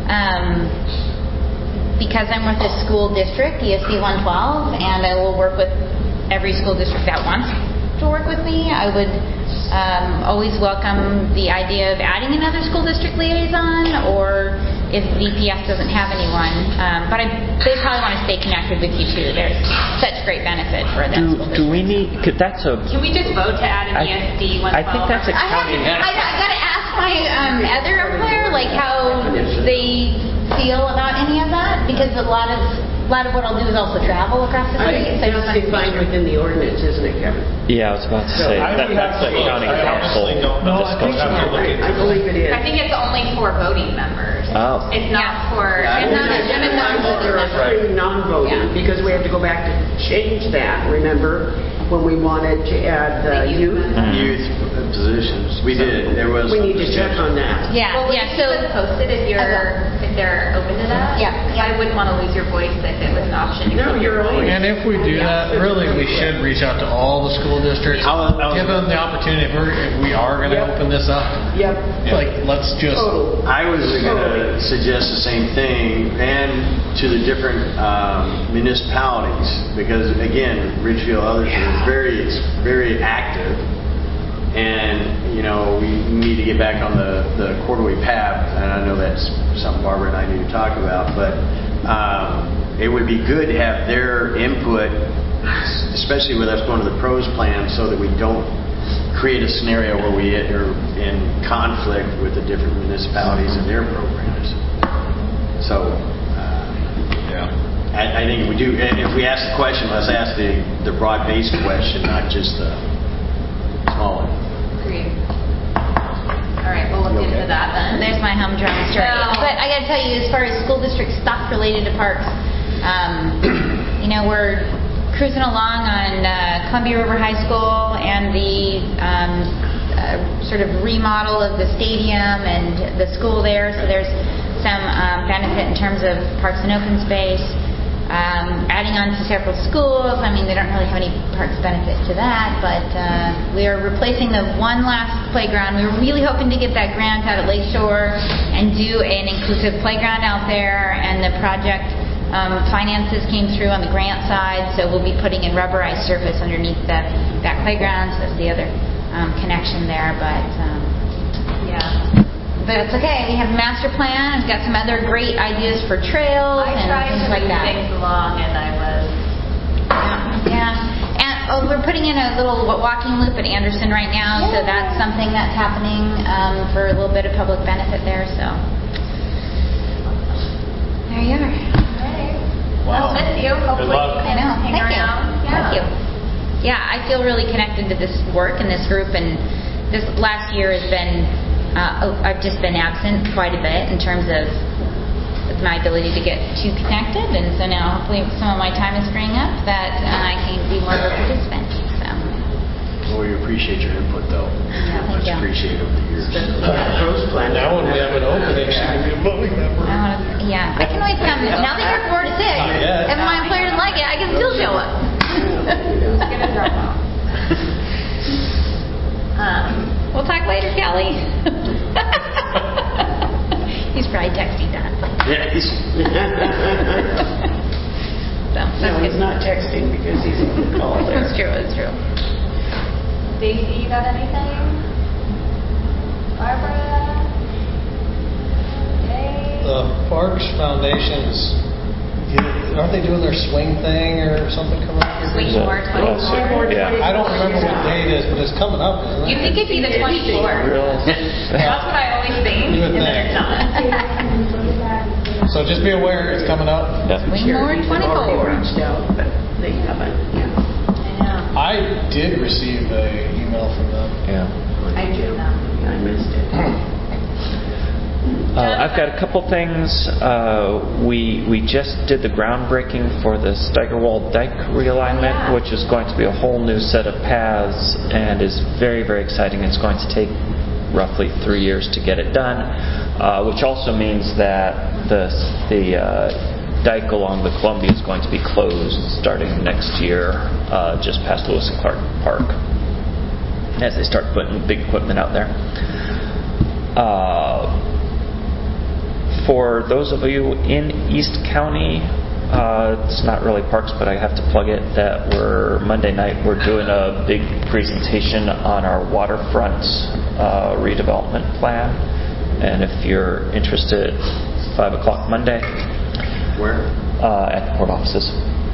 because I'm with a school district, ESD 112, and I will work with every school district that wants to work with me, I would always welcome the idea of adding another school district liaison, or if VPS doesn't have anyone. But they probably want to stay connected with you too. There's such great benefit for them. Do we need? Can we just vote to add an ESD 112? I think that's a county. I got to ask my other employer like how they feel about any of that, because a lot of what I'll do is also travel across the state. I think it's defined within the ordinance, isn't it, Kevin? Yeah, I was about to say that's a county council discussion. I believe it is. I think it's only for voting members. Oh. It's not for. It's not a non-voting There are three non-voting because we have to go back to change that. Remember when we wanted to add the youth positions? We did. There was. We need to check on that. Yeah. Well, yeah. So post it if they're open to that. Yeah. I wouldn't want to lose your voice if it was an option. No, you're always. And if we do that, really, we should reach out to all the school districts, give them the opportunity. If we are going to open this up, like let's just. I was going to suggest the same thing, and to the different municipalities, because again, Ridgefield, others are very active, and we need to get back on the quarterly path. And I know that's something Barbara and I need to talk about, but it would be good to have their input, especially with us going to the pros plan, so that we don't create a scenario where we are in conflict with the different municipalities and their programs. So, I think if we do, and if we ask the question, let's ask the broad-based question, not just the small one. Agreed. All right, we'll look into that then. There's my humdrum story. But I got to tell you, as far as school district stuff related to parks, we're cruising along on Columbia River High School and the sort of remodel of the stadium and the school there. So there's some benefit in terms of parks and open space. Adding on to several schools, they don't really have any parks benefit to that, but we are replacing the one last playground. We were really hoping to get that grant out at Lakeshore and do an inclusive playground out there, and the project finances came through on the grant side, so we'll be putting in rubberized surface underneath that playground. So that's the other connection there, but But it's okay. We have a master plan. We've got some other great ideas for trails and things like that. I tried to move things along, and I was. And we're putting in a little walking loop at Anderson right now, so that's something that's happening for a little bit of public benefit there. So there you are. Wow. I'll miss you. Hopefully, I know. Hang Thank you. around. Thank you. Yeah, I feel really connected to this work and this group, and this last year has been. I've just been absent quite a bit in terms of my ability to get too connected, and so now hopefully some of my time is freeing up that I can be more of a participant. So. Well, we appreciate your input, though. Much appreciated over the years. Now when we have an opening, she can be a voting member. I can always come. Now that you're 4 to 6, if my employer doesn't like it, I can still show up. Who's gonna drop off? We'll talk later, Kelly. He's probably texting that. Yeah, he's. No, he's not texting because he's on the call there. That's true. Daisy, you got anything? Barbara? Dave? The Parks Foundation's Aren't they doing their swing thing or something coming up here? Swing more 24. Yeah. I don't remember what day it is, but it's coming up, isn't it? You think it'd be the 24th. That's what I always think. You would And then think. it's not. So just be aware it's coming up. Swing more 24. Reached out, but they haven't. I did receive an email from them. Yeah. I do. I missed it. I've got a couple things. We just did the groundbreaking for the Steigerwald Dike realignment, which is going to be a whole new set of paths and is very, very exciting. It's going to take roughly 3 years to get it done, which also means that the dike along the Columbia is going to be closed starting next year, just past Lewis and Clark Park, as they start putting big equipment out there. For those of you in East County, it's not really parks, but I have to plug it, that Monday night we're doing a big presentation on our waterfront redevelopment plan. And if you're interested, 5 o'clock Monday. Where? At the port offices.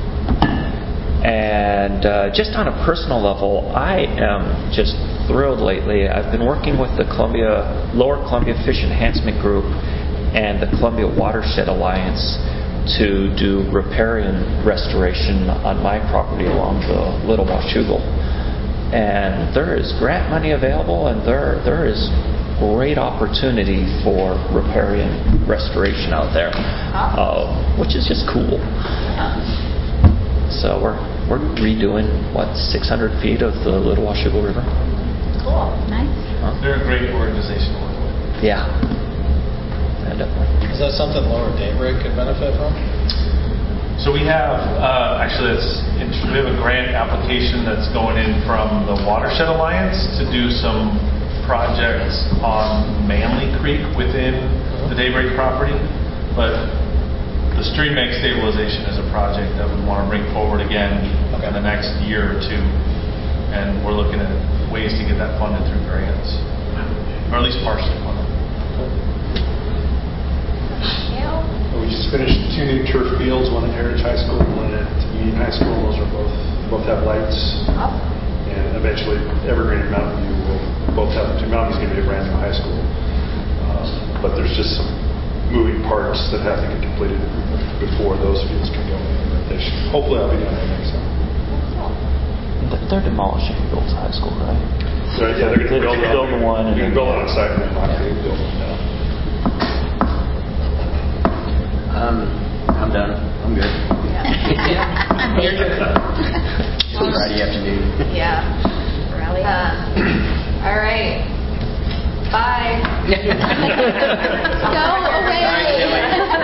And just on a personal level, I am just thrilled lately. I've been working with the Lower Columbia Fish Enhancement Group and the Columbia Watershed Alliance to do riparian restoration on my property along the Little Washougal. And there is grant money available, and there is great opportunity for riparian restoration out there, which is just cool. So we're redoing 600 feet of the Little Washougal River. Cool. Nice. They're a great organization to work with. Yeah. Definitely. Is that something Lower Daybreak could benefit from? So we have, actually, we have a grant application that's going in from the Watershed Alliance to do some projects on Manley Creek within the Daybreak property. But the stream bank stabilization is a project that we want to bring forward again in the next year or two. And we're looking at ways to get that funded through grants, or at least partially funded. We just finished 2 new turf fields, one at Heritage High School, one at Union High School. Those are both have lights. And eventually, Evergreen and Mountain View will both have them too. Mountain View's going to be a brand new high school. But there's just some moving parts that have to get completed before those fields can go in. But hopefully I'll be done by next summer. They're demolishing Bill's High School, right? So, yeah, they're going to build the one. You can build it on site and then not build it down. I'm done. I'm good. I'm here. Friday afternoon. Yeah. Rally. All right. Bye. Go away.